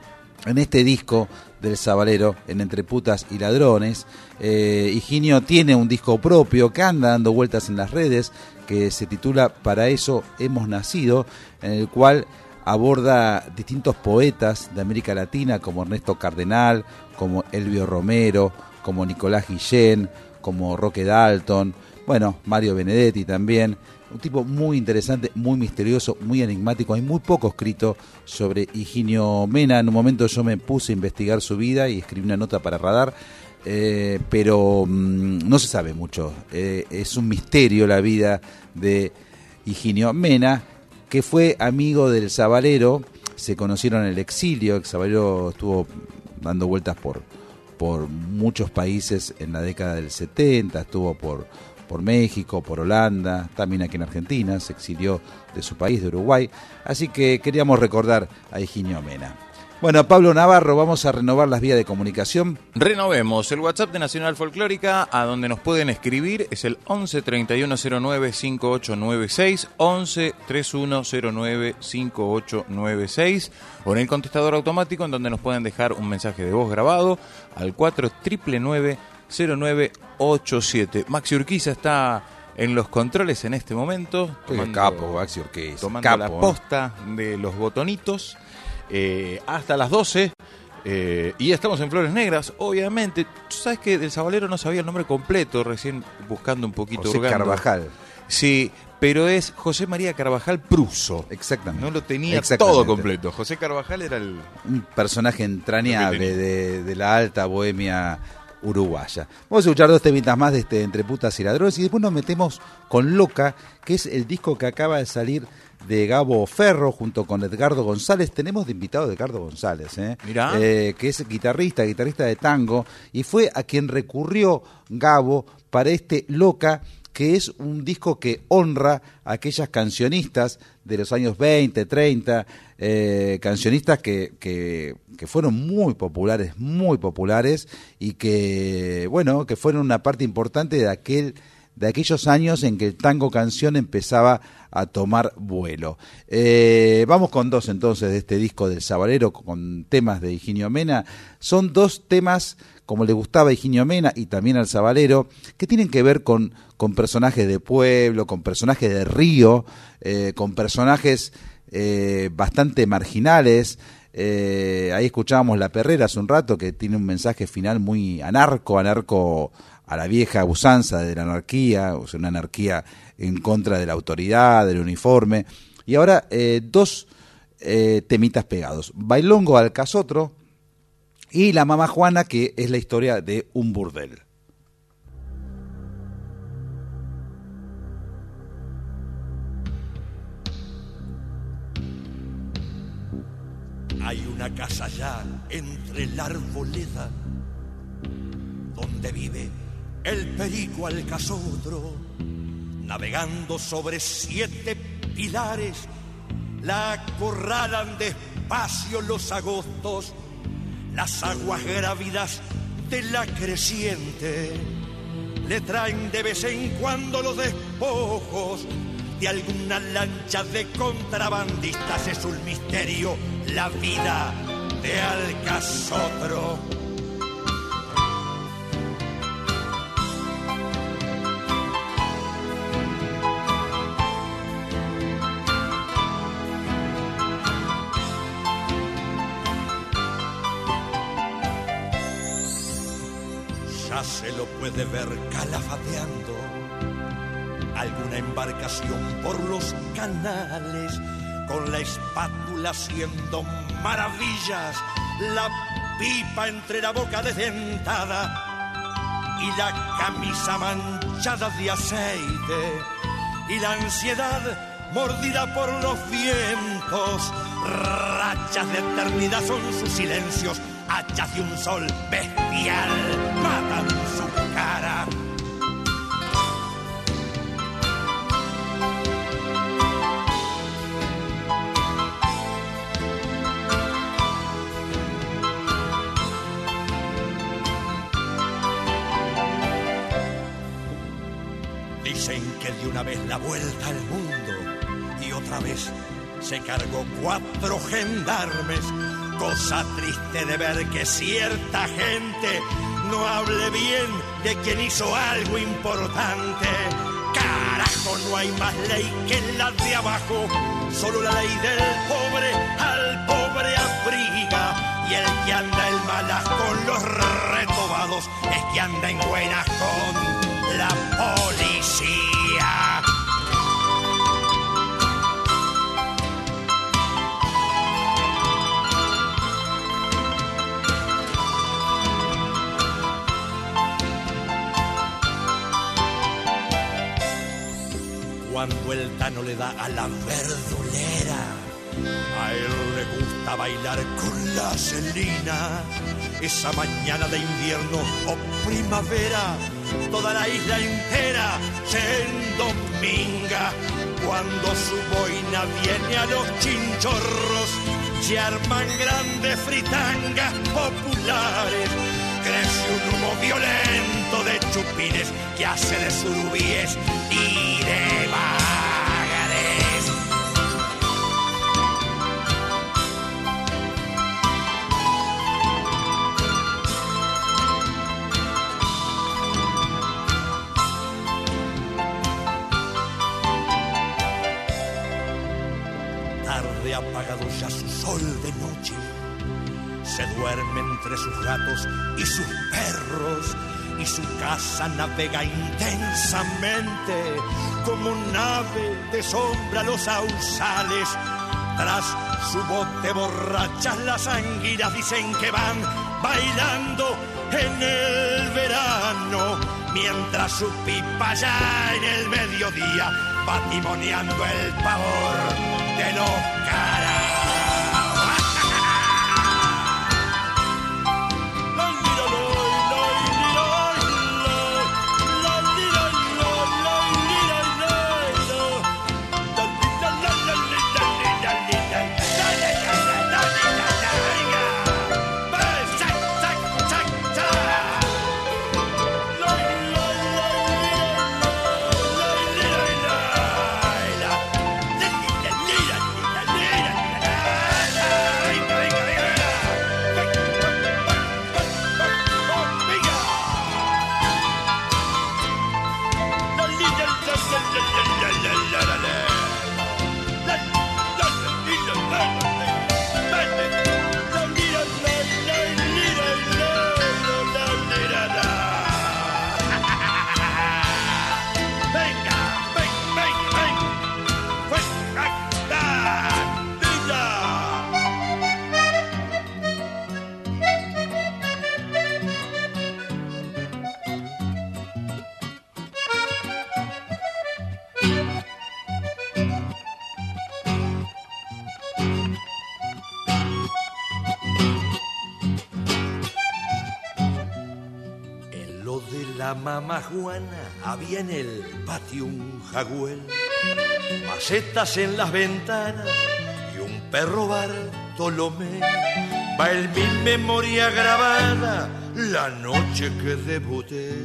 en este disco del Sabalero, en Entre Putas y Ladrones. eh, Higinio tiene un disco propio que anda dando vueltas en las redes, que se titula Para eso hemos nacido, en el cual aborda distintos poetas de América Latina, como Ernesto Cardenal, como Elvio Romero, como Nicolás Guillén, como Roque Dalton, bueno, Mario Benedetti también. Un tipo muy interesante, muy misterioso, muy enigmático. Hay muy poco escrito sobre Higinio Mena. En un momento yo me puse a investigar su vida y escribí una nota para Radar, eh, pero mmm, no se sabe mucho. Eh, es un misterio la vida de Higinio Mena, que fue amigo del Sabalero. Se conocieron en el exilio. El Sabalero estuvo dando vueltas por, por muchos países en la década del setenta, estuvo por... por México, por Holanda, también aquí en Argentina, se exilió de su país, de Uruguay, así que queríamos recordar a Higinio Mena. Bueno, Pablo Navarro, vamos a renovar las vías de comunicación. Renovemos el WhatsApp de Nacional Folclórica, a donde nos pueden escribir, es el once treinta y uno cero nueve cincuenta y ocho noventa y seis, once treinta y uno cero nueve cincuenta y ocho noventa y seis, o en el contestador automático, en donde nos pueden dejar un mensaje de voz grabado al cuatro nueve nueve cero nueve ocho siete. Maxi Urquiza está en los controles en este momento. Tomando, capo, Maxi Urquiza. Tomando capo, la posta de los botonitos eh, hasta las doce. Eh, y estamos en Flores Negras, obviamente. Tú sabes que del Sabalero no sabía el nombre completo, recién buscando un poquito. José hurgando. Carvajal. Sí, pero es José María Carvajal Pruso. Exactamente. No lo tenía todo completo. José Carvajal era el... un personaje entrañable de, de la alta bohemia uruguaya. Vamos a escuchar dos temitas más de este Entre Putas y Ladrones y después nos metemos con Loca, que es el disco que acaba de salir de Gabo Ferro junto con Edgardo González. Tenemos de invitado a Edgardo González, ¿eh? Mirá. Eh, que es guitarrista, guitarrista de tango, y fue a quien recurrió Gabo para este Loca, que es un disco que honra a aquellas cancionistas de los años veinte, treinta, eh, cancionistas que, que, que fueron muy populares, muy populares, y que, bueno, que fueron una parte importante de aquel de aquellos años en que el tango canción empezaba a tomar vuelo. Eh, vamos con dos entonces de este disco del Sabalero, con temas de Higinio Mena. Son dos temas, como le gustaba a Higinio Mena y también al Sabalero, que tienen que ver con, con personajes de pueblo, con personajes de río, eh, con personajes eh, bastante marginales. Eh, ahí escuchábamos La Perrera hace un rato, que tiene un mensaje final muy anarco, anarco a la vieja usanza de la anarquía, o sea, una anarquía en contra de la autoridad, del uniforme. Y ahora eh, dos eh, temitas pegados: Bailongo al Casotro y La Mamá Juana, que es la historia de un burdel. Hay una casa allá entre la arboleda donde vive el perico al casotro, navegando sobre siete pilares, la acorralan despacio los agostos, las aguas grávidas de la creciente, le traen de vez en cuando los despojos de alguna lancha de contrabandistas. Es un misterio la vida de Alcasotro. Ya se lo puede ver calafateando alguna embarcación por los canales, con la espátula haciendo maravillas, la pipa entre la boca desdentada y la camisa manchada de aceite, y la ansiedad mordida por los vientos. Rachas de eternidad son sus silencios hachas de un sol bestial matan su cara. Dicen que dio una vez la vuelta al mundo y otra vez se cargó cuatro gendarmes. Cosa triste de ver que cierta gente no hable bien de quien hizo algo importante. Carajo, no hay más ley que la de abajo. Solo la ley del pobre al pobre abriga. Y el que anda en malas con los retobados es que anda en buenas con la policía. Cuando el Tano le da a la verdulera, a él le gusta bailar con la Celina. Esa mañana de invierno o primavera, toda la isla entera se endominga. Cuando su boina viene a los chinchorros, se arman grandes fritangas populares. Crece un humo violento de chupines que hace de surubíes y de bagares. Tarde apagado ya su sol de noche, se duerme entre sus gatos y sus perros, y su casa navega intensamente como un ave de sombra los sausales. Tras su bote borrachas las anguilas dicen que van bailando en el verano, mientras su pipa ya en el mediodía va timoneando el pavor de los caras. Mamá Juana había en el patio un jagüel, macetas en las ventanas y un perro Bartolomé. Va en mi memoria grabada la noche que debuté.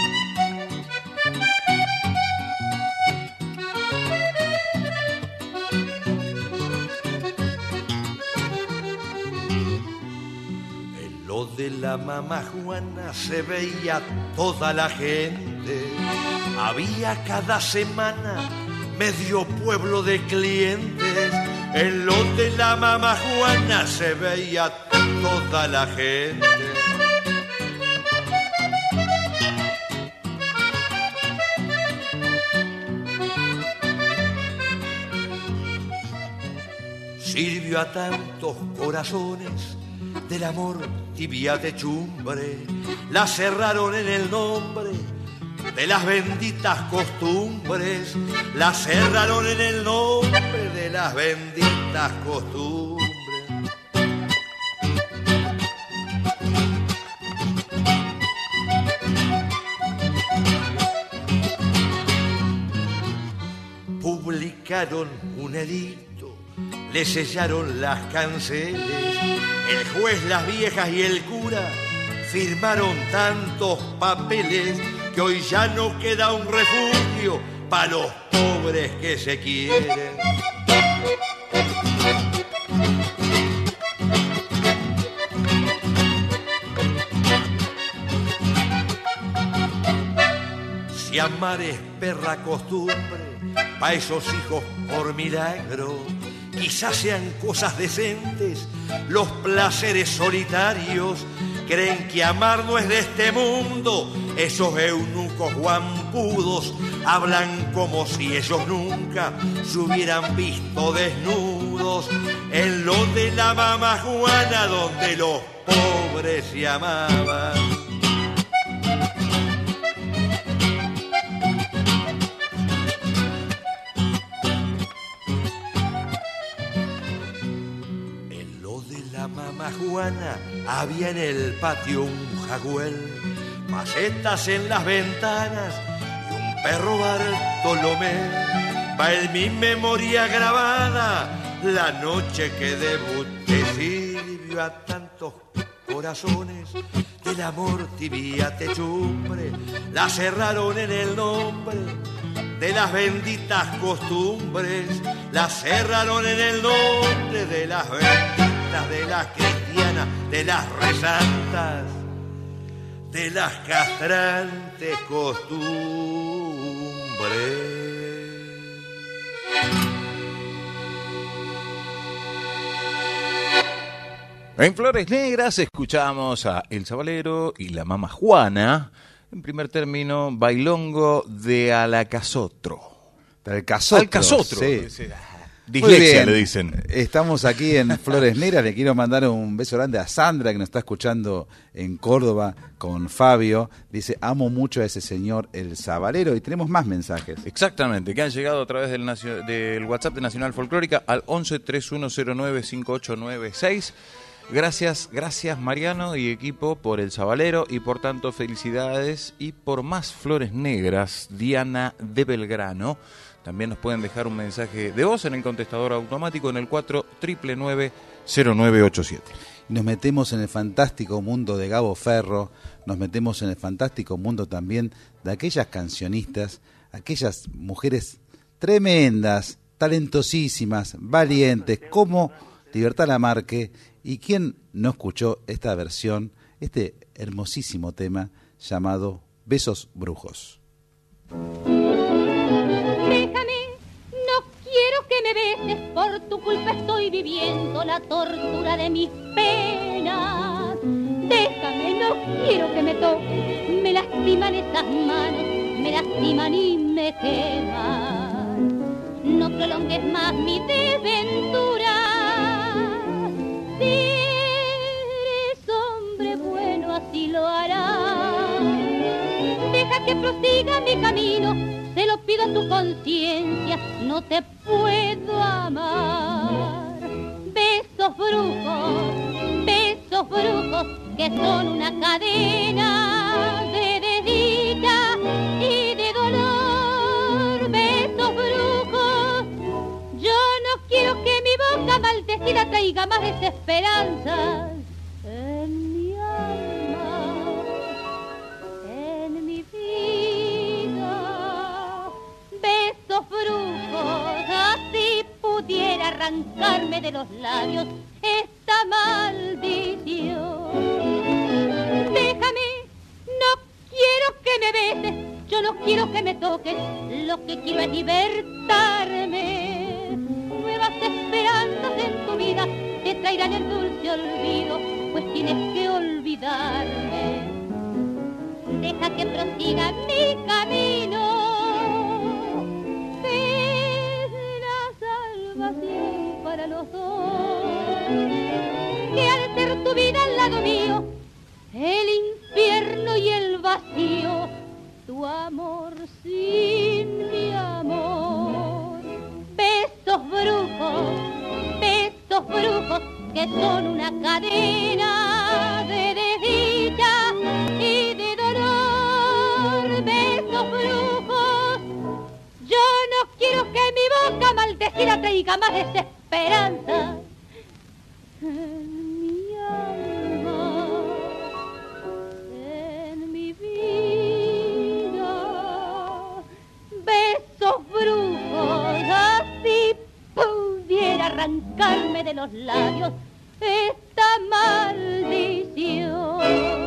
De la mamá Juana se veía toda la gente, había cada semana medio pueblo de clientes. En lo de la mamá Juana se veía toda la gente. Sirvió a tantos corazones del amor tibia de chumbre, la cerraron en el nombre de las benditas costumbres, la cerraron en el nombre de las benditas costumbres. pagaron un edicto, le sellaron las canceles. El juez, las viejas y el cura firmaron tantos papeles que hoy ya no queda un refugio para los pobres que se quieren. Si amar es perra costumbre, pa' esos hijos por milagro, quizás sean cosas decentes los placeres solitarios. Creen que amar no es de este mundo, esos eunucos guampudos hablan como si ellos nunca se hubieran visto desnudos en lo de la mamá Juana, donde los pobres se amaban. Juana había en el patio un jagüel, macetas en las ventanas y un perro Bartolomé. Va en mi memoria grabada la noche que debuté, sirvió a tantos corazones del amor tibia techumbre, la cerraron en el nombre de las benditas costumbres, la cerraron en el nombre de las benditas, de las cristianas, de las rezantas, de las castrantes costumbres. En Flores Negras escuchamos a El Sabalero y la Mama Juana. En primer término, bailongo de Alacazotro. Alcazotro. Alcazotro. Sí. Dislexia le dicen. Estamos aquí en Flores Negras. Le quiero mandar un beso grande a Sandra, que nos está escuchando en Córdoba con Fabio. Dice, amo mucho a ese señor El Sabalero. Y tenemos más mensajes. Exactamente, que han llegado a través del, nacio- del WhatsApp de Nacional Folclórica al once, treinta y uno cero nueve, cincuenta y ocho noventa y seis. Gracias, gracias Mariano y equipo por El Sabalero y por tanto felicidades y por más Flores Negras. Diana de Belgrano. También nos pueden dejar un mensaje de voz en el contestador automático en el cuatro nueve nueve cero nueve ocho siete. Nos metemos en el fantástico mundo de Gabo Ferro, nos metemos en el fantástico mundo también de aquellas cancionistas, aquellas mujeres tremendas, talentosísimas, valientes, como Libertad Lamarque. ¿Y quién no escuchó esta versión, este hermosísimo tema llamado Besos Brujos? Déjame, no quiero que me beses, por tu culpa estoy viviendo la tortura de mis penas. Déjame, no quiero que me toques, me lastiman esas manos, me lastiman y me queman. No prolongues más mi desventura. Si eres hombre bueno, así lo harás. Deja que prosiga mi camino, te lo pido a tu conciencia, no te puedo amar. Besos brujos, besos brujos, que son una cadena de desdicha y de dolor. Besos brujos, yo no quiero que mi boca maldecida traiga más desesperanzas en mi alma, en mi vida. Besos brujos, así pudiera arrancarme de los labios esta maldición. Déjame, no quiero que me beses, yo no quiero que me toques, lo que quiero es libertarme. Nuevas esperanzas en tu vida te traerán el dulce olvido, pues tienes que olvidarme. Deja que prosiga mi camino, es la salvación para los dos. Que al ser tu vida al lado mío, el infierno y el vacío, tu amor sin mi amor. Besos brujos, besos brujos, que son una cadena de desdicha y de dolor. Besos brujos, yo no quiero que mi boca maldiga cualquiera traiga más desesperanza. En mi alma, en mi vida, besos brujos, así pudiera arrancarme de los labios esta maldición.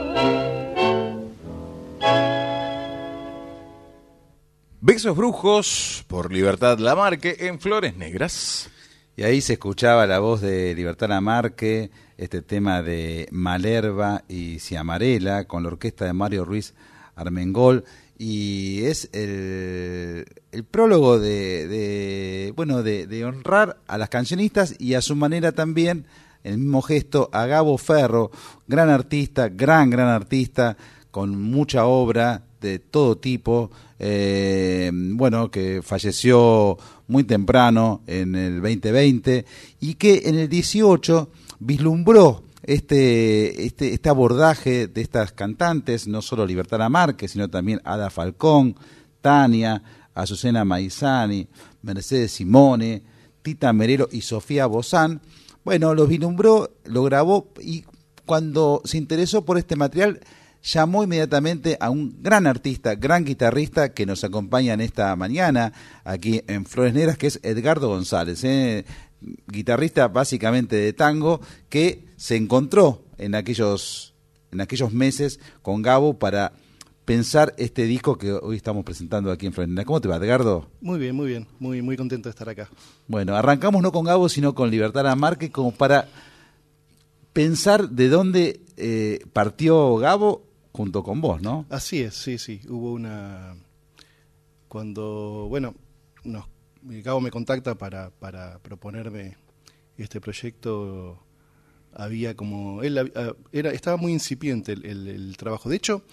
Besos brujos por Libertad Lamarque en Flores Negras. Y ahí se escuchaba la voz de Libertad Lamarque, este tema de Malerva y Ciamarela, con la orquesta de Mario Ruiz Armengol. Y es el, el prólogo de, de bueno de, de honrar a las cancionistas y a su manera también, el mismo gesto, a Gabo Ferro, gran artista, gran, gran artista, con mucha obra de todo tipo, eh, bueno, que falleció muy temprano en el veinte veinte y que en el dieciocho vislumbró este, este, este abordaje de estas cantantes, no solo Libertad Lamarque, sino también Ada Falcón, Tania, Azucena Maizani, Mercedes Simone, Tita Merelo y Sofía Bozán. Bueno, los vislumbró, lo grabó y cuando se interesó por este material llamó inmediatamente a un gran artista, gran guitarrista que nos acompaña en esta mañana aquí en Flores Negras, que es Edgardo González, ¿eh? guitarrista básicamente de tango, que se encontró en aquellos, en aquellos meses con Gabo para pensar este disco que hoy estamos presentando aquí en Flores Negras. ¿Cómo te va, Edgardo? Muy bien, muy bien, muy, muy contento de estar acá. Bueno, arrancamos no con Gabo, sino con Libertad Lamarque, como para pensar de dónde eh, partió Gabo junto con vos, ¿no? Así es, sí, sí. Hubo una... Cuando, bueno, nos, Gabo me contacta para, para proponerme este proyecto, había como... él era Estaba muy incipiente el, el, el trabajo. De hecho,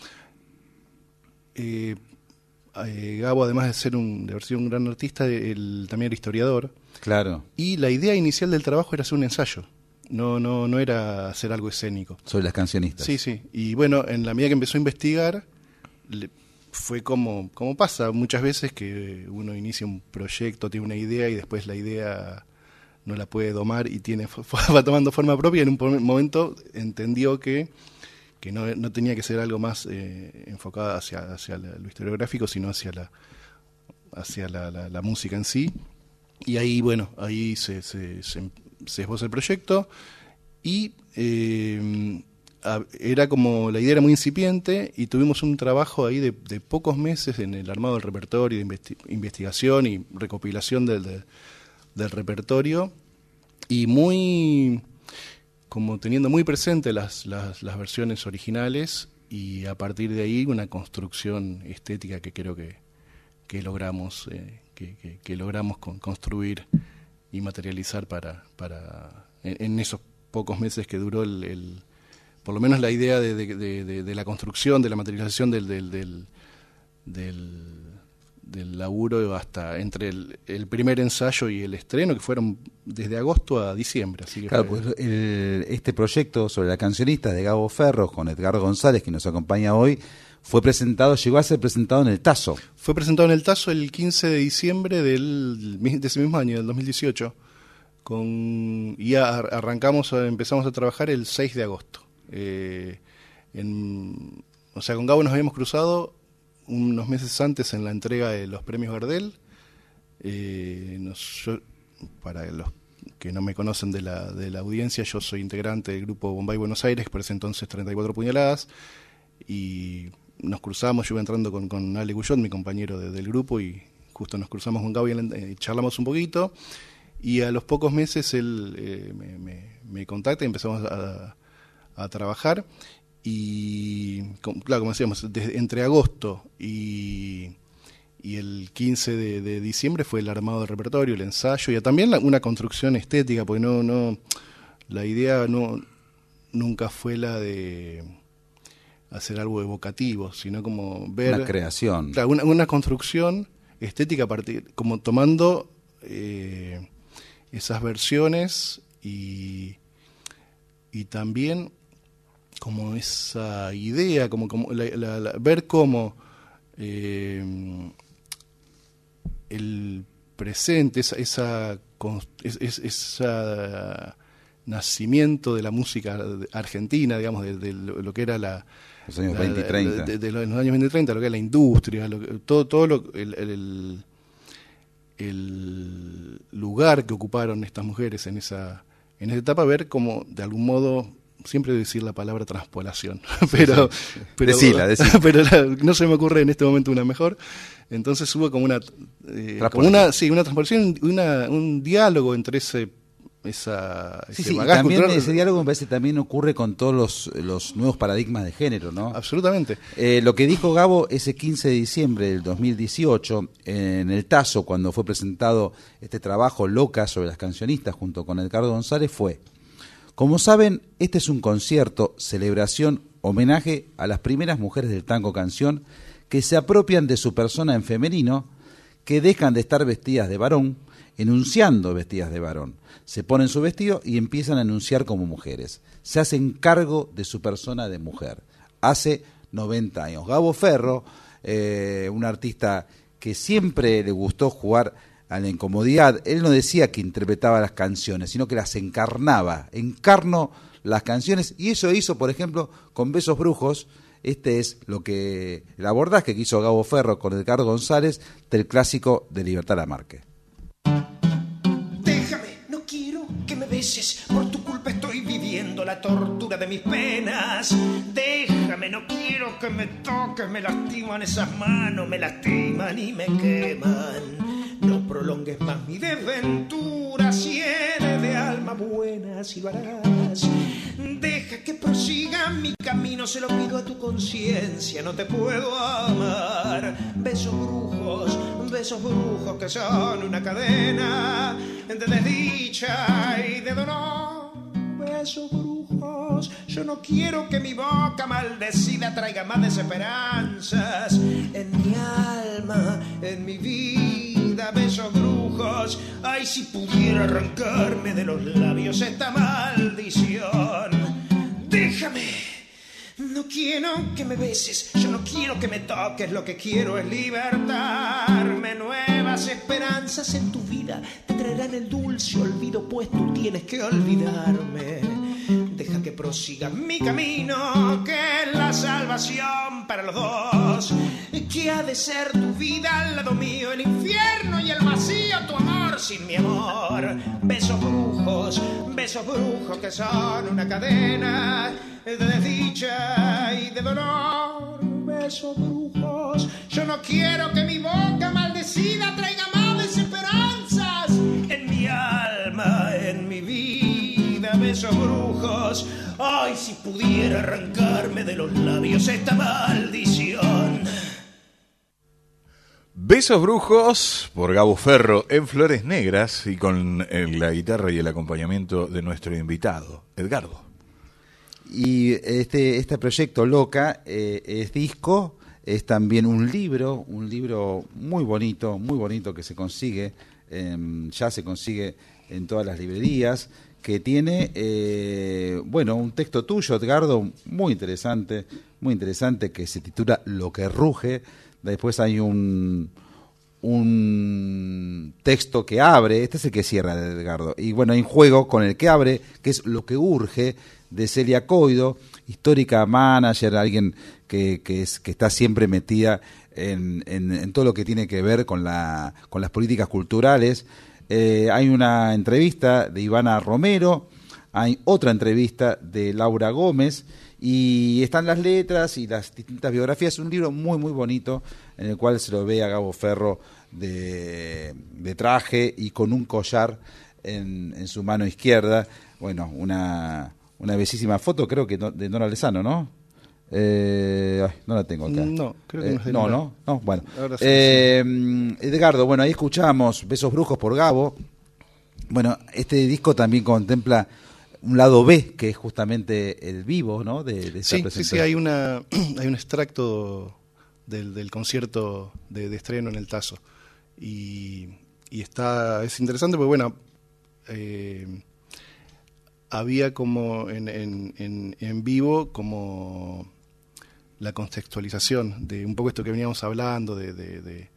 eh, eh, Gabo, además de ser un, de haber sido un gran artista, él también era historiador. Claro. Y la idea inicial del trabajo era hacer un ensayo. No, no, no era hacer algo escénico. Sobre las cancionistas. Sí, sí. Y bueno, en la medida que empezó a investigar, le, fue como, como pasa muchas veces que uno inicia un proyecto, tiene una idea y después la idea no la puede domar y tiene va tomando forma propia. En un momento entendió que, que no, no tenía que ser algo más eh, enfocado hacia, hacia lo historiográfico, sino hacia la, hacia la, la, la música en sí. Y ahí, bueno, ahí se... se, se se esboza el proyecto y eh, a, era como, la idea era muy incipiente y tuvimos un trabajo ahí de, de pocos meses en el armado del repertorio, de investi investigación y recopilación del, del, del repertorio y muy, como teniendo muy presente las, las, las versiones originales y a partir de ahí una construcción estética que creo que, que logramos, eh, que, que, que logramos con, construir y materializar para, para en, en esos pocos meses que duró el, el por lo menos la idea de, de, de, de la construcción, de la materialización del del, del, del, del laburo hasta entre el, el primer ensayo y el estreno, que fueron desde agosto a diciembre. Así que claro, fue... pues el, este proyecto sobre la cancionista de Gabo Ferro con Edgardo González, que nos acompaña hoy, fue presentado, llegó a ser presentado en el Tazo. Fue presentado en el Tazo el quince de diciembre del, de ese mismo año, del dos mil dieciocho. Con, y a, arrancamos, empezamos a trabajar el seis de agosto. Eh, en, o sea, con Gabo nos habíamos cruzado unos meses antes en la entrega de los premios Gardel. Eh, nos, yo, para los que no me conocen de la, de la audiencia, yo soy integrante del grupo Bombay Buenos Aires, por ese entonces treinta y cuatro puñaladas, y nos cruzamos, yo iba entrando con, con Ale Guyot, mi compañero de, del grupo, y justo nos cruzamos con Gabo y eh, charlamos un poquito, y a los pocos meses él eh, me, me, me contacta y empezamos a, a trabajar, y con, claro, como decíamos, desde, entre agosto y, y el quince de, de diciembre fue el armado del repertorio, el ensayo, y también la, una construcción estética, porque no, no, la idea no nunca fue la de hacer algo evocativo, sino como ver... Una creación. Claro, una, una construcción estética, a partir, como tomando eh, esas versiones y, y también como esa idea, como, como la, la, la, ver cómo eh, el presente, esa, esa, es, es, esa nacimiento de la música argentina, digamos, de, de lo que era la... Los años la, veinte y treinta. De, de, de los años veinte y treinta, lo que era la industria, lo que, todo, todo lo, el, el, el lugar que ocuparon estas mujeres en esa, en esa etapa, ver como, de algún modo... Siempre decir la palabra transpolación, pero, sí, sí. pero, decila, decila. pero la, no se me ocurre en este momento una mejor. Entonces hubo como una, eh, como una, sí, una transpolación, una, un diálogo entre ese, esa, sí, ese sí, bagaje también cultural. Ese diálogo me parece también ocurre con todos los, los nuevos paradigmas de género, ¿no? Absolutamente. Eh, lo que dijo Gabo ese quince de diciembre del dos mil dieciocho en el Tazo, cuando fue presentado este trabajo Loca sobre las cancionistas junto con Edgardo González, fue: como saben, este es un concierto, celebración, homenaje a las primeras mujeres del tango canción que se apropian de su persona en femenino, que dejan de estar vestidas de varón, enunciando vestidas de varón. Se ponen su vestido y empiezan a enunciar como mujeres. Se hacen cargo de su persona de mujer. Hace noventa años. Gabo Ferro, eh, un artista que siempre le gustó jugar a la incomodidad. Él no decía que interpretaba las canciones, sino que las encarnaba. Encarno las canciones, y eso hizo, por ejemplo, con Besos Brujos. Este es lo que el abordaje que hizo Gabo Ferro con Edgardo González del clásico de Libertad Lamarque. Déjame, no quiero que me beses, por tu culpa estoy viviendo la tortura de mis penas. Déjame, no quiero que me toques, me lastiman esas manos, me lastiman y me queman. No prolongues más mi desventura, si eres de alma buena, si lo harás. Deja que prosiga mi camino, se lo pido a tu conciencia, no te puedo amar. Besos brujos, besos brujos que son una cadena de desdicha y de dolor. Besos brujos, yo no quiero que mi boca maldecida traiga más desesperanzas en mi alma, en mi vida. Besos brujos, ay, si pudiera arrancarme de los labios esta maldición. Déjame, no quiero que me beses, yo no quiero que me toques, lo que quiero es libertarme. Nuevas esperanzas en tu vida te traerán el dulce olvido, pues tú tienes que olvidarme. Deja que prosiga mi camino, que es la salvación para los dos. ¿Qué ha de ser tu vida al lado mío? El infierno y el vacío, tu amor sin mi amor. Besos brujos, besos brujos que son una cadena de desdicha y de dolor. Besos brujos, yo no quiero que mi boca maldecida traiga más desesperanzas en mi alma, en mi vida. Besos brujos, ay, si pudiera arrancarme de los labios esta maldición. Besos Brujos por Gabo Ferro en Flores Negras y con el, la guitarra y el acompañamiento de nuestro invitado, Edgardo. Y este, este proyecto Loca eh, es disco, es también un libro, un libro muy bonito, muy bonito que se consigue, eh, ya se consigue en todas las librerías, que tiene, eh, bueno, un texto tuyo, Edgardo, muy interesante, muy interesante, que se titula Lo que ruge. Después hay un, un texto que abre, este es el que cierra de Edgardo, y bueno, hay un juego con el que abre, que es Lo que urge, de Celia Coido, histórica manager, alguien que, que, es, que está siempre metida en, en, en todo lo que tiene que ver con, la, con las políticas culturales. Eh, hay una entrevista de Ivana Romero, hay otra entrevista de Laura Gómez, y están las letras y las distintas biografías. Es un libro muy muy bonito en el cual se lo ve a Gabo Ferro de, de traje y con un collar en, en su mano izquierda. Bueno, una, una bellísima foto, creo que de Nora Lezano, ¿no? Eh, ay, no la tengo acá. No, creo que eh, no es de no, Nora. no, no, bueno. Ahora sí, eh, Edgardo, bueno, ahí escuchamos Besos Brujos por Gabo. Bueno, este disco también contempla un lado B, que es justamente el vivo, ¿no? De, de esta sí, presentación. sí, sí, hay una hay un extracto del, del concierto de, de estreno en el Tazo. Y, y está es interesante porque, bueno, eh, había como en, en, en, en vivo como la contextualización de un poco esto que veníamos hablando, de, de, de,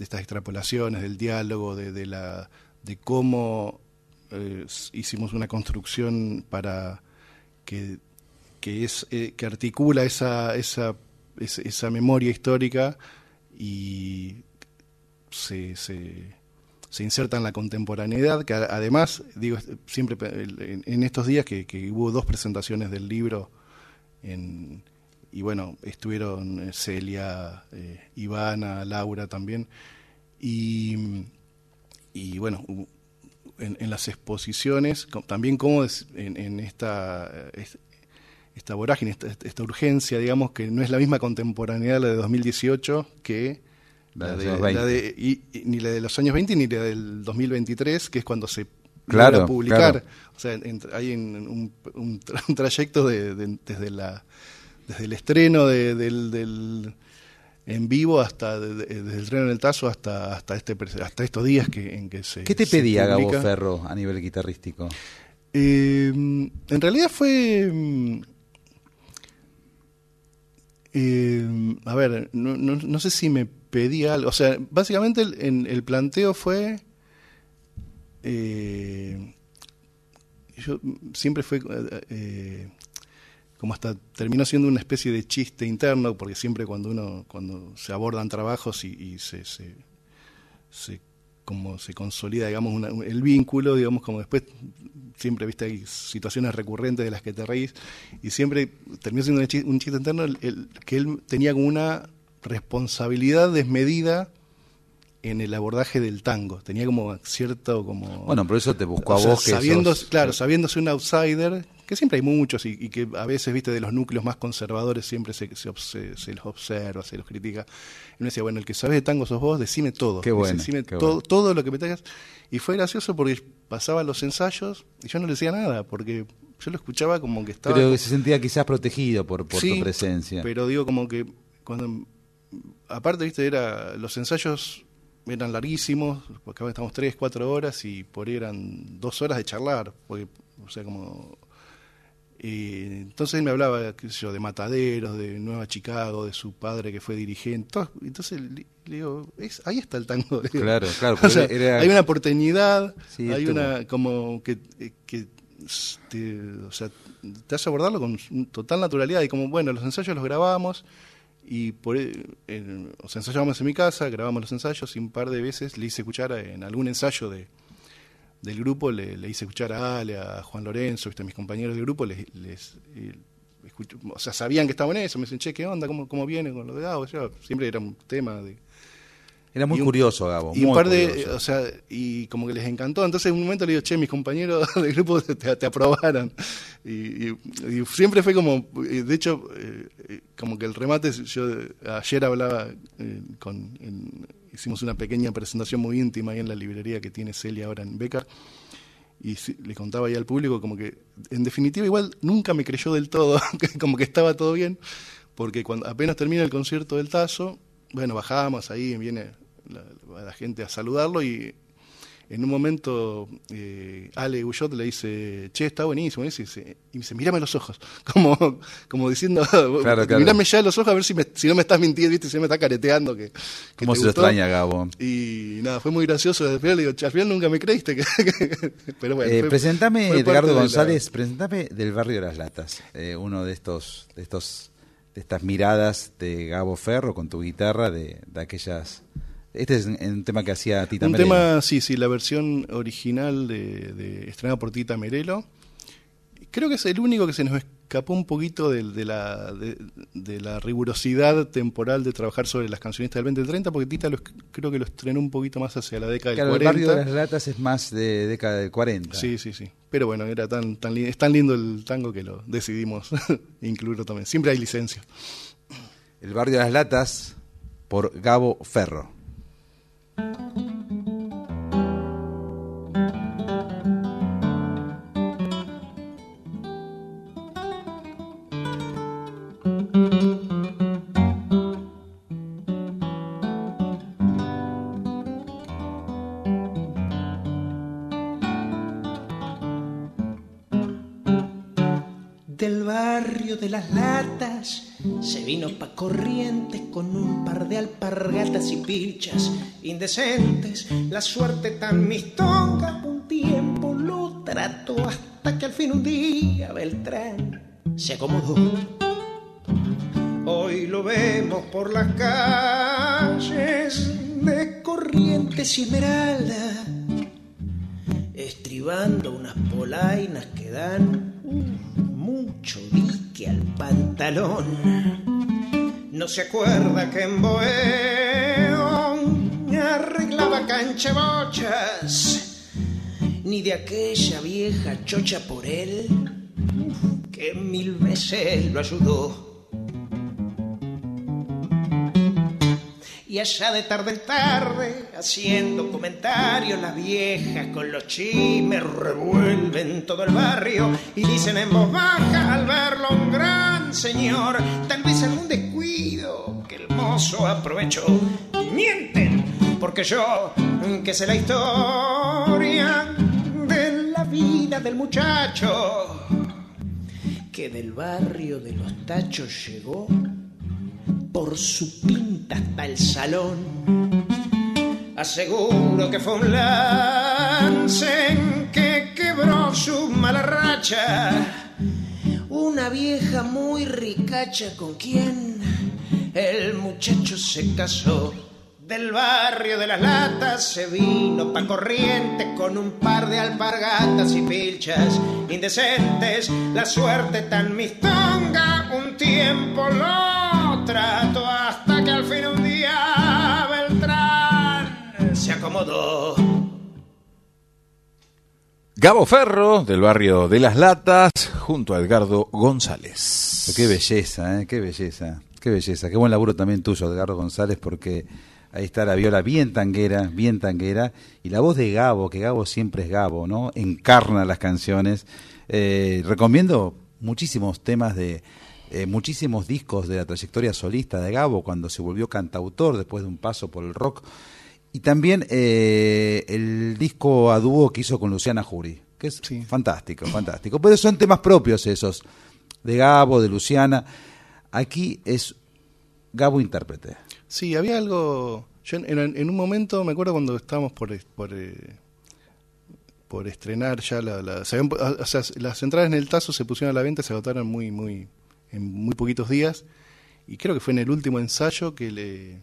de estas extrapolaciones, del diálogo, de, de, la, de cómo eh, hicimos una construcción para que, que, es, eh, que articula esa, esa, esa, esa memoria histórica y se, se, se inserta en la contemporaneidad, que además, digo, siempre en, en estos días que, que hubo dos presentaciones del libro en... Y bueno, estuvieron Celia, eh, Ivana, Laura también. Y, y bueno, en, en las exposiciones, también como en, en esta, esta vorágine, esta, esta urgencia, digamos, que no es la misma contemporaneidad la de dos mil dieciocho que la, la de, la de y, y, ni la de los años veinte ni la del dos mil veintitrés, que es cuando se claro, logra publicar. Claro. O sea, en, hay en, un, un, tra un trayecto de, de, desde la... desde el estreno de, del, del en vivo hasta de, de, desde el estreno en el Tazo hasta hasta este hasta estos días que en que se ¿Qué te pedía publica. Gabo Ferro a nivel guitarrístico? Eh, en realidad fue eh, a ver, no, no, no sé si me pedía algo, o sea, básicamente el, en, el planteo fue eh, yo siempre fue eh, como hasta terminó siendo una especie de chiste interno, porque siempre cuando uno cuando se abordan trabajos y, y se, se, se como se consolida, digamos, una, el vínculo, digamos, como después siempre, viste, hay situaciones recurrentes de las que te reís, y siempre terminó siendo un chiste, un chiste interno el, el, que él tenía como una responsabilidad desmedida en el abordaje del tango, tenía como cierto como... Bueno, por eso te buscó a o vos sea, que sabiendo, sos... Claro, sabiéndose un outsider, que siempre hay muchos y, y que a veces, viste, de los núcleos más conservadores siempre se, se, se, se los observa, se los critica. Y me decía, bueno, el que sabe de tango sos vos, decime todo. Qué bueno, decime qué todo, bueno. todo lo que me tengas. Y fue gracioso porque pasaba los ensayos y yo no le decía nada, porque yo lo escuchaba como que estaba... Pero que se sentía quizás protegido por, por sí, tu presencia. Pero digo como que cuando... Aparte, viste, era los ensayos... eran larguísimos, porque estábamos tres, cuatro horas y por ahí eran dos horas de charlar, porque, o sea, como... Eh, entonces él me hablaba, qué sé yo, de Mataderos, de Nueva Chicago, de su padre que fue dirigente, todo, entonces le, le digo, es, ahí está el tango. Le digo. Claro, claro. O sea, era... hay una porteñidad, sí, hay estuvo. una, como que... que te, o sea, te hace abordarlo con total naturalidad y como, bueno, los ensayos los grabamos y por eh, o sea, ensayábamos en mi casa, grabamos los ensayos y un par de veces le hice escuchar en algún ensayo de del grupo, le, le hice escuchar a Ale, a Juan Lorenzo, ¿viste? A mis compañeros del grupo, les, les eh, escucho, o sea, sabían que estaban en eso, me dicen, che, ¿qué onda? ¿Cómo, cómo viene con lo de Gabo? Yo, siempre era un tema de... Era muy un, curioso, Gabo. Y muy un par curioso. de, o sea, y como que les encantó. Entonces en un momento le digo, che, mis compañeros del grupo te, te aprobaron. Y, y, y siempre fue como, de hecho, eh, como que el remate, yo ayer hablaba eh, con, en, hicimos una pequeña presentación muy íntima ahí en la librería que tiene Celia ahora en Becar. Y le contaba ahí al público como que, en definitiva, igual nunca me creyó del todo, como que estaba todo bien, porque cuando apenas termina el concierto del Tazo, bueno, bajamos ahí, viene la, la gente a saludarlo y en un momento eh, Ale Guyot le dice, che, está buenísimo, y me dice, y me dice, mírame los ojos, como, como diciendo, claro, claro. mírame ya los ojos a ver si, me, si no me estás mintiendo, ¿viste? Si no me estás careteando. Que, que ¿Cómo se lo extraña, Gabo? Y nada, fue muy gracioso. Al final le digo, al final nunca me creíste. Que, que, pero bueno, eh, fue, presentame, fue Edgardo la... González, presentame del Barrio de las Latas, eh, uno de estos, de estos, de estas miradas de Gabo Ferro con tu guitarra de, de aquellas... Este es un tema que hacía Tita un Merelo. Un tema, sí, sí, la versión original de, de estrenada por Tita Merelo. Creo que es el único que se nos escapó un poquito de, de, la, de, de la rigurosidad temporal de trabajar sobre las cancionistas del veinte y del treinta, porque Tita lo, creo que lo estrenó un poquito más hacia la década claro, del cuarenta. El Barrio de las Latas es más de década del cuarenta. Sí, sí, sí. Pero bueno, era tan, tan es tan lindo el tango que lo decidimos incluirlo también. Siempre hay licencia. El Barrio de las Latas por Gabo Ferro. del barrio de las latas se vino pa' Corrientes con un par de alpargatas y pilchas indecentes. La suerte tan mistonga un tiempo lo trató hasta que al fin un día Beltrán se acomodó. Hoy lo vemos por las calles de Corrientes y Esmeralda, estribando unas polainas que dan mucho dique al pantalón. No se acuerda que en Boeón arreglaba canchabochas, ni de aquella vieja chocha por él, que mil veces lo ayudó. Y allá de tarde en tarde, haciendo comentarios, las viejas con los chismes revuelven todo el barrio y dicen en voz baja al verlo un gran señor, tal vez algún descuido que el mozo aprovechó. Y mienten, porque yo, que sé la historia de la vida del muchacho, que del barrio de los Tachos llegó por su pinta hasta el salón. Aseguro que fue un lance en que quebró su mala racha una vieja muy ricacha con quien el muchacho se casó. Del barrio de las latas se vino pa' Corrientes con un par de alpargatas y pilchas indecentes. La suerte tan mistonga un tiempo lo trató hasta que al fin un día Beltrán se acomodó. Gabo Ferro, del barrio de Las Latas, junto a Edgardo González. Qué belleza, ¿eh? Qué belleza, qué belleza. Qué buen laburo también tuyo, Edgardo González, porque ahí está la viola bien tanguera, bien tanguera, y la voz de Gabo, que Gabo siempre es Gabo, ¿no? Encarna las canciones. Eh, recomiendo muchísimos temas de, eh, muchísimos discos de la trayectoria solista de Gabo, cuando se volvió cantautor después de un paso por el rock. Y también eh, el disco a dúo que hizo con Luciana Jury, que es sí. fantástico, fantástico. Pero son temas propios esos, de Gabo, de Luciana. Aquí es Gabo intérprete. Sí, había algo. Yo en, en, en un momento, me acuerdo cuando estábamos por por, eh, por estrenar ya la, la se habían, o sea, las entradas en el Tazo se pusieron a la venta, se agotaron muy muy en muy poquitos días, y creo que fue en el último ensayo que le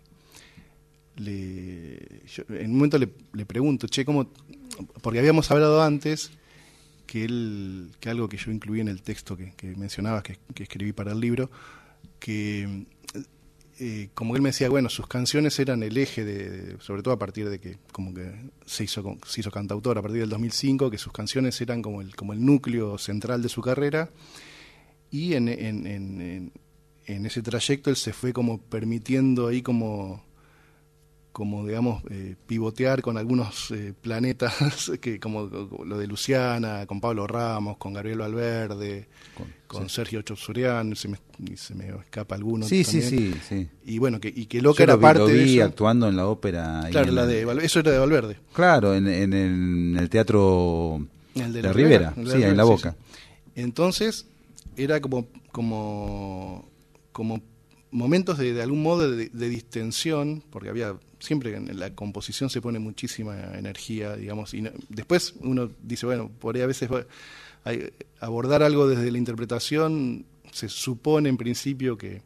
le yo, en un momento le, le pregunto, che, cómo, porque habíamos hablado antes que él que algo que yo incluí en el texto que, que mencionabas que, que escribí para el libro, que Eh, como él me decía, bueno, sus canciones eran el eje de, de, sobre todo a partir de que como que se hizo se hizo cantautor a partir del dos mil cinco, que sus canciones eran como el como el núcleo central de su carrera, y en en, en, en, en ese trayecto él se fue como permitiendo ahí como como digamos eh, pivotear con algunos eh, planetas que como, como lo de Luciana, con Pablo Ramos, con Gabriel Valverde, con, con sí. Sergio Chopsurian, se me, se me escapa alguno sí, también. Sí, sí, sí. Y bueno, que, y que Loca Yo era lo vi, parte lo vi de eso. actuando en la ópera. Claro, la de, eso era de Valverde. Claro, en, en, en el teatro el de la, la Rivera, Rivera, sí, en La Boca. Sí, sí. Entonces, era como como como momentos de, de algún modo de, de distensión, porque había siempre en la composición se pone muchísima energía, digamos, y no, después uno dice, bueno, por ahí a veces va, hay, abordar algo desde la interpretación se supone en principio que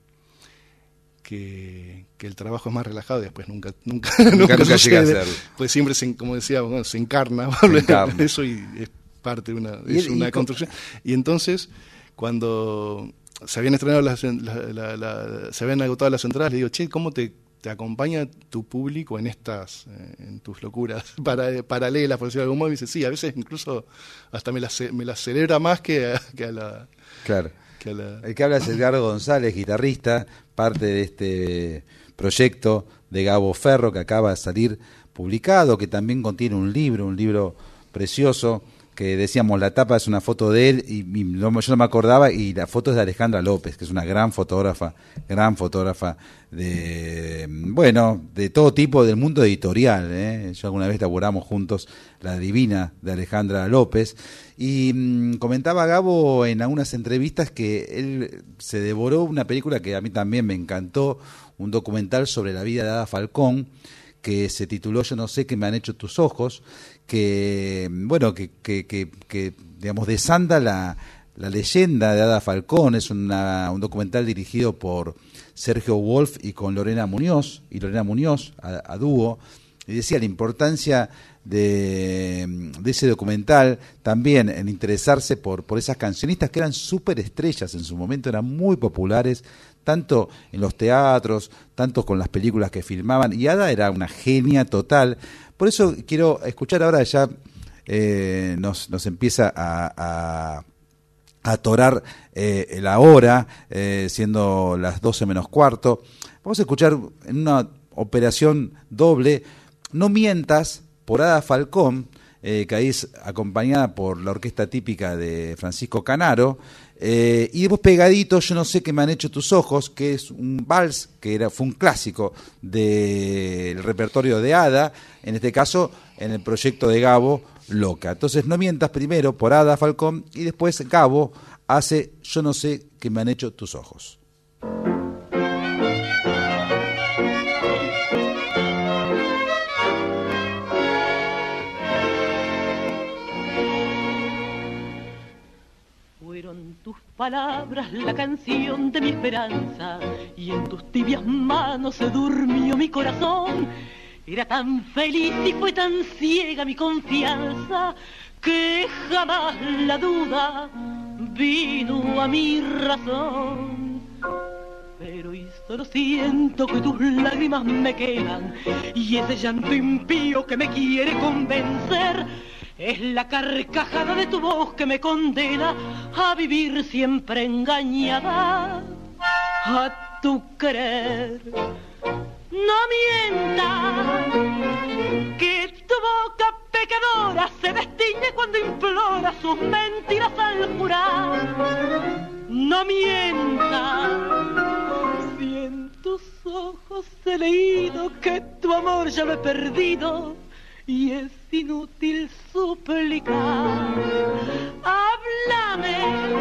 que, que el trabajo es más relajado, y después nunca nunca nunca, nunca, nunca llega a ser. Pues siempre se, como decía, bueno, se encarna, se encarna. Eso, y es parte de una, es y, una y, construcción. Y entonces, cuando se habían estrenado las, la, la, la, se habían agotado las entradas, le digo, che, ¿cómo te, te acompaña tu público en estas, eh, en tus locuras para, paralelas, por decirlo de algún modo? Y me dice, sí, a veces incluso hasta me las me la celebra más que a, que a la... Claro. Que a la... El que habla es Edgardo González, guitarrista, parte de este proyecto de Gabo Ferro que acaba de salir publicado, que también contiene un libro, un libro precioso, que decíamos, la tapa es una foto de él, y, y no, yo no me acordaba, y la foto es de Alejandra López, que es una gran fotógrafa, gran fotógrafa de, bueno, de todo tipo del mundo editorial, ¿eh? Yo alguna vez laburamos juntos La Divina de Alejandra López, y mmm, comentaba Gabo en algunas entrevistas que él se devoró una película que a mí también me encantó, un documental sobre la vida de Ada Falcón, que se tituló Yo no sé qué me han hecho tus ojos, que, bueno, que, que, que, que digamos, desanda la, la leyenda de Ada Falcón. Es una, un documental dirigido por Sergio Wolf y con Lorena Muñoz, y Lorena Muñoz a, a dúo, y decía la importancia de, de ese documental también en interesarse por, por esas cancionistas que eran súper estrellas en su momento, eran muy populares, tanto en los teatros, tanto con las películas que filmaban, y Ada era una genia total. Por eso quiero escuchar ahora, ya eh, nos, nos empieza a, a, a atorar eh, la hora, eh, siendo las doce menos cuarto. Vamos a escuchar en una operación doble No mientas, por Ada Falcón, eh, que ahí es acompañada por la orquesta típica de Francisco Canaro, eh, y después pegadito Yo no sé qué me han hecho tus ojos, que es un vals que era, fue un clásico del repertorio de Ada, en este caso en el proyecto de Gabo, Loca. Entonces No mientas primero por Ada Falcón, y después Gabo hace Yo no sé qué me han hecho tus ojos. Tus palabras, la canción de mi esperanza, y en tus tibias manos se durmió mi corazón. Era tan feliz y fue tan ciega mi confianza, que jamás la duda vino a mi razón. Pero y solo siento que tus lágrimas me quedan, y ese llanto impío que me quiere convencer es la carcajada de tu voz que me condena a vivir siempre engañada a tu querer. No mientas, que tu boca pecadora se destiñe cuando implora sus mentiras al jurar. No mientas, si en tus ojos he leído que tu amor ya lo he perdido, y es inútil suplicar. Háblame,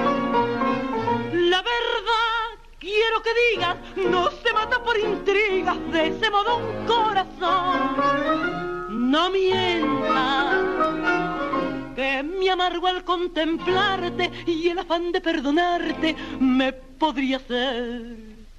la verdad quiero que digas, no se mata por intrigas, de ese modo un corazón. No mientas, que mi amargo al contemplarte y el afán de perdonarte me podría ser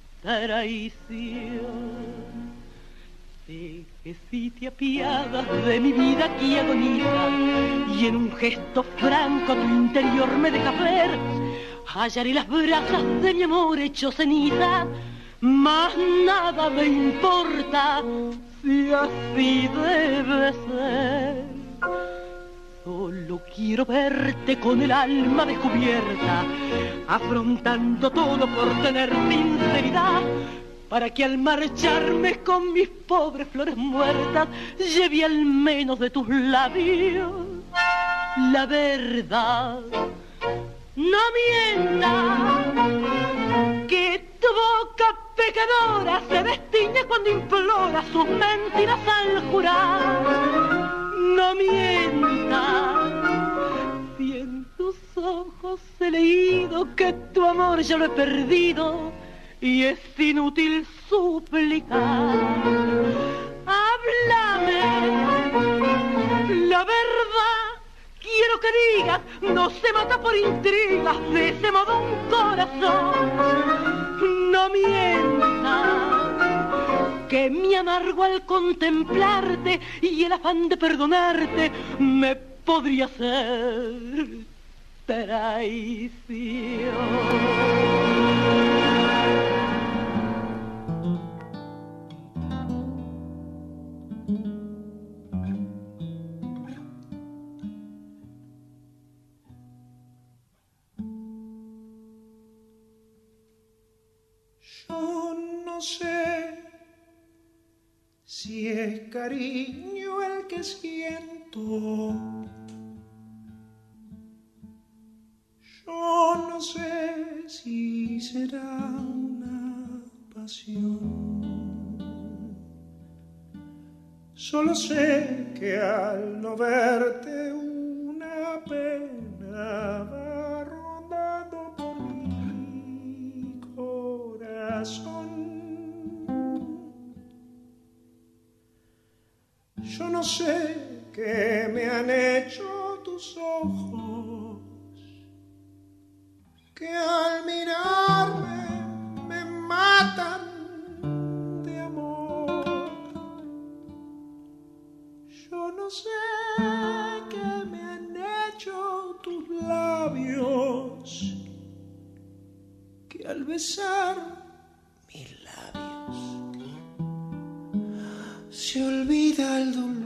traición. Sé que si te apiadas de mi vida que agoniza, y en un gesto franco tu interior me deja ver, hallaré las brasas de mi amor hecho ceniza, más nada me importa si así debe ser. Solo quiero verte con el alma descubierta, afrontando todo por tener sinceridad, para que al marcharme con mis pobres flores muertas lleve al menos de tus labios la verdad. No mientas, que tu boca pecadora se destiñe cuando implora sus mentiras al jurar. No mientas, si en tus ojos he leído que tu amor ya lo he perdido, y es inútil suplicar. Háblame, la verdad quiero que digas, no se mata por intrigas, de ese modo un corazón. No mientas, que mi amargo al contemplarte y el afán de perdonarte me podría ser traición. Yo no sé si es cariño el que siento, Yo no sé si será una pasión, solo sé que al no verte una pena va rondando por mi corazón. Yo no sé qué me han hecho tus ojos, que al mirarme me matan de amor. Yo no sé qué me han hecho tus labios, que al besar mis labios se olvida el dolor.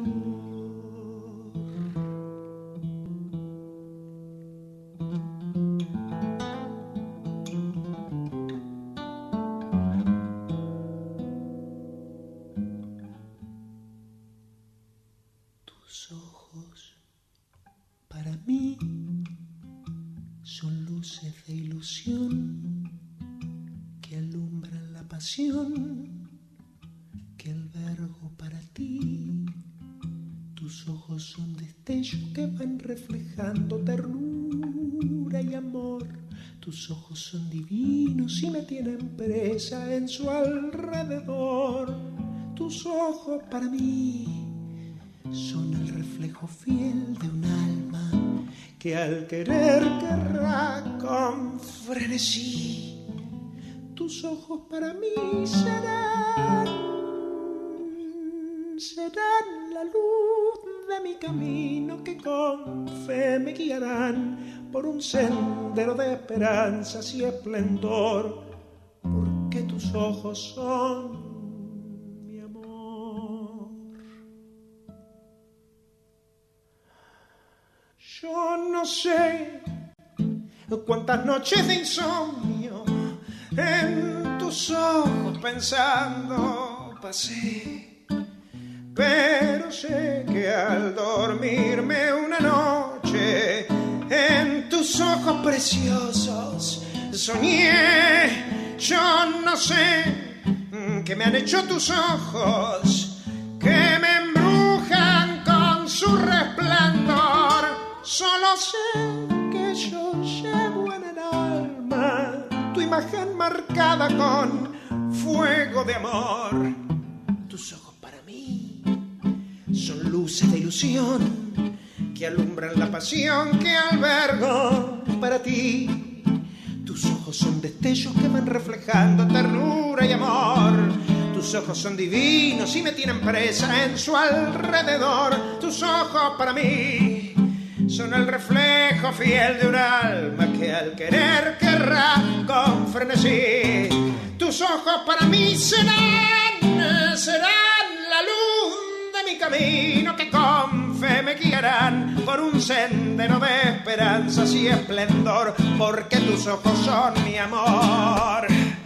Tus ojos para mí son luces de ilusión que alumbran la pasión que albergo para ti. Tus ojos son destellos que van reflejando ternura y amor. Tus ojos son divinos y me tienen presa en su alrededor. Tus ojos para mí son el reflejo fiel de un alma que al querer querrá con frenesí. Tus ojos para mí serán, serán la luz de mi camino que con fe me guiarán por un sendero de esperanzas y esplendor, porque tus ojos son yo no sé cuántas noches de insomnio en tus ojos pensando pasé, pero sé que al dormirme una noche en tus ojos preciosos soñé. Yo no sé qué me han hecho tus ojos, que me embrujan con su resplandor. Solo sé que yo llevo en el alma tu imagen marcada con fuego de amor. Tus ojos para mí son luces de ilusión que alumbran la pasión que albergo para ti. Tus ojos son destellos que van reflejando ternura y amor. Tus ojos son divinos y me tienen presa en su alrededor. Tus ojos para mí son el reflejo fiel de un alma que al querer querrá con frenesí. Tus ojos para mí serán, serán la luz de mi camino que con fe me guiarán por un sendero de esperanzas y esplendor, porque tus ojos son mi amor.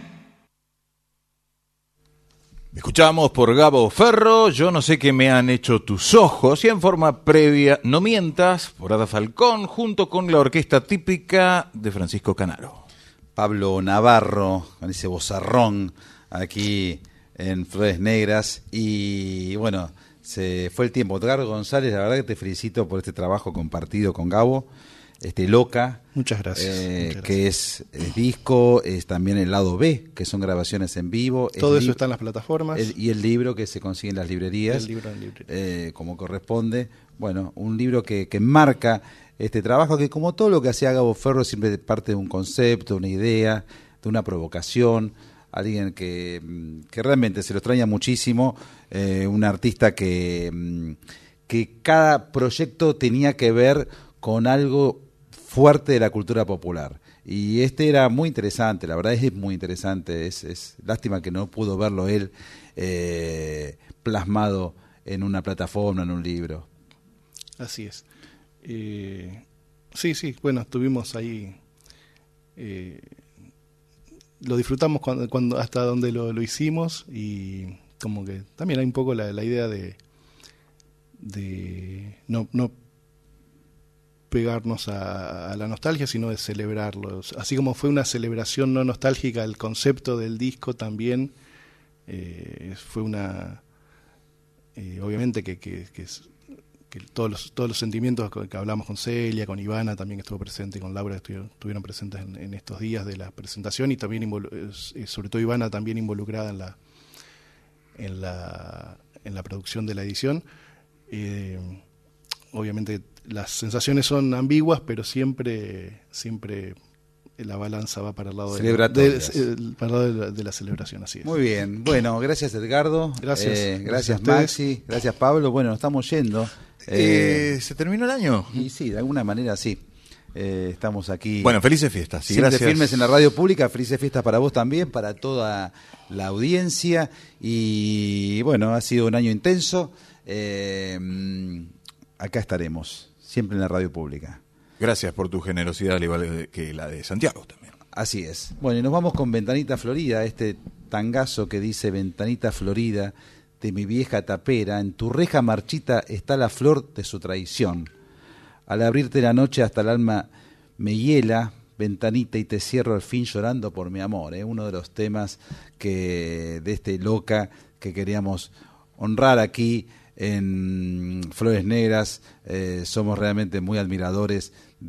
Escuchamos por Gabo Ferro, Yo no sé qué me han hecho tus ojos, y en forma previa, No mientas, por Ada Falcón, junto con la orquesta típica de Francisco Canaro. Pablo Navarro, con ese vozarrón aquí en Flores Negras, y bueno, se fue el tiempo. Edgardo González, la verdad que te felicito por este trabajo compartido con Gabo. Este Loca, muchas gracias, eh, muchas que es, es disco, es también el lado B, que son grabaciones en vivo. Todo eso está en las plataformas. El, y el libro que se consigue en las librerías, el libro en librería. eh, como corresponde. Bueno, un libro que, que marca este trabajo, que como todo lo que hacía Gabo Ferro, siempre parte de un concepto, una idea, de una provocación. Alguien que, que realmente se lo extraña muchísimo, eh, un artista que, que cada proyecto tenía que ver con algo fuerte de la cultura popular. Y este era muy interesante, la verdad es muy interesante. Es, es lástima que no pudo verlo él eh, plasmado en una plataforma, en un libro. Así es. Eh, sí, sí, bueno, estuvimos ahí. Eh, lo disfrutamos cuando, cuando hasta donde lo, lo hicimos, y como que también hay un poco la, la idea de, de no, no pegarnos a, a la nostalgia, sino de celebrarlo. Así como fue una celebración no nostálgica, el concepto del disco también eh, fue una... Eh, obviamente que, que, que, que todos, los, todos los sentimientos que hablamos con Celia, con Ivana también que estuvo presente, con Laura estuvieron, estuvieron presentes en, en estos días de la presentación, y también eh, sobre todo Ivana también involucrada en la en la en la producción de la edición. Eh, obviamente las sensaciones son ambiguas, pero siempre siempre la balanza va para el lado, de la, de, de, para el lado de, la, de la celebración, así es. Muy bien, bueno, gracias Edgardo, gracias, eh, gracias, gracias Maxi, gracias Pablo. Bueno, nos estamos yendo. Eh, eh, ¿Se terminó el año? Y sí, de alguna manera sí. Eh, estamos aquí. Bueno, felices fiestas. Siempre gracias. Firmes en la radio pública. Felices fiestas para vos también, para toda la audiencia. Y bueno, ha sido un año intenso. Eh, acá estaremos, siempre en la radio pública. Gracias por tu generosidad, al igual que la de Santiago también. Así es. Bueno, y nos vamos con Ventanita Florida, este tangazo que dice: Ventanita Florida de mi vieja tapera, en tu reja marchita está la flor de su traición. Al abrirte la noche hasta el alma me hiela, ventanita, y te cierro al fin llorando por mi amor. ¿eh? Uno de los temas que de este Loca que queríamos honrar aquí en Flores Negras. Eh, somos realmente muy admiradores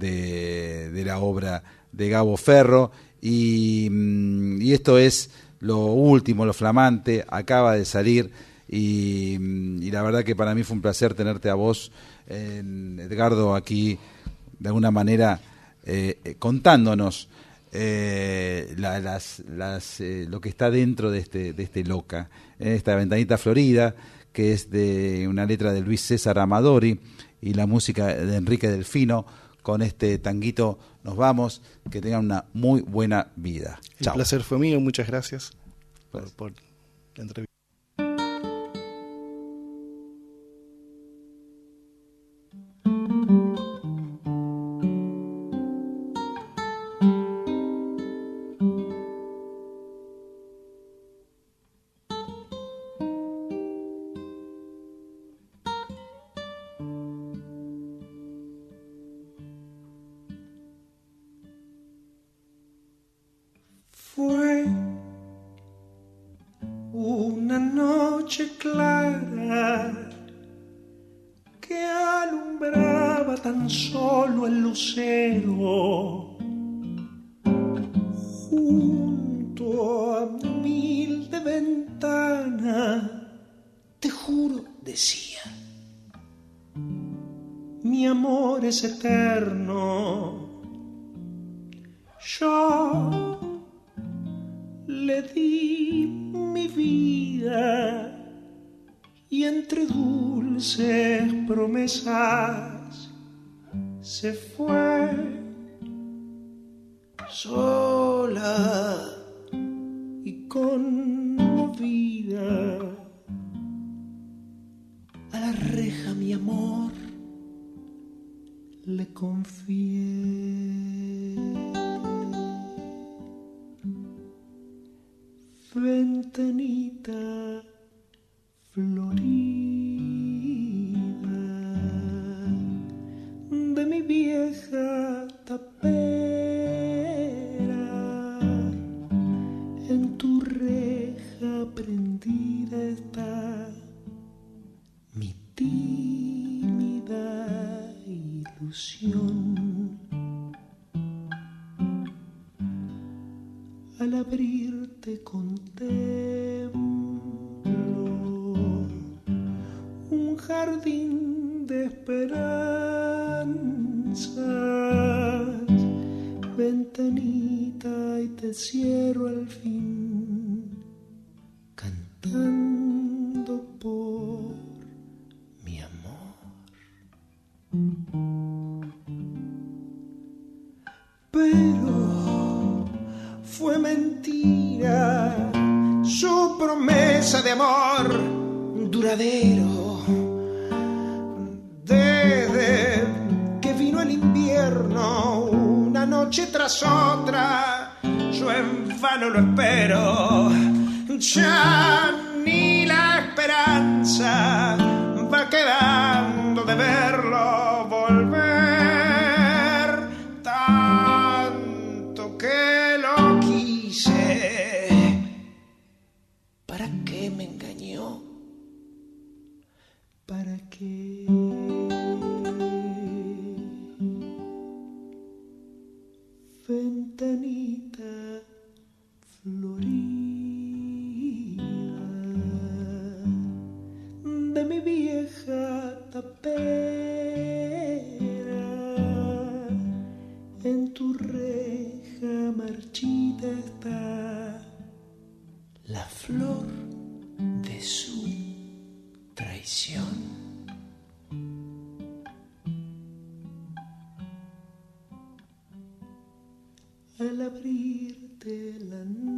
de, de la obra de Gabo Ferro, y, y esto es lo último, lo flamante, acaba de salir, y, y la verdad que para mí fue un placer tenerte a vos, eh, Edgardo, aquí de alguna manera eh, contándonos eh, la, las, las, eh, lo que está dentro de este, de este Loca, eh, esta Ventanita Florida, que es de una letra de Luis César Amadori y la música de Enrique Delfino. Con este tanguito nos vamos, que tengan una muy buena vida. El Chao. placer fue mío, muchas gracias por, por la entrevista. Fue una noche clara que alumbraba tan solo el lucero. Junto a mi humilde ventana, te juro, decía, mi amor es eterno. Yo le di mi vida y entre dulces promesas se fue sola y conmovida. A la reja mi amor le confié. Ventanita florida de mi vieja tapera, en tu reja prendida está mi tímida ilusión. Al abrirte contemplo un jardín de esperanzas, ventanita, y te cierro al fin cantando por mi amor. Pero fue mentira su promesa de amor duradero. Desde que vino el invierno, una noche tras otra, yo en vano lo espero. Ya ni la esperanza va quedando de verlo volver. la flor de su traición. Al abrirte la